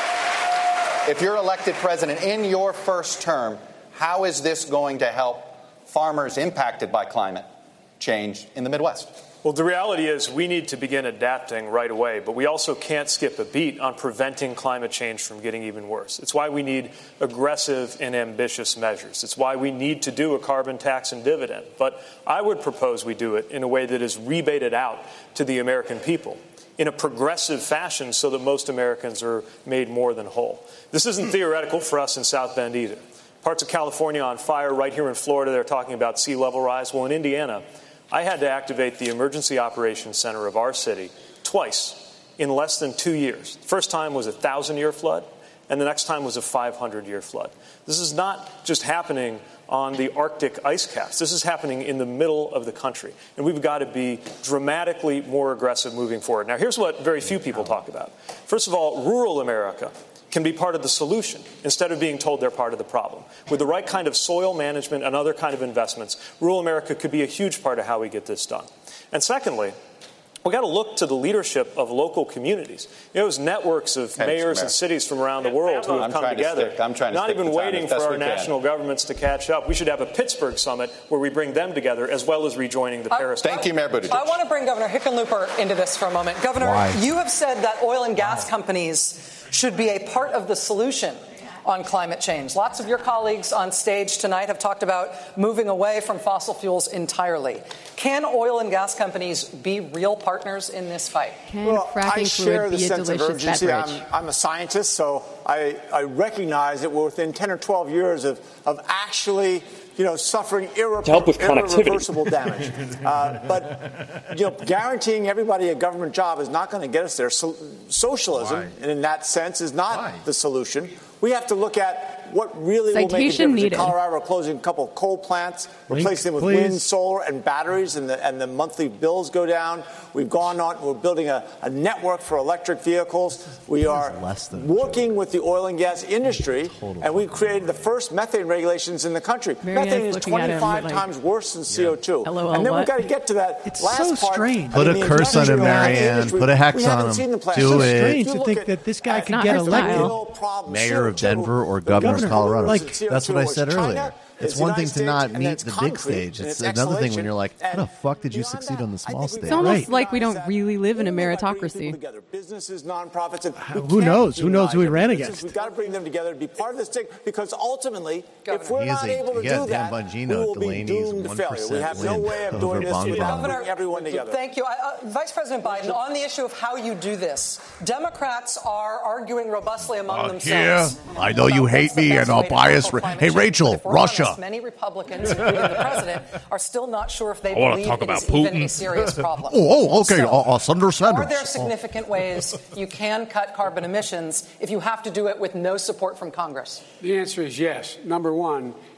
O: if you're elected president in your first term, how is this going to help farmers impacted by climate change in the Midwest?
X: Well, the reality is we need to begin adapting right away, but we also can't skip a beat on preventing climate change from getting even worse. It's why we need aggressive and ambitious measures. It's why we need to do a carbon tax and dividend. But I would propose we do it in a way that is rebated out to the American people in a progressive fashion so that most Americans are made more than whole. This isn't theoretical for us in South Bend either. Parts of California on fire. Right here in Florida, they're talking about sea level rise. Well, in Indiana, I had to activate the Emergency Operations Center of our city twice in less than 2 years. The first time was a 1,000-year flood, and the next time was a 500-year flood. This is not just happening on the Arctic ice caps. This is happening in the middle of the country, and we've got to be dramatically more aggressive moving forward. Now, here's what very few people talk about. First of all, rural America can be part of the solution instead of being told they're part of the problem. With the right kind of soil management and other kind of investments, rural America could be a huge part of how we get this done. And secondly, we've got to look to the leadership of local communities. Those networks of mayors and cities from around the world who have come together, not even waiting for our national governments to catch up. We should have a Pittsburgh summit where we bring them together as well as rejoining the Paris.
O: Thank you, Mayor Buttigieg.
Q: I want to bring Governor Hickenlooper into this for a moment. Governor, you have said that oil and gas companies should be a part of the solution on climate change. Lots of your colleagues on stage tonight have talked about moving away from fossil fuels entirely. Can oil and gas companies be real partners in this fight?
G: I share the sense of urgency. I'm a scientist, so I recognize that we're within 10 or 12 years of actually suffering irreversible damage. But guaranteeing everybody a government job is not going to get us there. Socialism, and in that sense, is not the solution. We have to look at what really will make a difference. In Colorado, we're closing a couple of coal plants, replacing them with wind, solar, and batteries, and the monthly bills go down. We've gone on. We're building a network for electric vehicles. We are working with the oil and gas industry, and we created the first methane regulations in the country. Methane is 25 times worse than CO2. And then we've got to get to that last part.
L: Strange. Put a curse on him, Marianne. Put a hex on him. Do it.
C: Strange to think that this guy could get elected.
L: Mayor of Denver or governor of Colorado. That's what I said earlier. It's one thing to not meet the big stage. It's another thing when you're like, how the fuck did you succeed on the small stage?
I: It's almost like we don't really live in a meritocracy.
G: Businesses, nonprofits, and
C: who knows? Who knows who he ran against?
G: We've got to bring them together to be part of this thing, because ultimately, if we're not able to do that, we will be doomed to failure. We have no way of doing this without bringing everyone together.
Q: Thank you. Vice President Biden, on the issue of how you do this, Democrats are arguing robustly among themselves.
L: I know you hate me and I'll bias. Hey, Rachel, Russia.
Q: Many Republicans, including the president, are still not sure if they believe it is even a serious problem.
L: Okay. Senator Sanders.
Q: Are there significant ways you can cut carbon emissions if you have to do it with no support from Congress?
A: The answer is yes. Number one,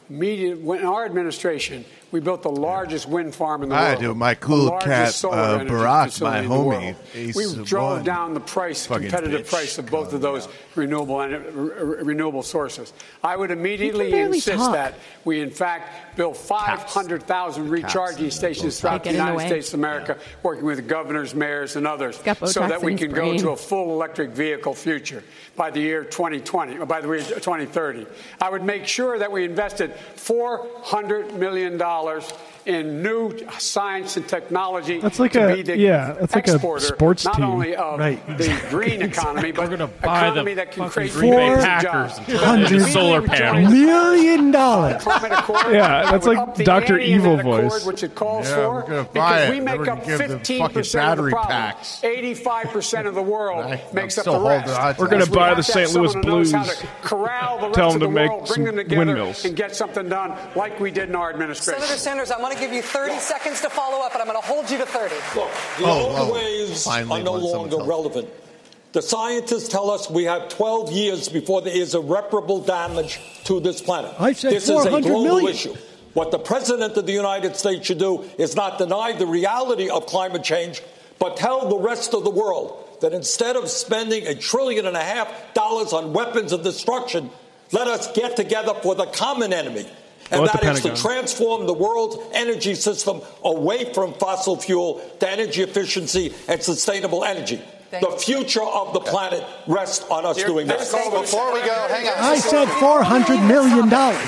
A: in our administration, we built the largest wind farm in the world.
H: I do. My cool cat, Barack, my homie.
A: We drove down the competitive price of both of those renewable sources. I would immediately insist that we, in fact, build 500,000 recharging stations throughout the United States of America, working with governors, mayors, and others, so that we can go to a full electric vehicle future by the year 2020, or by the year 2030. I would make sure that we invested $400 million in new science and technology
E: that's like
A: to be the exporter,
E: sports
A: not
E: team.
A: Only of the green economy, but an economy that can create
E: Packers
A: $400
E: solar panels. $1 million. Yeah, that's like Dr. Evil voice.
A: Which it calls
H: for,
A: we're gonna
H: buy
A: because
H: it.
A: we make up 15% of the problem. 85% of the world makes up the rest.
E: We're going to buy the St. Louis Blues.
A: Corral the rest
E: Tell
A: of
E: them
A: the
E: to
A: world,
E: make
A: bring them
E: some
A: together,
E: windmills.
A: and get something done like we did in our administration.
Q: Senator Sanders, I want to give you 30 seconds to follow up, but I'm going to hold you to 30.
S: Look, the old ways are no longer relevant. The scientists tell us we have 12 years before there is irreparable damage to this planet.
C: I said
S: this is a global
C: million.
S: issue. What the President of the United States should do is not deny the reality of climate change, but tell the rest of the world that instead of spending $1.5 trillion on weapons of destruction, let us get together for the common enemy. And that is to transform the world's energy system away from fossil fuel to energy efficiency and sustainable energy. The future of the planet rests on us doing that.
O: Before we go, hang on.
C: I said $400 million.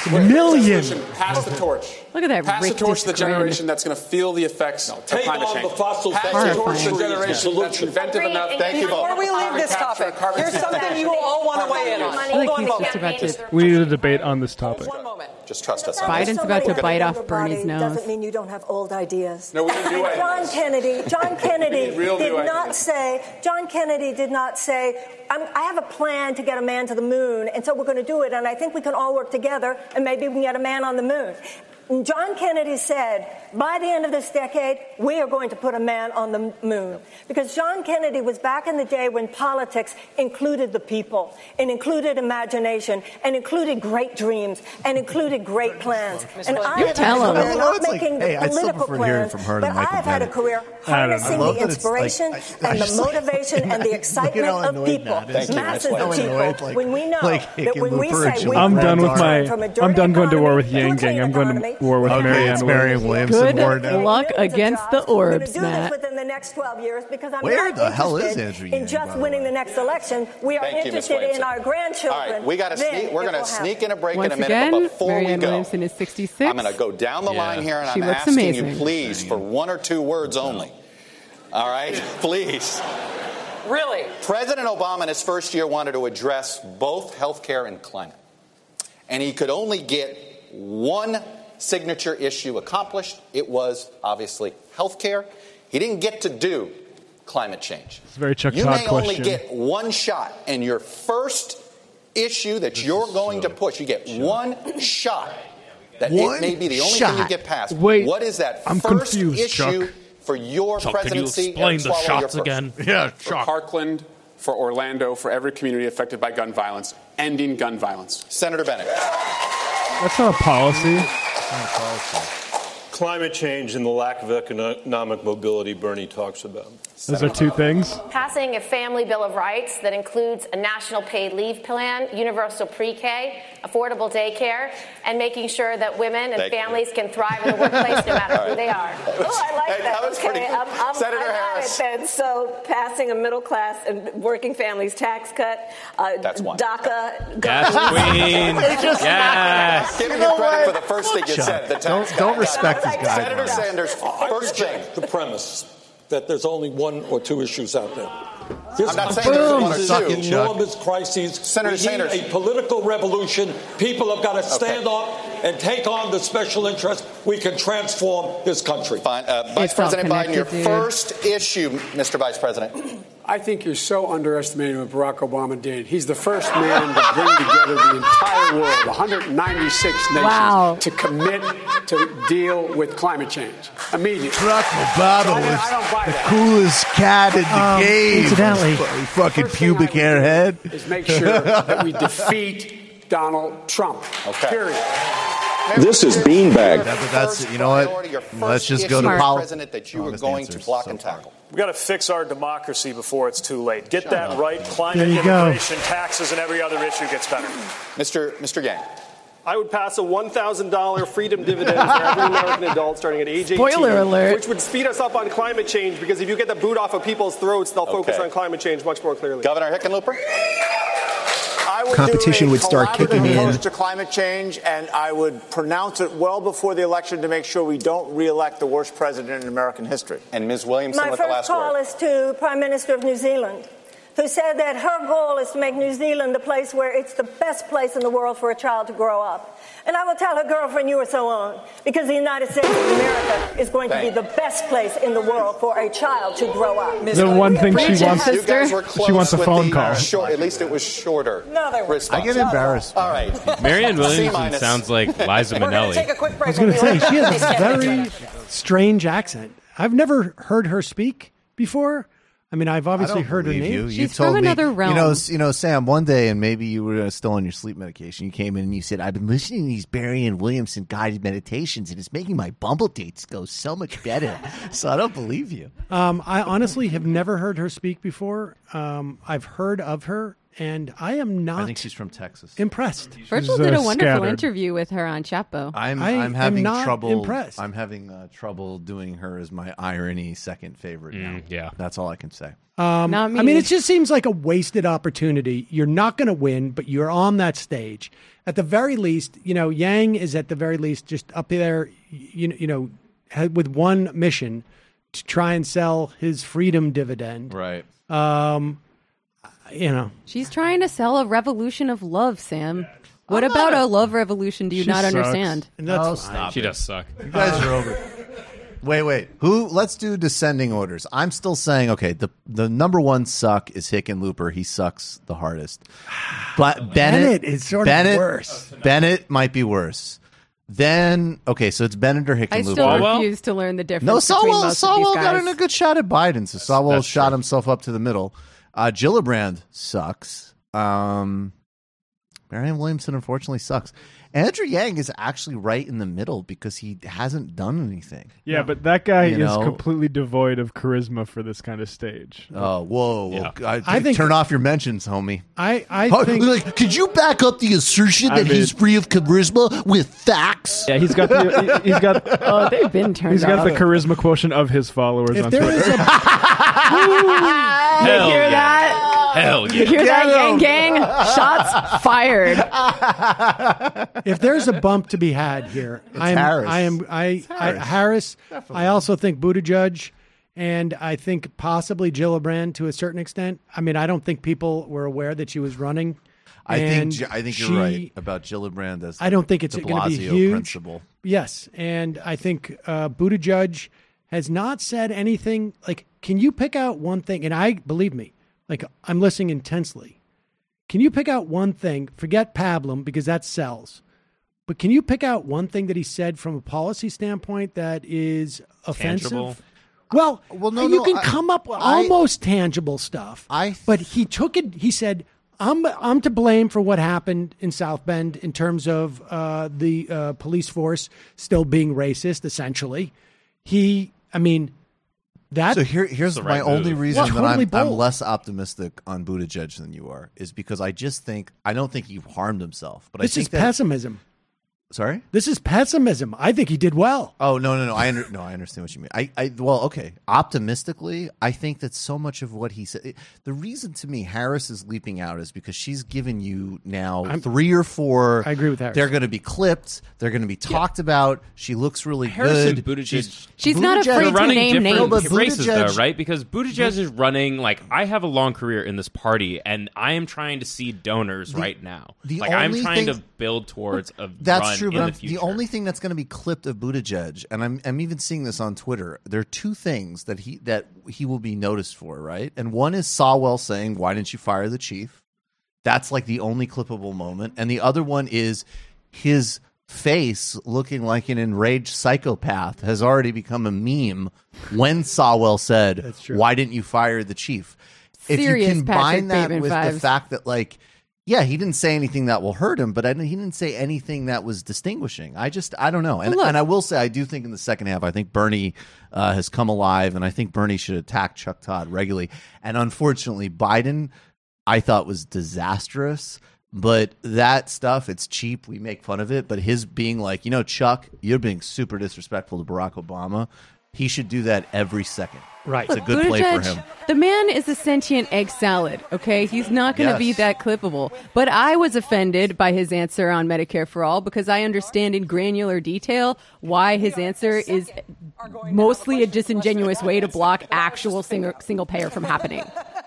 Y: Pass the torch.
I: Look at that.
Y: Pass the torch to the generation that's going to feel the effects of climate change. Pass the torch to the generation that's inventive enough.
O: Thank you both.
Q: Before we leave this topic, here's something you all want to weigh in on. Hold on, folks.
E: We need a debate on this topic.
Q: One moment.
O: Just trust us.
I: Biden's about to bite off Bernie's nose.
J: Doesn't mean you don't have old ideas.
Y: No, we need new ideas.
J: John Kennedy did not say, I have a plan to get a man to the moon, and so we're going to do it, and I think we can all work together, and maybe we can get a man on the moon. John Kennedy said, by the end of this decade, we are going to put a man on the moon. Because John Kennedy was back in the day when politics included the people, and included imagination, and included great dreams, and included great plans. And I have had a career not making the political plans, but I've had a career harnessing the inspiration and the motivation and the excitement of people, masses of people. When we know that when we say we
E: I'm done going to war with Yang Gang. I'm going to war with Marianne
H: Williamson.
I: Good luck against the orbs, Matt.
J: Within the next 12 years, because I'm
H: Where
J: not
H: the hell is
J: interested
H: Andrew Yang,
J: in just winning the next election. We are interested in our grandchildren.
O: All right, we're going to sneak in a break in a minute.
I: Again,
O: But before
I: Marianne
O: we go,
I: Williamson is 66.
O: I'm going to go down the line here, and
I: She
O: I'm
I: looks
O: asking
I: amazing.
O: you, please, for one or two words only. All right, please.
Q: Really?
O: President Obama in his first year wanted to address both health care and climate. And he could only get one signature issue accomplished. It was, obviously, health care. He didn't get to do climate change.
E: It's a very Chuck
O: You
E: Todd
O: may
E: question.
O: only get one shot, and your first issue that you're going to push, you get one shot. That it may be the only thing you get past.
E: Wait,
O: what is that
E: I'm
O: first
E: confused,
O: issue
E: Chuck.
O: for your presidency?
M: Can you explain the
O: swallow your
M: shots
O: purse?
M: again?
H: Yeah,
Y: For Parkland, for Orlando, for every community affected by gun violence, ending gun violence.
O: Senator Bennett.
E: That's not a policy.
N: Climate change and the lack of economic mobility Bernie talks about.
E: Those are two things.
B: Passing a family bill of rights that includes a national paid leave plan, universal pre-K, affordable daycare, and making sure that women and families can thrive in the workplace no matter who they are.
U: Oh, I like that.
O: was pretty good. Senator Harris.
U: Then. So passing a middle class and working families tax cut,
O: That's one.
U: DACA.
M: Yes, Queen. Yes.
O: Give me credit for the first thing you said. The tax
H: Don't
O: cut.
H: respect this guy.
O: Senator Sanders, first thing.
S: The premise that there's only one or two issues out there.
O: I'm not saying there's one or
S: This is
O: two.
S: enormous crises.
O: Senator
S: we
O: Sanders.
S: need a political revolution. People have got to stand up and take on the special interest. We can transform this country.
O: Fine. Vice President Biden, your first issue, Mr. Vice President.
A: I think you're so underestimating what Barack Obama did. He's the first man to bring together the entire world, 196 nations, to commit to deal with climate change immediately.
H: Barack Obama was
A: I don't buy
H: the
A: that.
H: coolest cat in the game.
C: Incidentally,
H: fucking pubic hair head.
A: Is make sure that we defeat Donald Trump.
O: Okay.
A: Period.
N: This is beanbag.
L: That's you know what? Let's just go to
O: president that you were going to block and tackle.
X: We've got to fix our democracy before it's too late. Get that right. Climate, immigration, taxes, and every other issue gets better.
O: Mr. Yang.
F: I would pass a $1,000 freedom dividend for every American adult starting at age 18.
I: Spoiler alert.
F: Which would speed us up on climate change, because if you get the boot off of people's throats, they'll focus on climate change much more clearly.
O: Governor Hickenlooper?
G: Competition would start kicking in. Approach to climate change, and I would pronounce it well before the election to make sure we don't re-elect the worst president in American history.
O: And Ms. Williamson with the last
J: word. My
O: first
J: call is to Prime Minister of New Zealand, who said that her goal is to make New Zealand the place where it's the best place in the world for a child to grow up. And I will tell her girlfriend you are so on, because the United States of America is going to be the best place in the world for a child to grow up.
E: The one thing she wants,
O: you guys were close,
E: she wants a phone call.
O: At least it was shorter.
J: No, they were.
L: I get embarrassed.
O: All right.
M: Marianne Williamson sounds like Liza Minnelli.
J: Take a quick break.
C: I was going to say, she has a very strange accent. I've never heard her speak before. I mean, I've obviously heard her name.
I: She's from another realm.
L: You know, Sam, one day, and maybe you were still on your sleep medication, you came in and you said, I've been listening to these Marianne Williamson guided meditations, and it's making my Bumble dates go so much better. So I don't believe you.
C: I honestly have never heard her speak before. I've heard of her, and I am not.
L: I think she's from Texas.
C: Impressed.
I: Virgil did a wonderful interview with her on Chapo.
L: I'm having trouble.
C: Impressed.
L: I'm having trouble doing her as my irony second favorite now.
M: Yeah,
L: that's all I can say.
I: Not me.
C: I mean, it just seems like a wasted opportunity. You're not going to win, but you're on that stage. At the very least, you know, Yang is at the very least just up there, you know, with one mission to try and sell his freedom dividend.
L: Right.
C: You know,
I: she's trying to sell a revolution of love, Sam. What about a love revolution do you not understand?
L: Stop.
M: She does suck.
L: You guys are over. Wait. Let's do descending orders. I'm still saying, okay, the number one suck is Hickenlooper. He sucks the hardest. But
C: Bennett is sort of worse.
L: Bennett might be worse. Then, okay, so it's Bennett or Hickenlooper.
I: I still refuse to learn the difference.
L: No,
I: between most of these
L: Sawwell
I: guys.
L: got in a good shot at Biden. So Sawwell shot himself up to the middle. Gillibrand sucks. Marianne Williamson unfortunately sucks. Andrew Yang is actually right in the middle because he hasn't done anything.
E: Yeah, but that guy is completely devoid of charisma for this kind of stage.
L: Oh, whoa.
E: Yeah.
L: I think turn off your mentions, homie.
C: I think...
L: Like, could you back up the assertion that he's free of charisma with facts?
E: Yeah, he's got
I: oh, they've been turned
E: He's got
I: off.
E: the charisma quotient of his followers on Twitter.
I: You hear that?
M: Hell yeah.
I: You hear that, Yang Gang? Shots fired.
C: If there's a bump to be had here,
L: Harris.
C: Harris. I also think Buttigieg, and I think possibly Gillibrand to a certain extent. I mean, I don't think people were aware that she was running.
L: I think you're right about Gillibrand as
C: I don't think it's going to be huge.
L: Principle.
C: Yes, and I think Buttigieg has not said anything. Like, can you pick out one thing? And believe me, like, I'm listening intensely. Can you pick out one thing? Forget Pablum, because that sells. But can you pick out one thing that he said from a policy standpoint that is offensive?
M: Tangible?
C: Well, you can come up with almost tangible stuff. But he took it. He said, "I'm to blame for what happened in South Bend in terms of the police force still being racist." Essentially,
L: So here's my only reason that I'm less optimistic on Buttigieg than you are is because I don't think he harmed himself. But
C: this is pessimism.
L: Sorry?
C: This is pessimism. I think he did well.
L: Oh, no. I understand what you mean. Well, okay. Optimistically, I think that so much of what he said, the reason to me Harris is leaping out is because she's given you now 3 or 4.
C: I agree with Harris.
L: They're going to be clipped. They're going to be talked about. She looks really
M: Harris
L: good.
M: And Buttigieg.
I: She's not afraid to name names.
M: But races, though, right? Because Buttigieg is running, like, I have a long career in this party, and I am trying to see donors right now. I'm trying to build towards a
L: That's true,
M: but
L: the only thing that's going to be clipped of Buttigieg, and I'm even seeing this on Twitter, there are 2 things that he will be noticed for, right? And one is Sawwell saying, "Why didn't you fire the chief?" That's like the only clippable moment. And the other one is his face looking like an enraged psychopath has already become a meme when Sawwell said, "Why didn't you fire the chief?" If you combine that with the fact that, like, Yeah, he didn't say anything that will hurt him, but he didn't say anything that was distinguishing. I don't know. And I will say, I do think in the second half, I think Bernie has come alive, and I think Bernie should attack Chuck Todd regularly. And unfortunately, Biden, I thought was disastrous. But that stuff, it's cheap. We make fun of it. But his being like, Chuck, you're being super disrespectful to Barack Obama. He should do that every second.
C: Right.
L: It's a good play for him.
I: The man is a sentient egg salad, okay? He's not going to be that clippable. But I was offended by his answer on Medicare for All because I understand in granular detail why his answer is mostly a disingenuous way to block actual single payer from happening.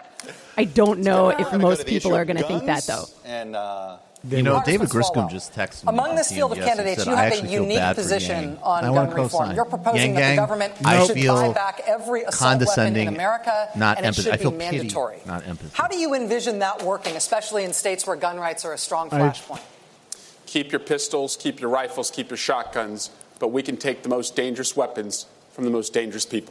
I: I don't know if most people are going to think that, though.
O: And
L: David Griscom just texted me.
Q: Among this field of candidates, you have a unique position on gun reform. You're proposing that the government should buy back every assault weapon in America, and it should be mandatory.
L: Not empathy.
Q: How do you envision that working, especially in states where gun rights are a strong flashpoint?
Y: Keep your pistols, keep your rifles, keep your shotguns, but we can take the most dangerous weapons from the most dangerous people.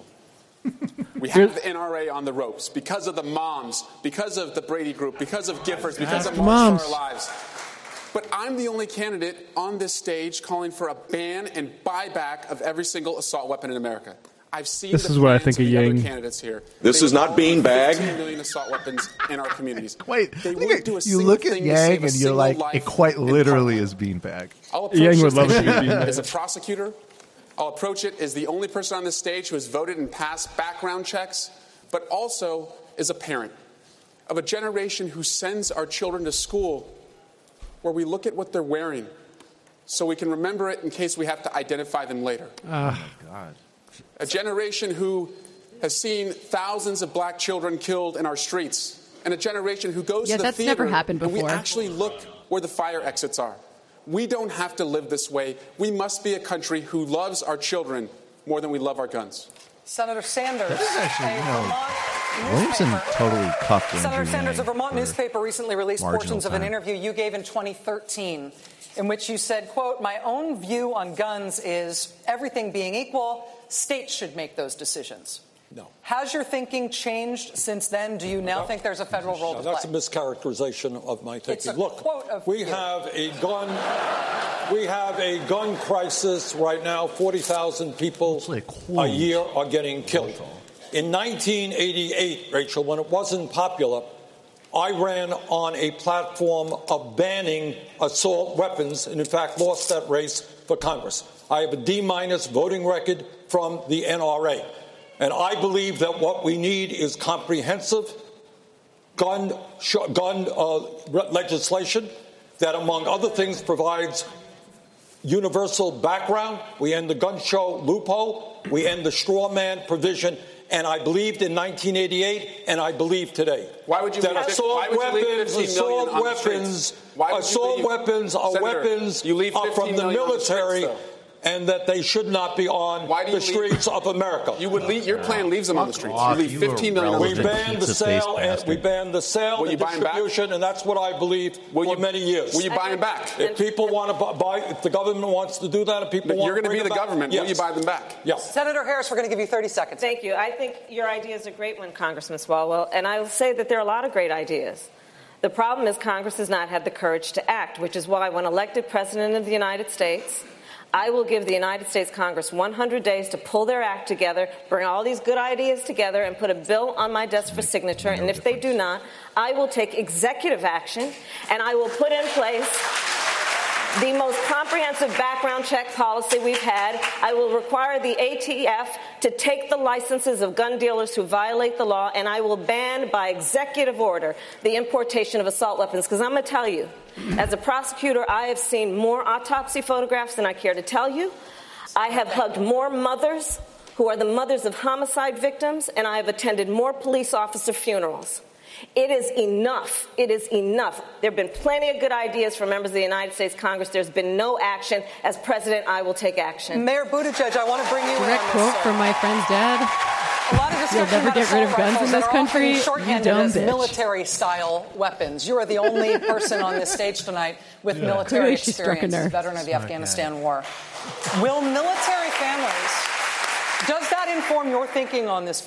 Y: We have the NRA on the ropes because of the moms, because of the Brady Group, because of Giffords, because of March for Our Lives. But I'm the only candidate on this stage calling for a ban and buyback of every single assault weapon in America. I've seen
E: this is what I think of Yang
Y: candidates here.
N: This is not beanbag.
Y: 15 million assault weapons in our communities.
L: Wait, you look at Yang and you're like, it quite literally is beanbag.
E: Yang would love to be beanbag.
Y: As a prosecutor, I'll approach it as the only person on this stage who has voted and passed background checks, but also as a parent of a generation who sends our children to school where we look at what they're wearing so we can remember it in case we have to identify them later.
L: Oh, God.
Y: A generation who has seen thousands of black children killed in our streets, and a generation who goes to the
I: that's
Y: theater
I: never happened before.
Y: and we actually look where the fire exits are. We don't have to live this way. We must be a country who loves our children more than we love our guns.
Q: Senator Sanders.
L: Williamson totally cuffed Andrew
Q: Senator Sanders,
L: Yang
Q: a Vermont newspaper recently released portions of an
L: time.
Q: interview you gave in 2013 in which you said, quote, "My own view on guns is everything being equal, states should make those decisions."
S: No.
Q: Has your thinking changed since then? Do you now think there's a federal role to play?
S: That's a mischaracterization of my thinking.
Q: It's a
S: Look,
Q: quote of
S: we
Q: you.
S: have a gun crisis right now. 40,000 people a year are getting killed. In 1988, Rachel, when it wasn't popular, I ran on a platform of banning assault weapons and, in fact, lost that race for Congress. I have a D- voting record from the NRA. And I believe that what we need is comprehensive gun legislation that, among other things, provides universal background. We end the gun show loophole. We end the straw man provision. And I believed in 1988, and I believe today.
Y: Why would you
S: that
Y: leave
S: assault weapons are weapons from the military, and that they should not be on the streets of America.
Y: You would leave, your plan leaves them on the streets. You leave 15 million on the streets.
S: We banned the sale and distribution, and that's what I believe for many years.
Y: Will you buy them back?
S: If people want to buy, if the government wants to do that, if people want to
Y: you're going to be the government.
S: Yes.
Y: Will you buy them back?
S: Yes.
Q: Senator Harris, we're going to give you 30 seconds.
U: Thank you. I think your idea is a great one, Congressman Swalwell, and I will say that there are a lot of great ideas. The problem is Congress has not had the courage to act, which is why when elected President of the United States, I will give the United States Congress 100 days to pull their act together, bring all these good ideas together, and put a bill on my desk for signature. And if they do not, I will take executive action, and I will put in place the most comprehensive background check policy we've had. I will require the ATF to take the licenses of gun dealers who violate the law, and I will ban by executive order the importation of assault weapons. Because I'm going to tell you, as a prosecutor, I have seen more autopsy photographs than I care to tell you. I have hugged more mothers who are the mothers of homicide victims, and I have attended more police officer funerals. It is enough. It is enough. There have been plenty of good ideas from members of the United States Congress. There's been no action. As president, I will take action.
Q: Mayor Buttigieg, I want to bring you
I: direct
Q: in on
I: quote
Q: this,
I: from my friend's dad.
Q: A lot of discussion
I: You'll never get rid of guns in this country. You dumb bitch.
Q: Military-style weapons. You are the only person on this stage tonight with military experience, a veteran of the Afghanistan war. Will military families, does that inform your thinking on this view?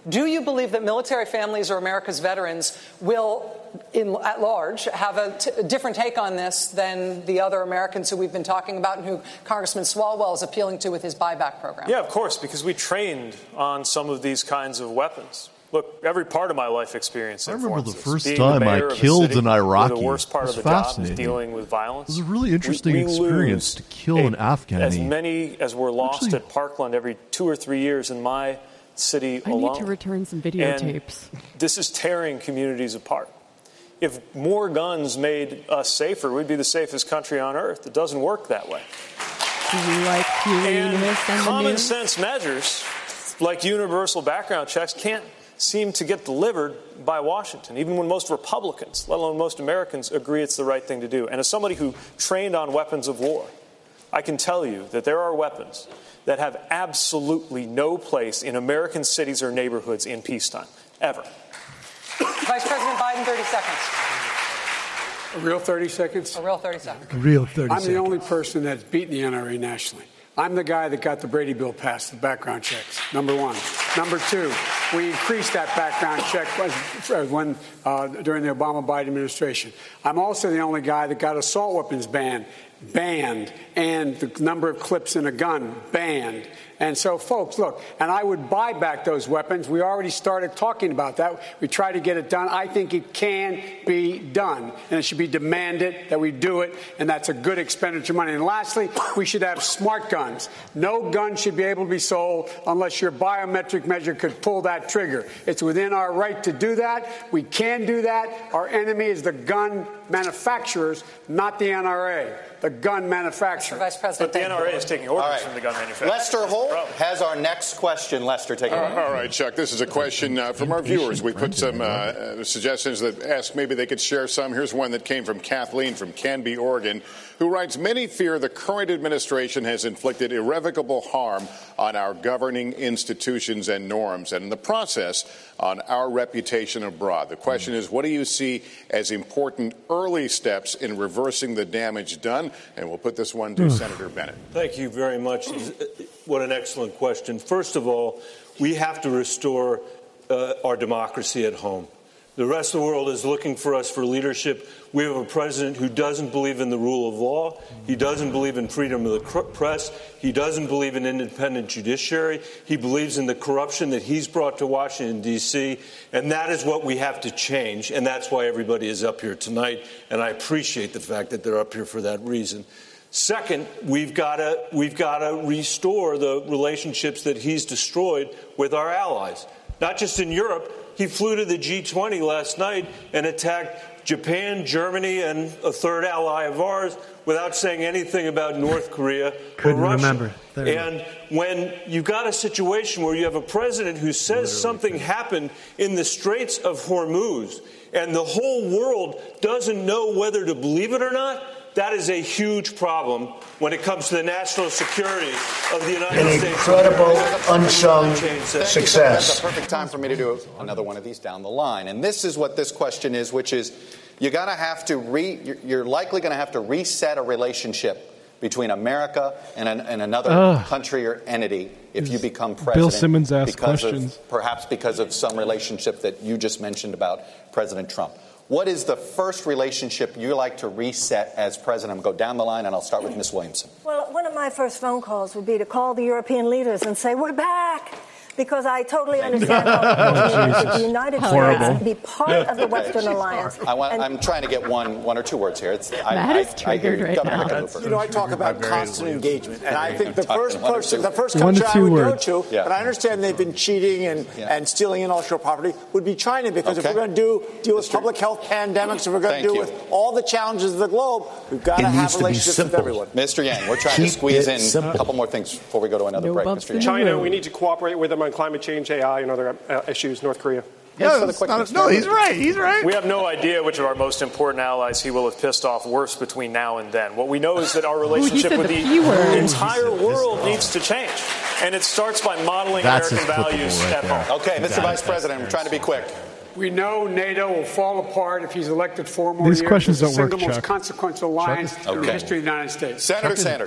Q: Do you believe that military families or America's veterans will, at large, have a different take on this than the other Americans who we've been talking about and who Congressman Swalwell is appealing to with his buyback program?
X: Yeah, of course, because we trained on some of these kinds of weapons. Look, every part of my life experience.
L: I remember the first time I killed an Iraqi.
X: The worst part of the job is dealing with violence.
L: It was a really interesting experience to kill an Afghani.
X: As many as were lost at Parkland every 2 or 3 years in my city alone.
I: I need to return some videotapes.
X: And this is tearing communities apart. If more guns made us safer, we'd be the safest country on earth. It doesn't work that way.
I: Do you like hearing this on the
X: common
I: news?
X: sense measures like universal background checks can't seem to get delivered by Washington, even when most Republicans, let alone most Americans, agree it's the right thing to do. And as somebody who trained on weapons of war, I can tell you that there are weapons that have absolutely no place in American cities or neighborhoods in peacetime, ever.
Q: Vice President Biden, 30 seconds.
A: A real 30 seconds?
Q: A real 30 seconds.
C: A real 30 seconds.
A: I'm the only person that's beaten the NRA nationally. I'm the guy that got the Brady bill passed, the background checks, number one. Number two, we increased that background check during the Obama-Biden administration. I'm also the only guy that got assault weapons banned, and the number of clips in a gun banned. And so, folks, look, and I would buy back those weapons. We already started talking about that. We tried to get it done. I think it can be done, and it should be demanded that we do it, and that's a good expenditure of money. And lastly, we should have smart guns. No gun should be able to be sold unless your biometric measure could pull that trigger. It's within our right to do that. We can do that. Our enemy is the gun manufacturers, not the NRA. The gun manufacturer.
Q: Vice President,
X: but the NRA is taking orders from the gun manufacturer.
O: Lester Holt has our next question. Lester, take it away.
K: All right, Chuck. This is a question from our viewers. We put some suggestions that ask maybe they could share some. Here's one that came from Kathleen from Canby, Oregon, who writes, many fear the current administration has inflicted irrevocable harm on our governing institutions and norms, and in the process, on our reputation abroad. The question is, what do you see as important early steps in reversing the damage done? And we'll put this one to Senator Bennett.
N: Thank you very much. What an excellent question. First of all, we have to restore our democracy at home. The rest of the world is looking for us for leadership. We have a president who doesn't believe in the rule of law. He doesn't believe in freedom of the press. He doesn't believe in independent judiciary. He believes in the corruption that he's brought to Washington, D.C., and that is what we have to change, and that's why everybody is up here tonight, and I appreciate the fact that they're up here for that reason. Second, we've got to restore the relationships that he's destroyed with our allies, not just in Europe. He flew to the G20 last night and attacked Japan, Germany, and a third ally of ours without saying anything about North Korea or Russia. And when you've got a situation where you have a president who says something happened in the Straits of Hormuz and the whole world doesn't know whether to believe it or not, that is a huge problem when it comes to the national security of the United States.
O: Incredible, unsung success. It's a perfect time for me to do another one of these down the line. And this is what this question is, which is you're likely going to have to reset a relationship between America and another country or entity if you become president.
E: Bill Simmons asked questions.
O: Perhaps because of some relationship that you just mentioned about President Trump. What is the first relationship you like to reset as president? I'm going to go down the line, and I'll start with Ms. Williamson.
J: Well, one of my first phone calls would be to call the European leaders and say, we're back. Because I totally understand how the United States be part of the Western Alliance.
O: I'm trying to get one or two words here.
I: Matt is triggered right now.
G: I talk about constant engagement, and I think the first country I would go to, but I understand they've been cheating and stealing intellectual property, would be China. Because if we're going to deal with public health pandemics, if we're going to deal with all the challenges of the globe, we've got to have relationships with everyone.
O: Mr. Yang, we're trying to squeeze in a couple more things before we go to another break. Mr. Yang.
F: China, we need to cooperate with them on climate change, AI, and other issues. North Korea.
K: No, he's right.
X: We have no idea which of our most important allies he will have pissed off worse between now and then. What we know is that our relationship with the entire world needs to change. And it starts by modeling American values at home.
O: Okay, Mr. Vice President, I'm trying to be quick.
A: We know NATO will fall apart if he's elected 4 more
E: years.
A: These
E: questions don't
A: it's the
E: work,
A: single most
E: Chuck.
A: consequential alliance in the history of the United States.
O: Senator Sanders.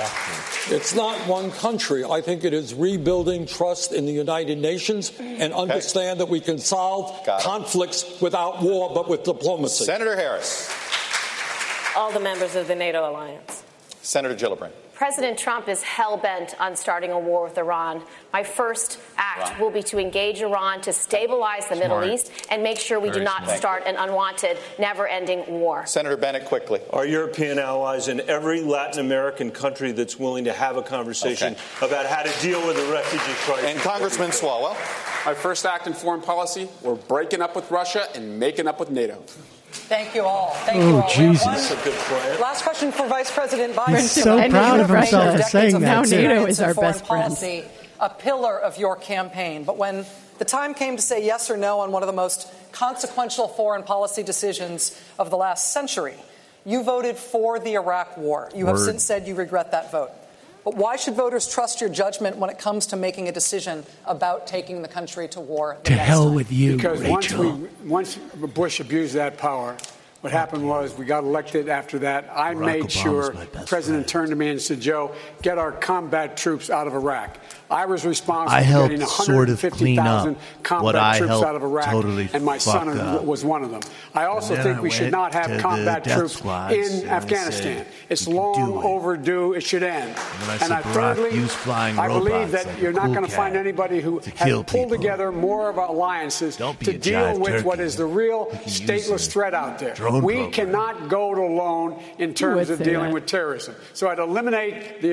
S: It's not one country. I think it is rebuilding trust in the United Nations and understand that we can solve conflicts without war, but with diplomacy.
O: Senator Harris.
U: All the members of the NATO alliance.
O: Senator Gillibrand.
B: President Trump is hell-bent on starting a war with Iran. My first act will be to engage Iran to stabilize the Middle East and make sure we do not start an unwanted, never-ending war.
O: Senator Bennett, quickly.
N: Our European allies and every Latin American country that's willing to have a conversation about how to deal with the refugee crisis.
O: And Congressman Swalwell.
Y: My first act in foreign policy, we're breaking up with Russia and making up with NATO.
Q: Thank you all. Thank you all.
E: Jesus.
N: That's a good plan.
Q: Last question for Vice President Biden.
E: He's so proud of himself for saying that.
I: Now NATO is our best friend.
Q: Policy, a pillar of your campaign. But when the time came to say yes or no on one of the most consequential foreign policy decisions of the last century, you voted for the Iraq war. You have since said you regret that vote. But why should voters trust your judgment when it comes to making a decision about taking the country to war?
C: To hell with you,
A: because
C: Rachel.
A: once Bush abused that power, what happened was we got elected after that. I made sure the president turned to me and said, Joe, get our combat troops out of Iraq. I was responsible for getting 150,000 combat troops out of Iraq, and my son was one of them. I also think we should not have combat troops in Afghanistan. It's long overdue. It should end. And thirdly, I believe that you're not going to find anybody who has pulled together more of alliances to deal with what is the real stateless threat out there. We cannot go it alone in terms of dealing with terrorism. So I'd eliminate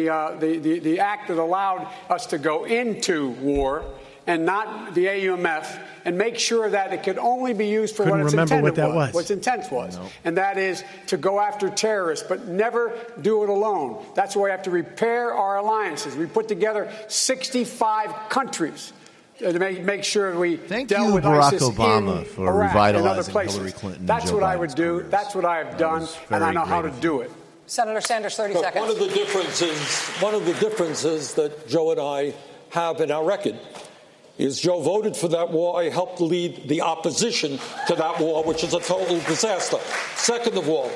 A: the act that allowed us to go into war and not the AUMF, and make sure that it could only be used for what its intent was. And that is to go after terrorists, but never do it alone. That's why we have to repair our alliances. We put together 65 countries to make sure we dealt with ISIS
L: Obama
A: in
L: for
A: Iraq
L: revitalizing
A: and other places.
L: Hillary Clinton.
A: That's what I would do. That's what I have done, and I know how to do it.
Q: Senator Sanders, 30 seconds.
S: One of the differences that Joe and I have in our record is Joe voted for that war. I helped lead the opposition to that war, which is a total disaster. Second of all,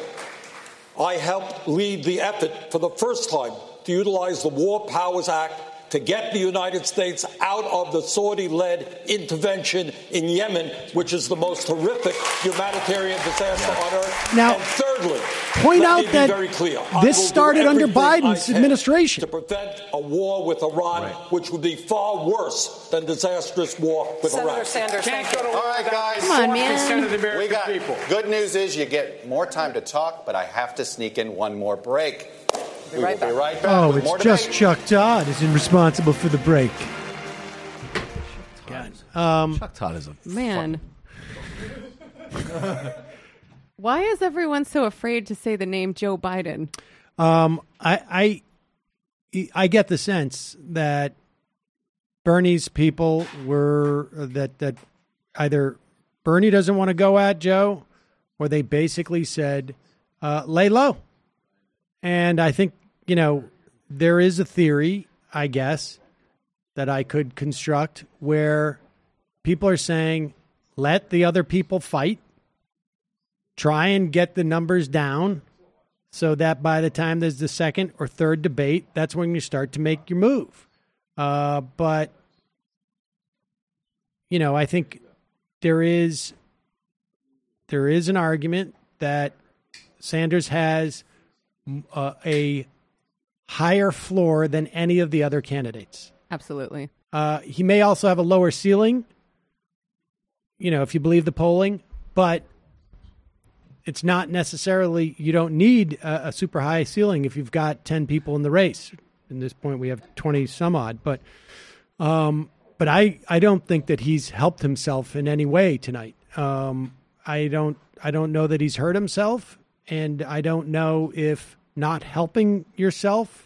S: I helped lead the effort for the first time to utilize the War Powers Act to get the United States out of the Saudi-led intervention in Yemen, which is the most horrific humanitarian disaster on earth.
C: Now,
S: and thirdly,
C: point out that
S: very clear.
C: this started under Biden's administration.
S: To prevent a war with Iran, which would be far worse than disastrous war with Iraq.
Q: Senator Sanders, thank you.
O: All right, guys.
B: Come on, man.
O: We got good news is you get more time to talk, but I have to sneak in one more break. We will be right back.
C: Oh,
O: with more
C: it's just
O: debate.
C: Chuck Todd is responsible for the break.
L: Chuck Todd is a
I: man. Why is everyone so afraid to say the name Joe Biden?
C: I get the sense that Bernie's people were that either Bernie doesn't want to go at Joe, or they basically said, lay low. And I think, there is a theory, I guess, that I could construct where people are saying, let the other people fight, try and get the numbers down so that by the time there's the second or third debate, that's when you start to make your move. But, I think there is an argument that Sanders has a higher floor than any of the other candidates.
I: Absolutely.
C: He may also have a lower ceiling, if you believe the polling, but it's not necessarily, you don't need a super high ceiling if you've got 10 people in the race. At this point, we have 20 some odd, but I don't think that he's helped himself in any way tonight. I don't know that he's hurt himself, and I don't know if not helping yourself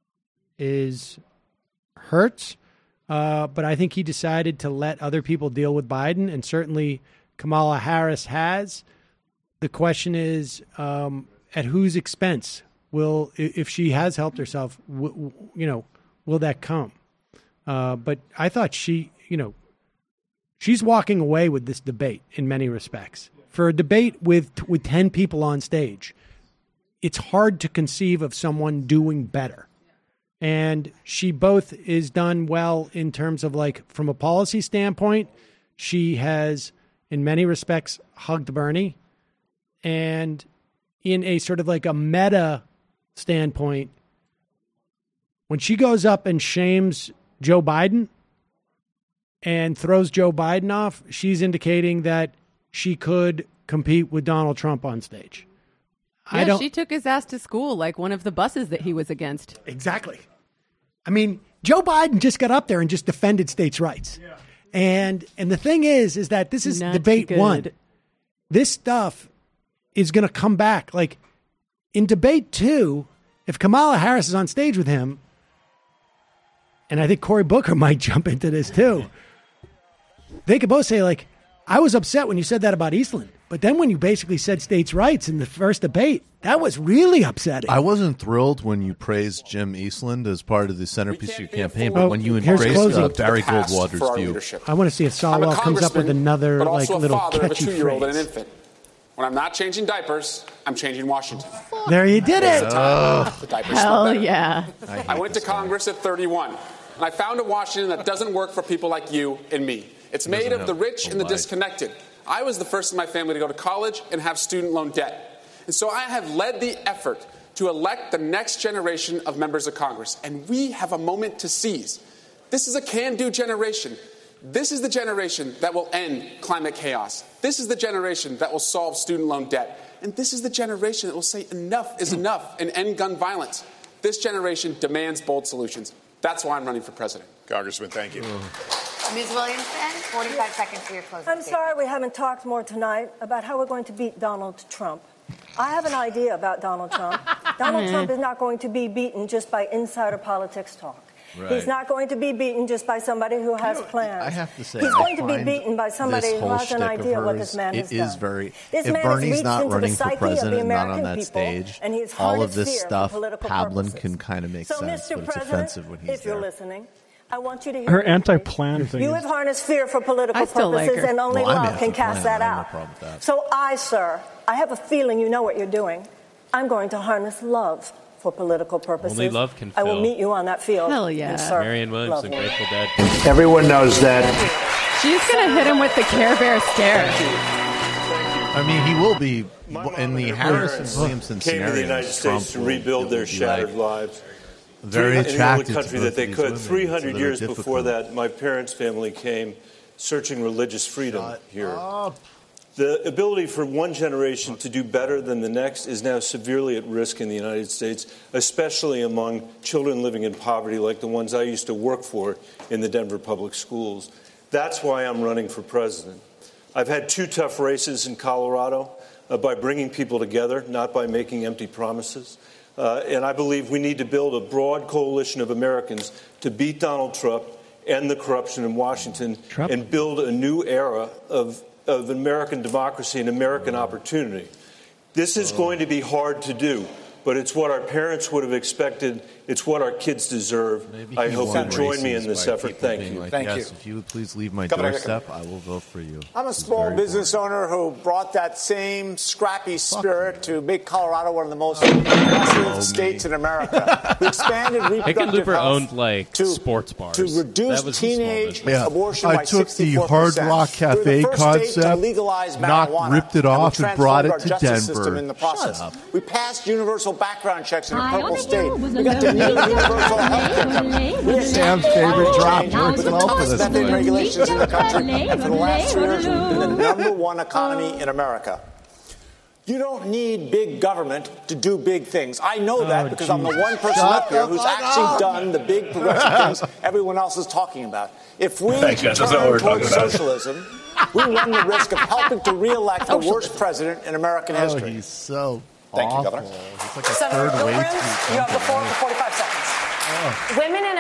C: hurts. But I think he decided to let other people deal with Biden, and certainly Kamala Harris has. The question is, at whose expense if she has helped herself, will that come? But I thought she, she's walking away with this debate in many respects. For a debate with 10 people on stage, it's hard to conceive of someone doing better. And she both is done well in terms of, like, from a policy standpoint, she has, in many respects, hugged Bernie. And in a sort of like a meta standpoint, when she goes up and shames Joe Biden and throws Joe Biden off, she's indicating that she could compete with Donald Trump on stage.
I: Yeah, she took his ass to school like one of the buses that he was against.
C: Exactly. I mean, Joe Biden just got up there and just defended states' rights. Yeah. And the thing is that this is
I: Not
C: debate
I: good.
C: one. This stuff is going to come back. Like, in debate two, if Kamala Harris is on stage with him, and I think Cory Booker might jump into this too, they could both say, like, I was upset when you said that about Eastland, but then when you basically said states' rights in the first debate, that was really upsetting.
L: I wasn't thrilled when you praised Jim Eastland as part of the centerpiece of your campaign, but when you embraced Barry Goldwater's view.
C: I want to see if Saul comes up with another
Y: but also
C: little
Y: a father of a
C: catchy
Y: 2-year-old
C: phrase.
Y: and an infant. When I'm not changing diapers, I'm changing Washington.
C: There you did it.
Y: The diapers
I: Hell
Y: smell better.
I: yeah.
Y: I went to Congress at 31, and I found a Washington that doesn't work for people like you and me. It's made of the rich and the disconnected. I was the first in my family to go to college and have student loan debt. And so I have led the effort to elect the next generation of members of Congress. And we have a moment to seize. This is a can-do generation. This is the generation that will end climate chaos. This is the generation that will solve student loan debt. And this is the generation that will say enough is enough and end gun violence. This generation demands bold solutions. That's why I'm running for president.
K: Congressman, thank you.
P: Ms. Williamson, 45 seconds for your closing
J: I'm sorry we haven't talked more tonight about how we're going to beat Donald Trump. I have an idea about Donald Trump. Donald Trump is not going to be beaten just by insider politics talk. Right. He's not going to be beaten just by somebody who has plans.
L: I have to say,
J: he's going to be beaten by somebody who has an idea what this man has done.
L: It is very. If Bernie's not running for president, not on that stage, all of this stuff, Pavlin can kind of make sense, but it's offensive when he's
J: if you're
L: there.
J: listening, I want you to hear
E: her anti-plan thing.
J: You have harnessed fear for political purposes, and only love can cast that out. So I have a feeling you know what you're doing. I'm going to harness love for political purposes.
M: Only love can fill.
J: I will meet you on that field.
I: Hell yeah.
M: Marianne Williamson, Grateful Dead.
R: Everyone knows that.
I: She's going to hit him with the Care Bear stare.
L: I mean, he will be in the Harrison-Williamson scenario.
N: Came to the United States to rebuild their shattered lives.
L: Very attractive
N: in the country that they could. 300 years before that, my parents' family came searching religious freedom here. The ability for one generation to do better than the next is now severely at risk in the United States, especially among children living in poverty like the ones I used to work for in the Denver public schools. That's why I'm running for president. I've had 2 tough races in Colorado by bringing people together, not by making empty promises. And I believe we need to build a broad coalition of Americans to beat Donald Trump, end the corruption in Washington, and build a new era of American democracy and American opportunity. This is going to be hard to do, but it's what our parents would have expected. It's what our kids deserve. I hope you'll join me in this effort. Thank you.
L: Thank you. If you would please leave my doorstep, I will vote for you.
G: I'm a small business owner who brought that same scrappy spirit to make Colorado one of the most progressive states in America. We expanded reproductive health
M: owned sports bars
G: to reduce teenage abortion by 64%.
L: I took the Hard Rock Cafe concept, ripped it off, and brought it to Denver.
G: In the process. We passed universal background checks in a purple state. We got to universal health care coverage.
L: Sam's favorite drop.
G: With the toughest method regulations in the country, and for the last 3 years, we've been the number 1 economy in America. You don't need big government to do big things. I know that because I'm the one person up here who's actually done the big progressive things everyone else is talking about. If we turn towards socialism, we run the risk of helping to re-elect the worst president in American history.
L: He's so
G: Thank
L: awful.
G: you, Governor.
L: He's like a
Q: Senator
L: third way
Q: Williams, you have the floor for 45 seconds.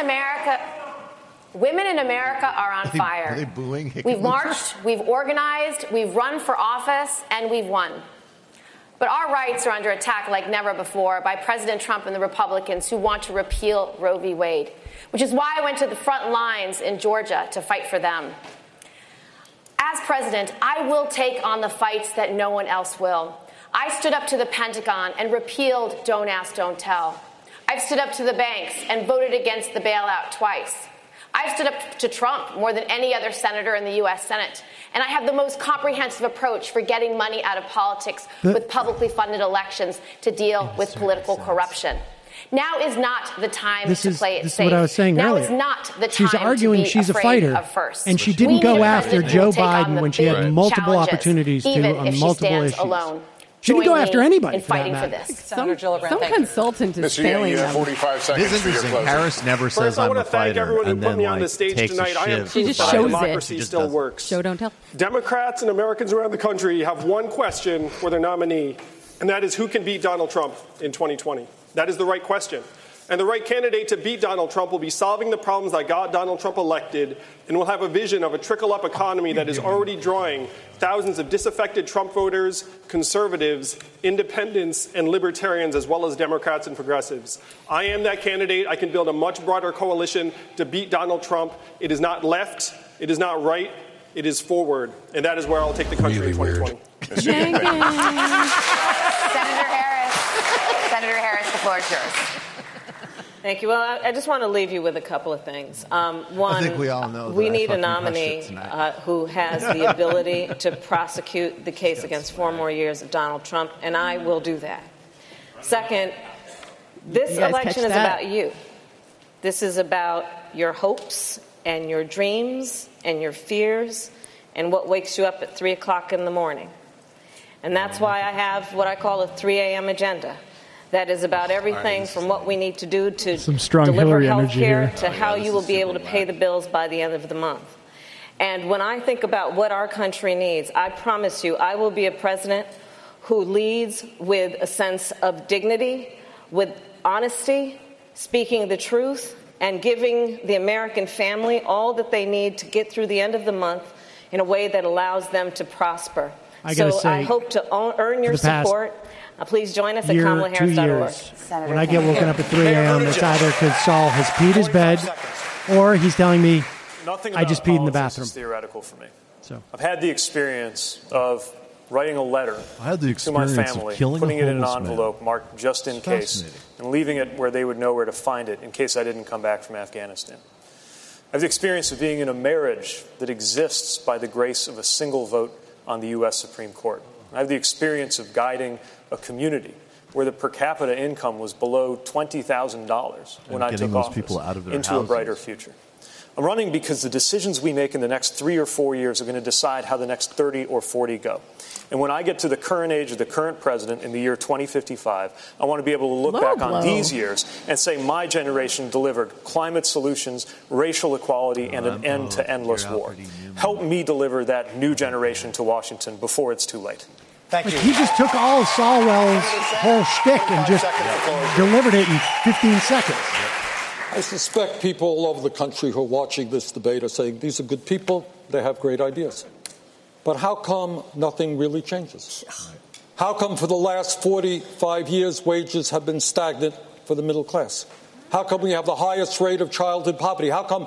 B: Women in America are on fire.
L: Are they booing Hickenlooper?
B: We've marched, we've organized, we've run for office, and we've won. But our rights are under attack like never before by President Trump and the Republicans who want to repeal Roe v. Wade, which is why I went to the front lines in Georgia to fight for them. As president, I will take on the fights that no one else will. I stood up to the Pentagon and repealed Don't Ask, Don't Tell. I've stood up to the banks and voted against the bailout twice. I've stood up to Trump more than any other senator in the U.S. Senate. And I have the most comprehensive approach for getting money out of politics with publicly funded elections to deal with political corruption. Now is not the time to play it safe.
C: This is what I was saying
B: now
C: earlier.
B: Is not the
C: she's
B: time
C: arguing
B: to be
C: she's a fighter,
B: of first.
C: and she didn't go after Joe Biden when she had multiple opportunities to on multiple issues.
B: Alone.
C: She didn't go after anybody
B: for that
C: matter.
B: This.
I: Some consultant is failing
K: you have
I: them.
K: 45 seconds.
L: This is interesting. Harris never says I'm a fighter.
F: I want to thank everyone who put me on the stage tonight. I am proof that democracy still works.
I: Show, don't tell.
F: Democrats and Americans around the country have one question for their nominee, and that is who can beat Donald Trump in 2020? That is the right question. And the right candidate to beat Donald Trump will be solving the problems that got Donald Trump elected and will have a vision of a trickle-up economy that is already drawing thousands of disaffected Trump voters, conservatives, independents, and libertarians, as well as Democrats and progressives. I am that candidate. I can build a much broader coalition to beat Donald Trump. It is not left. It is not right. It is forward. And that is where I'll take the country in 2020.
B: Senator Harris, the floor is yours.
U: Thank you. Well, I just want to leave you with a couple of things. One,
L: I think we all know
U: we need a nominee who has the ability to prosecute the case against 4 more years of Donald Trump, and I will do that. Second, this election is about you. This is about your hopes and your dreams and your fears and what wakes you up at 3 o'clock in the morning. And that's why I have what I call a 3 a.m. agenda. That is about everything from what we need to do to deliver health care to how you will be able to pay the bills by the end of the month. And when I think about what our country needs, I promise you I will be a president who leads with a sense of dignity, with honesty, speaking the truth, and giving the American family all that they need to get through the end of the month in a way that allows them to prosper. I hope to earn your support. Please join us at KamalaHarris.org.
C: When I get woken up at 3 a.m., it's either because Saul has peed his bed or he's telling me I just peed in the bathroom.
X: It's theoretical for me.
C: So
X: I've had the experience of writing a letter
L: to my
X: family, putting it in an envelope marked just in case, and leaving it where they would know where to find it in case I didn't come back from Afghanistan. I have the experience of being in a marriage that exists by the grace of a single vote on the U.S. Supreme Court. I have the experience of guiding a community where the per capita income was below $20,000 when I took office into a brighter future. I'm running because the decisions we make in the next 3 or 4 years are going to decide how the next 30 or 40 go. And when I get to the current age of the current president in the year 2055, I want to be able to look back on these years and say my generation delivered climate solutions, racial equality, and an end to endless war. Help me deliver that new generation to Washington before it's too late.
C: Thank you. He just took all of Solwell's whole shtick and just delivered it in 15 seconds.
S: I suspect people all over the country who are watching this debate are saying, these are good people, they have great ideas. But how come nothing really changes? How come for the last 45 years wages have been stagnant for the middle class? How come we have the highest rate of childhood poverty? How come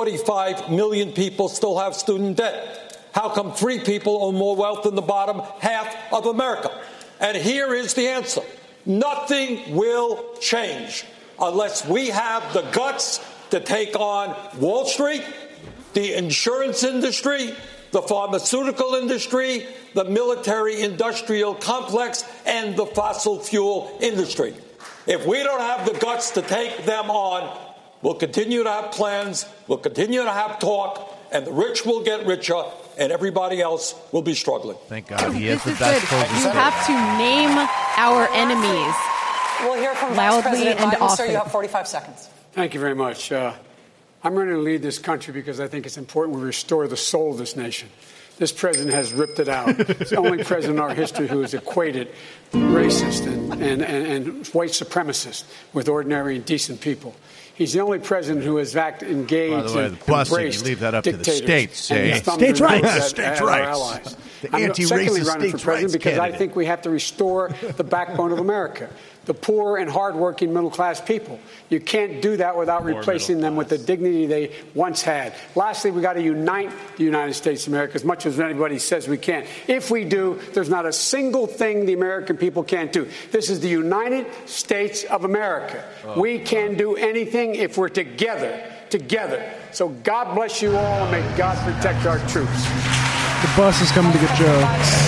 S: 45 million people still have student debt? How come 3 people own more wealth than the bottom half of America? And here is the answer. Nothing will change unless we have the guts to take on Wall Street, the insurance industry, the pharmaceutical industry, the military-industrial complex, and the fossil fuel industry. If we don't have the guts to take them on, we'll continue to have plans, we'll continue to have talk, and the rich will get richer, and everybody else will be struggling.
L: Thank God he is the best president.
I: You have to name our enemies.
Q: We'll hear from
I: loudly
Q: Vice President
I: and
Q: Biden.
I: often.
Q: Sir, you have 45 seconds.
A: Thank you very much. I'm running to lead this country because I think it's important we restore the soul of this nation. This president has ripped it out. It's the only president in our history who has equated racist and white supremacist with ordinary and decent people. He's the only president who has engaged
H: By the way,
A: and
H: the busing,
A: embraced
H: you leave that up to the
A: dictators.
H: states.
A: States' rights.
H: States' rights. The anti-racist
A: secondly running for
H: states'
A: president
H: rights
A: because I
H: candidate.
A: think we have to restore the backbone of America. the poor and hardworking middle-class people. You can't do that without replacing them with the dignity they once had. Lastly, we got to unite the United States of America as much as anybody says we can. If we do, there's not a single thing the American people can't do. This is the United States of America. We can do anything if we're together. So God bless you all, and may God protect our troops.
E: The bus is coming to get Joe.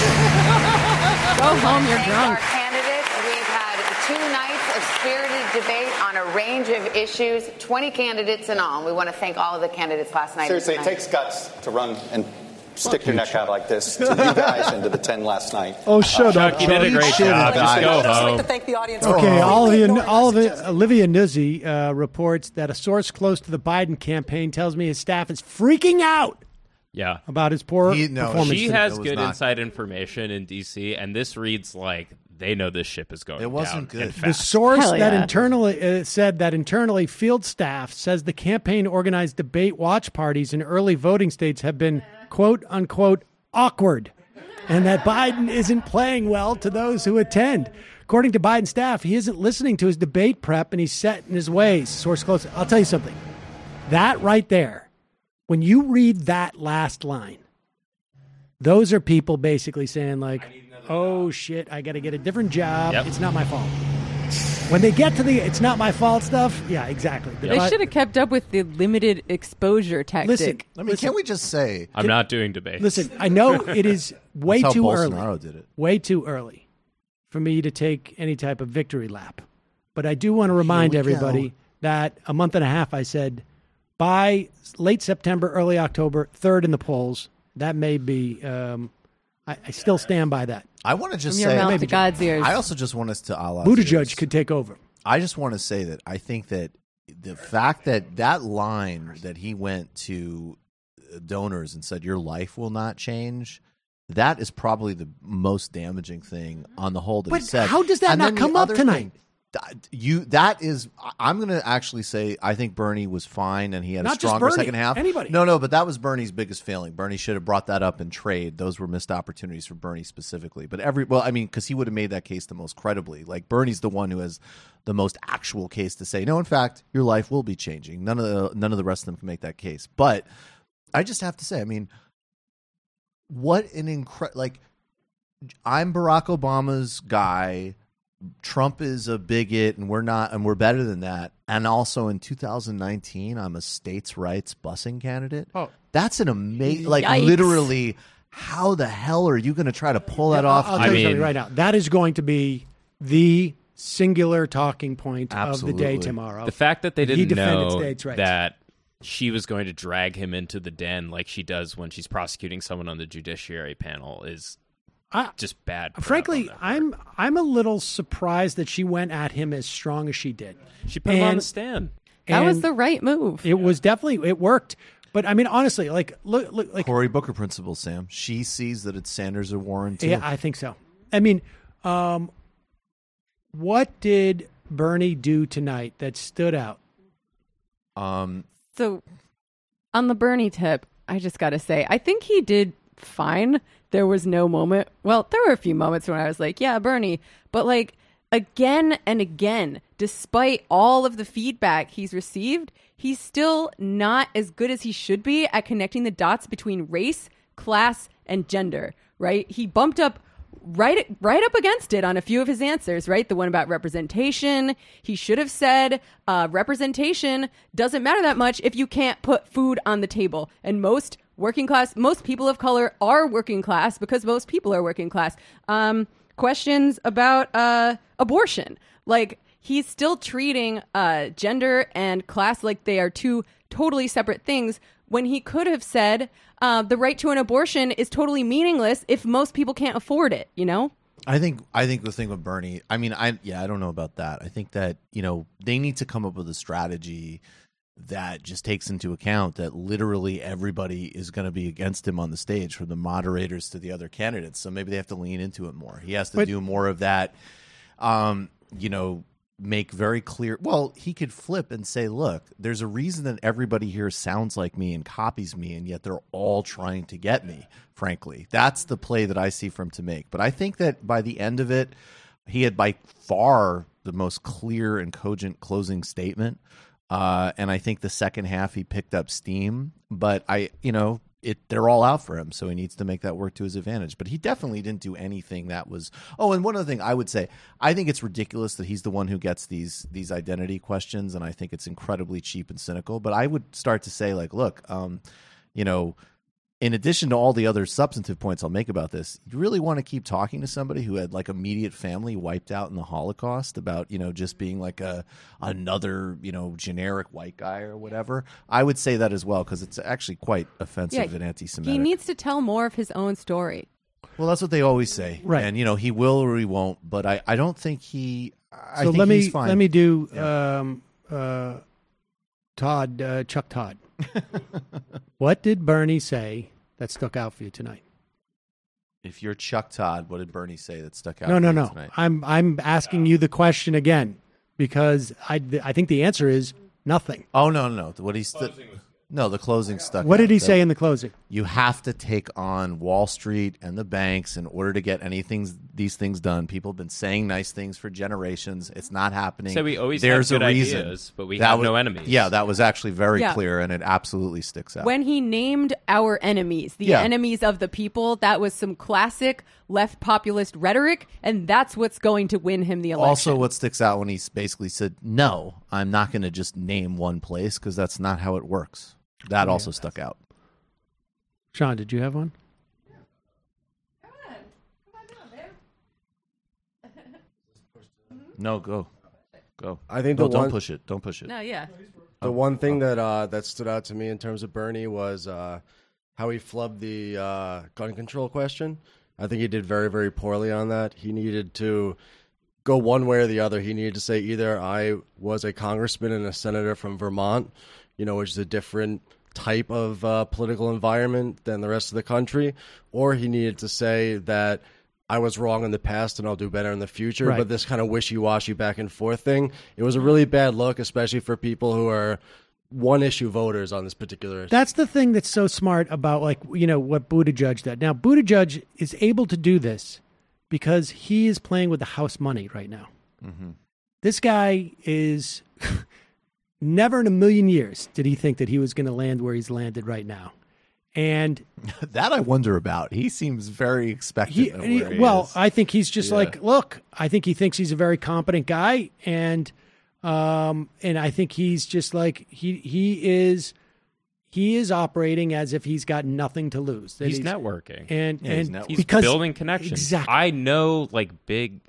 I: Go home, you're drunk.
D: Our candidates, we've had 2 nights of spirited debate on a range of issues, 20 candidates in all. We want to thank all of the candidates last night.
O: Seriously, it takes guts to run and stick your neck out like this to you guys and to the 10 last night.
E: Oh, shut up.
M: You did a great job. Just go home.
Q: I'd like to thank the audience.
C: Okay, Olivia Nuzzi reports that a source close to the Biden campaign tells me his staff is freaking out.
M: Yeah,
C: about his poor performance.
M: She has good inside information in D.C., and this reads like they know this ship is going down.
L: It wasn't good.
C: The source that internally said that internally field staff says the campaign organized debate watch parties in early voting states have been quote unquote awkward, and that Biden isn't playing well to those who attend. According to Biden staff, he isn't listening to his debate prep, and he's set in his ways. Source close. I'll tell you something. That right there. When you read that last line, those are people basically saying like, oh, shit, I got to get a different job. Yep. It's not my fault. When they get to the it's not my fault stuff, yeah, exactly.
I: They should have kept up with the limited exposure tactic.
L: Listen, can't we just say...
M: I'm not doing debate.
C: Listen, I know it is way
L: That's
C: too
L: how
C: early.
L: Bolsonaro did it.
C: Way too early for me to take any type of victory lap. But I do want to remind everybody that a month and a half I said... By late September, early October, third in the polls. That may be. I still stand by that.
L: I want to just
I: say,
L: maybe
I: to God's ears.
L: I also just want us to
C: Buttigieg could take over.
L: I just want to say that I think that the fact that line that he went to donors and said your life will not change, that is probably the most damaging thing on the whole that he said.
C: How does that not come up tonight?
L: I'm going to actually say I think Bernie was fine and he had
C: not
L: a stronger
C: just Bernie,
L: second half.
C: Anybody.
L: No, but that was Bernie's biggest failing. Bernie should have brought that up in trade. Those were missed opportunities for Bernie specifically. But because he would have made that case the most credibly. Like Bernie's the one who has the most actual case to say, no, in fact, your life will be changing. None of the rest of them can make that case. But I just have to say, I mean, what an I'm Barack Obama's guy. Trump is a bigot and we're not, and we're better than that. And also in 2019, I'm a states' rights busing candidate.
C: Oh,
L: that's an amazing, literally, how the hell are you going to try to pull that off?
C: I'll tell you something right now. That is going to be the singular talking point of the day tomorrow.
M: The fact that they didn't know that she was going to drag him into the den like she does when she's prosecuting someone on the judiciary panel is just bad.
C: Frankly, I'm a little surprised that she went at him as strong as she did.
M: She put him on the stand.
I: That was the right move.
C: It was definitely, it worked. But I mean, honestly, look,
L: Cory Booker principle, Sam. She sees that it's Sanders or Warren too.
C: Yeah, I think so. I mean, what did Bernie do tonight that stood out?
I: So, on the Bernie tip, I just got to say, I think he did fine. There was no moment. Well, there were a few moments when I was like, yeah, Bernie. But like again and again, despite all of the feedback he's received, he's still not as good as he should be at connecting the dots between race, class, and gender, right? He bumped up right up against it on a few of his answers, right? The one about representation. He should have said representation doesn't matter that much if you can't put food on the table. And most working class, most people of color are working class because most people are working class. Questions about abortion. Like, he's still treating gender and class like they are two totally separate things when he could have said the right to an abortion is totally meaningless if most people can't afford it, you know?
L: I think the thing with Bernie, I mean, I don't know about that. I think that, they need to come up with a strategy that just takes into account that literally everybody is going to be against him on the stage, from the moderators to the other candidates. So maybe they have to lean into it more. He has to do more of that, make very clear. Well, he could flip and say, look, there's a reason that everybody here sounds like me and copies me, and yet they're all trying to get me, frankly. That's the play that I see for him to make. But I think that by the end of it, he had by far the most clear and cogent closing statement. And I think the second half he picked up steam, but they're all out for him, so he needs to make that work to his advantage. But he definitely didn't do anything that was. Oh, and one other thing I would say, I think it's ridiculous that he's the one who gets these identity questions, and I think it's incredibly cheap and cynical. But I would start to say, like, look, in addition to all the other substantive points I'll make about this, you really want to keep talking to somebody who had like immediate family wiped out in the Holocaust about, just being like another, generic white guy or whatever. I would say that as well, because it's actually quite offensive and anti-Semitic.
I: He needs to tell more of his own story.
L: Well, that's what they always say.
C: Right.
L: And, he will or he won't, but I don't think he's fine.
C: Let me do Chuck Todd. What did Bernie say that stuck out for you tonight?
L: If you're Chuck Todd, what did Bernie say that stuck out?
C: No.
L: Tonight?
C: I'm asking you the question again because I think the answer is nothing.
L: Oh no. What the closing stuck.
C: What did he say in the closing?
L: You have to take on Wall Street and the banks in order to get these things done. People have been saying nice things for generations. It's not happening.
M: So we always
L: There's
M: have good
L: a reason.
M: Ideas, but we have no enemies.
L: Yeah, that was actually very clear, and it absolutely sticks out.
I: When he named our enemies, the enemies of the people, that was some classic left populist rhetoric, and that's what's going to win him the election.
L: Also, what sticks out when he basically said, no, I'm not going to just name one place, because that's not how it works. That also stuck out.
C: Sean, did you have one?
I: Come on down, babe.
L: No, go.
R: I think
L: don't push it. Don't push it.
I: No, yeah.
R: The one thing that stood out to me in terms of Bernie was how he flubbed the gun control question. I think he did very, very poorly on that. He needed to go one way or the other. He needed to say either I was a congressman and a senator from Vermont, which is a different type of political environment than the rest of the country, or he needed to say that I was wrong in the past and I'll do better in the future.
C: Right.
R: But this kind of wishy-washy back and forth thing, it was a really bad look, especially for people who are one-issue voters on this particular issue.
C: That's the thing that's so smart about, what Buttigieg did. Now, Buttigieg is able to do this because he is playing with the House money right now.
L: Mm-hmm.
C: This guy is... Never in a million years did he think that he was going to land where he's landed right now. And
L: that I wonder about. He seems very expectant.
C: I think he's just look, I think he thinks he's a very competent guy. And I think he's just like, he is operating as if he's got nothing to lose.
M: He's networking.
C: And
M: he's building connections.
C: Exactly.
M: I know big...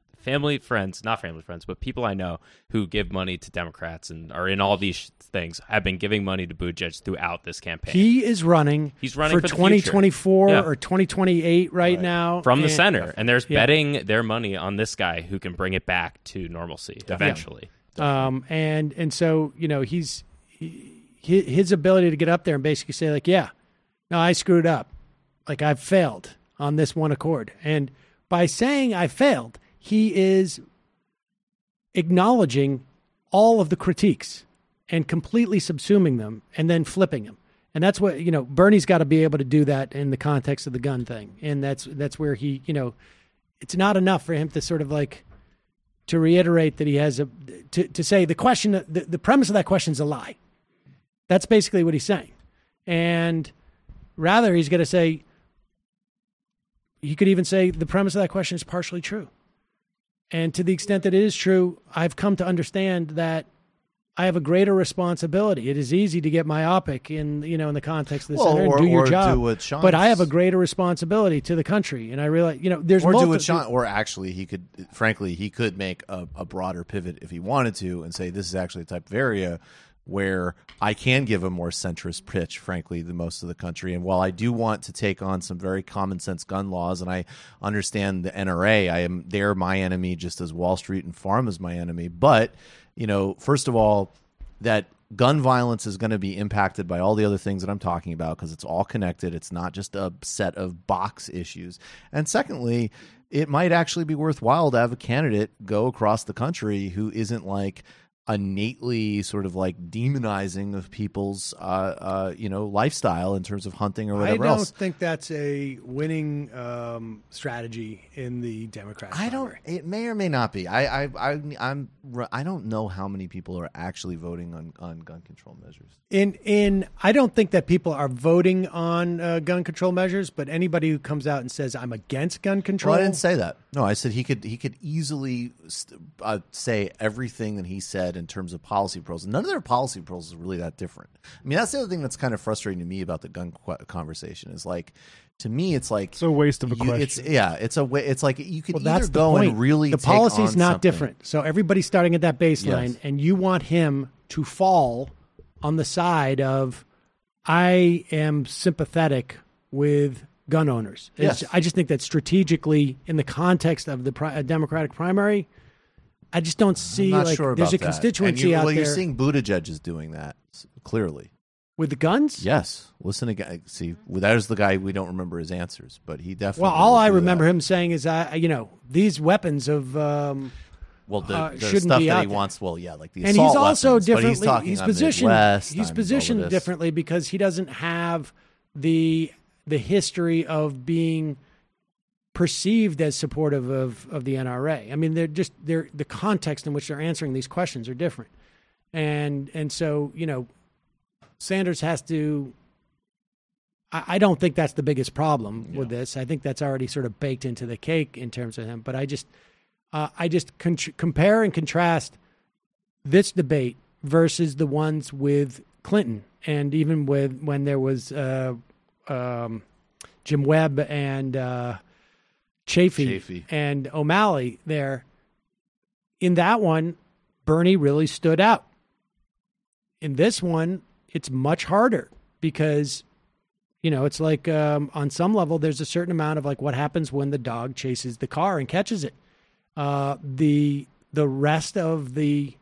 M: not family friends, but people I know who give money to Democrats and are in all these things have been giving money to Buttigieg throughout this campaign.
C: He is running.
M: He's running for
C: 2024 or 2028 right now
M: from the center, and there's betting their money on this guy who can bring it back to normalcy eventually.
C: And so his ability to get up there and basically say no, I screwed up, I've failed on this one accord, and by saying I failed, he is acknowledging all of the critiques and completely subsuming them and then flipping them. And that's what, Bernie's got to be able to do that in the context of the gun thing. And that's where he, it's not enough for him to sort of to reiterate that he has to say the question, the premise of that question is a lie. That's basically what he's saying. And rather he's going to say, he could even say the premise of that question is partially true. And to the extent that it is true, I've come to understand that I have a greater responsibility. It is easy to get myopic in the context of the center and do your job, but I have a greater responsibility to the country. And I realize, there's
L: or do what Sean, or actually he could make a broader pivot if he wanted to and say this is actually a type of area where I can give a more centrist pitch, frankly, than most of the country. And while I do want to take on some very common sense gun laws, and I understand the NRA, they're my enemy just as Wall Street and Pharma is my enemy. But, first of all, that gun violence is going to be impacted by all the other things that I'm talking about because it's all connected. It's not just a set of box issues. And secondly, it might actually be worthwhile to have a candidate go across the country who isn't innately sort of like demonizing of people's lifestyle in terms of hunting or whatever else.
C: I don't think that's a winning strategy in the Democratic primary.
L: It may or may not be. I don't know how many people are actually voting on gun control measures.
C: I don't think that people are voting on gun control measures, but anybody who comes out and says I'm against gun control.
L: Well, I didn't say that. No, I said he could easily say everything that he said in terms of policy proposals. None of their policy proposals are really that different. I mean, that's the other thing that's kind of frustrating to me about the gun conversation is like, to me, it's like
E: it's a waste of a question.
L: It's like you could either go and really
C: the policy's not different. So everybody's starting at that baseline, and you want him to fall on the side of I am sympathetic with gun owners.
L: Yes.
C: I just think that strategically, in the context of the Democratic primary, I just don't see there's a constituency out there.
L: You're seeing Buttigieg is doing that clearly
C: with the guns.
L: Yes, listen again. See, there's the guy we don't remember his answers, but he definitely.
C: Well, all I remember him saying is, these weapons of.
L: The
C: shouldn't
L: stuff
C: be
L: that
C: out
L: he
C: there.
L: wants. Well, yeah, like the
C: and
L: assault
C: he's also
L: weapons,
C: differently.
L: But he's talking
C: he's
L: on
C: positioned.
L: Midwest,
C: He's positioned differently because he doesn't have the history of being perceived as supportive of the NRA. I mean, the context in which they're answering these questions are different, and so Sanders has to. I don't think that's the biggest problem with this. I think that's already sort of baked into the cake in terms of him. But I just compare and contrast this debate versus the ones with Clinton, and even with when there was Jim Webb and Chafee and O'Malley there. In that one, Bernie really stood out. In this one, it's much harder because, it's like on some level, there's a certain amount of like what happens when the dog chases the car and catches it. The rest of these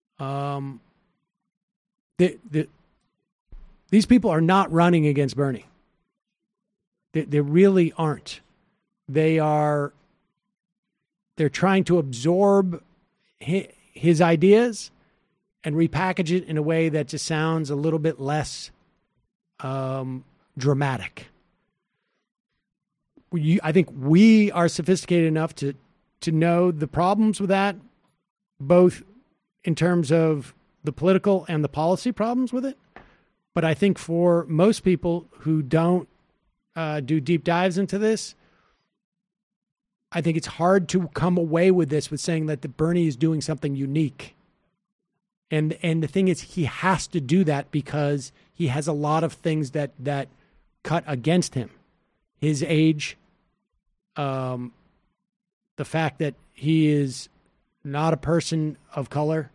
C: people are not running against Bernie. They really aren't. They're trying to absorb his ideas and repackage it in a way that just sounds a little bit less dramatic. I think we are sophisticated enough to know the problems with that, both in terms of the political and the policy problems with it. But I think for most people who don't do deep dives into this, I think it's hard to come away with this with saying that the Bernie is doing something unique. And the thing is, he has to do that because he has a lot of things that cut against him. His age, the fact that he is not a person of color.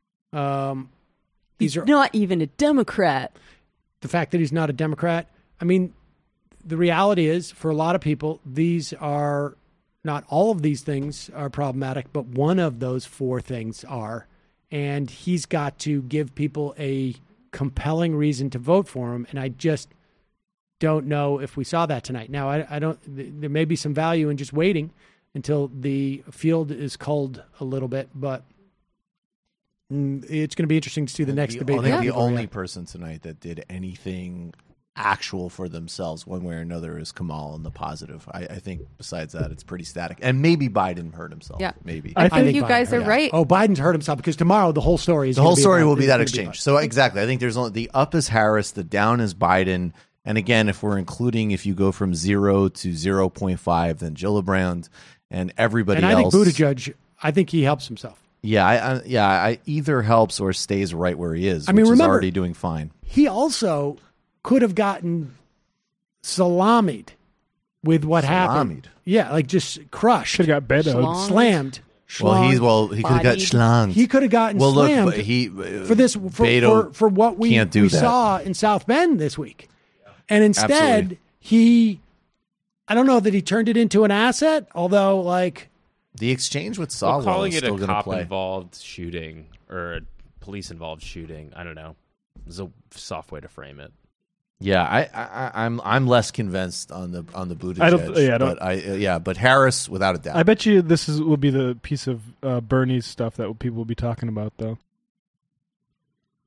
P: He's not even a Democrat.
C: The fact that he's not a Democrat. I mean, the reality is, for a lot of people, these are not all of these things are problematic, but one of those four things are. And he's got to give people a compelling reason to vote for him. And I just don't know if we saw that tonight. Now, I don't. There may be some value in just waiting until the field is culled a little bit, but it's going to be interesting to see the next debate.
L: I think the only person tonight that did anything actual for themselves one way or another is Kamal in the positive. I think besides that, it's pretty static. And maybe Biden hurt himself.
P: Yeah.
L: Maybe.
P: I think you guys are right.
C: Oh, Biden's hurt himself because tomorrow the whole story is
L: will be that exchange. So exactly. I think there's only the up is Harris, the down is Biden. And again, if we're including, if you go from 0 to 0.5, then Gillibrand and everybody else.
C: And I think Buttigieg, I think he helps himself.
L: Yeah, I either helps or stays right where he is, which is already doing fine.
C: He also could have gotten salamied with what happened. Yeah, like just crushed.
E: Could have got beddoed.
C: Slammed.
L: He could have got schlonged.
C: He could have gotten slammed for this for what we saw in South Bend this week. And instead, I don't know that he turned it into an asset, although like
L: the exchange with Sawwell
M: calling
L: is still
M: it a
L: going to play.
M: cop-involved shooting or a police-involved shooting, I don't know. There's a soft way to frame it.
L: Yeah, I'm less convinced on the Buttigieg. But Harris without a doubt.
E: I bet you this will be the piece of Bernie's stuff that people will be talking about, though.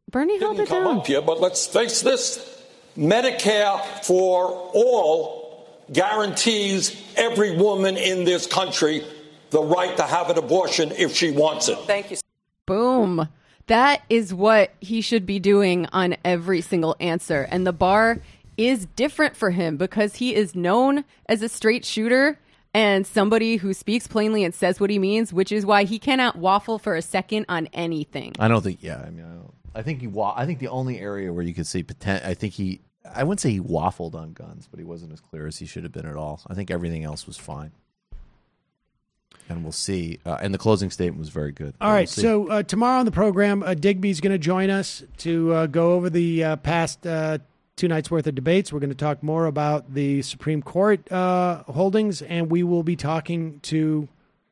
I: Bernie held it
S: come
I: down.
S: up here, but let's face this. Medicare for all guarantees every woman in this country the right to have an abortion if she wants it.
Q: Thank you.
I: Boom. That is what he should be doing on every single answer. And the bar is different for him because he is known as a straight shooter and somebody who speaks plainly and says what he means, which is why he cannot waffle for a second on anything.
L: I don't think. Yeah, I mean, I think I think the only area where you could see I wouldn't say he waffled on guns, but he wasn't as clear as he should have been at all. I think everything else was fine. And we'll see. And the closing statement was very good.
C: All right. So tomorrow on the program, Digby's going to join us to go over the past 2 nights worth of debates. We're going to talk more about the Supreme Court holdings, and we will be talking to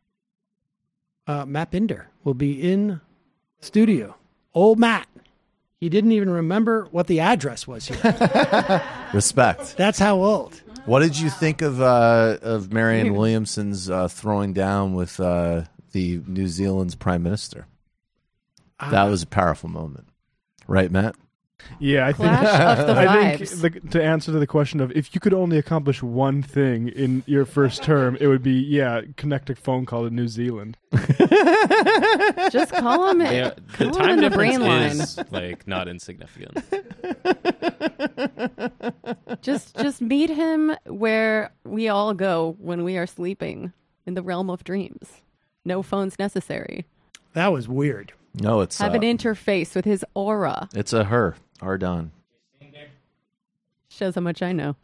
C: Matt Binder. Will be in studio. Old Matt. He didn't even remember what the address was here.
L: Respect.
C: That's how old.
L: What did you think of Marianne Williamson's throwing down with the New Zealand's Prime Minister? That was a powerful moment. Right, Matt?
E: Yeah, I think to answer to the question of if you could only accomplish one thing in your first term, it would be connect a phone call to New Zealand.
I: Just call him
M: the time difference is not insignificant.
I: Just meet him where we all go when we are sleeping, in the realm of dreams. No phones necessary.
C: That was weird.
L: No, it's
I: have an interface with his aura.
L: It's a her. Ardon.
I: Shows how much I know.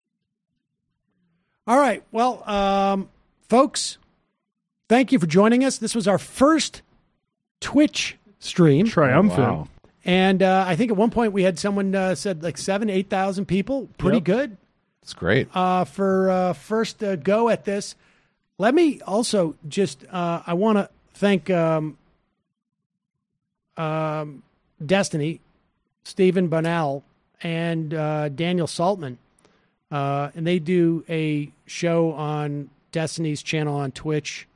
C: All right. Well, folks, thank you for joining us. This was our first Twitch stream.
E: Triumphant.
L: Oh, wow.
C: And I think at one point we had someone said 8,000 people. Pretty good.
L: That's great.
C: For first go at this. Let me also just, I want to thank Destiny, Stephen Bunnell, and Daniel Saltman. And they do a show on Destiny's channel on Twitch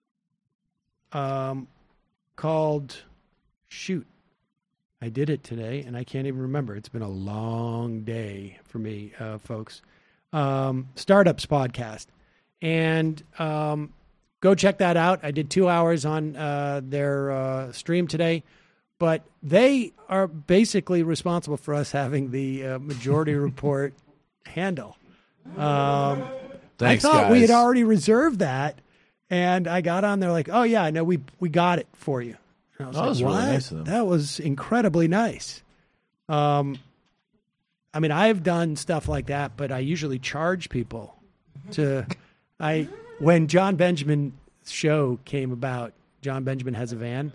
C: called Shoot. I did it today, and I can't even remember. It's been a long day for me, folks. Startups podcast. And go check that out. I did 2 hours on their stream today. But they are basically responsible for us having the Majority Report handle.
L: Thanks,
C: I thought
L: guys.
C: we had already reserved that, and I got on there like, oh, yeah, I know we got it for you. And I was
L: that was really nice of them.
C: That was incredibly nice. I mean, I've done stuff like that, but I usually charge people when John Benjamin's show came about, John Benjamin Has a Van,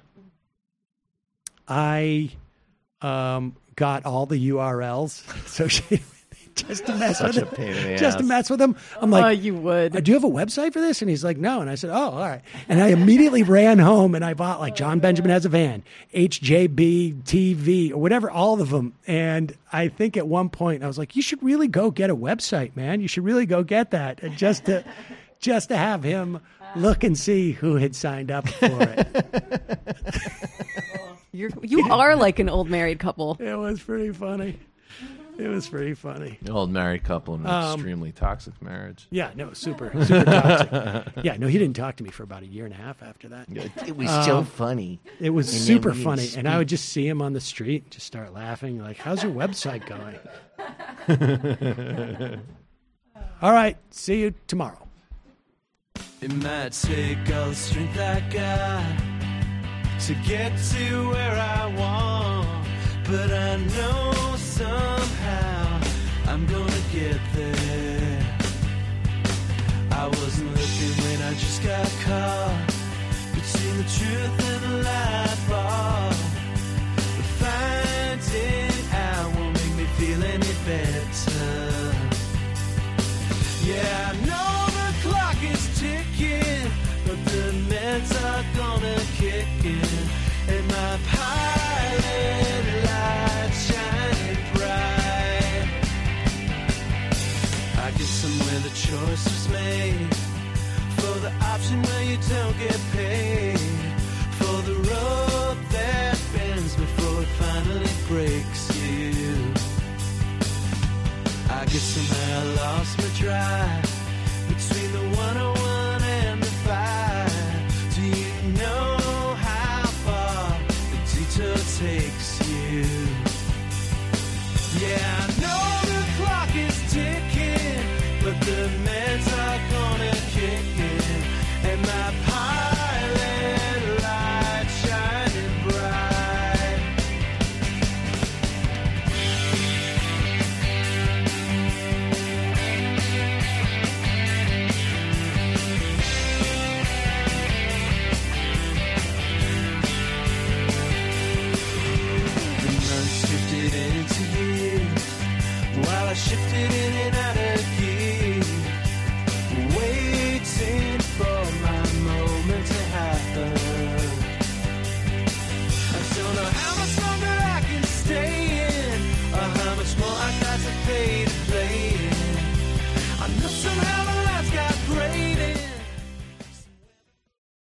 C: I got all the URLs associated with it just to mess with
L: Such a pain in the
C: just
L: ass.
C: to mess with him. I'm like,
I: you would.
C: Do you have a website for this? And he's like, no. And I said, oh, all right. And I immediately ran home and I bought John Benjamin Has a Van, HJB TV, or whatever, all of them. And I think at one point I was like, you should really go get a website, man. You should really go get that, and just to have him look and see who had signed up for it.
I: You are like an old married couple.
C: It was pretty funny.
L: An old married couple in an extremely toxic marriage.
C: Yeah, no, super toxic. Yeah, no, he didn't talk to me for about a year and a half after that.
L: It was so funny.
C: It was super funny. And I would just see him on the street and just start laughing like, how's your website going? All right, see you tomorrow.
J: It might take all the strength I got to get to where I want, but I know somehow I'm gonna get there. I wasn't looking when I just got caught between the truth and the lie bar, but finding out won't make me feel any better. Yeah, I know the clock is ticking, but the meds are gonna kick in, and my pilot light shining bright. I guess somewhere the choice was made for the option where you don't get paid, for the road that bends before it finally takes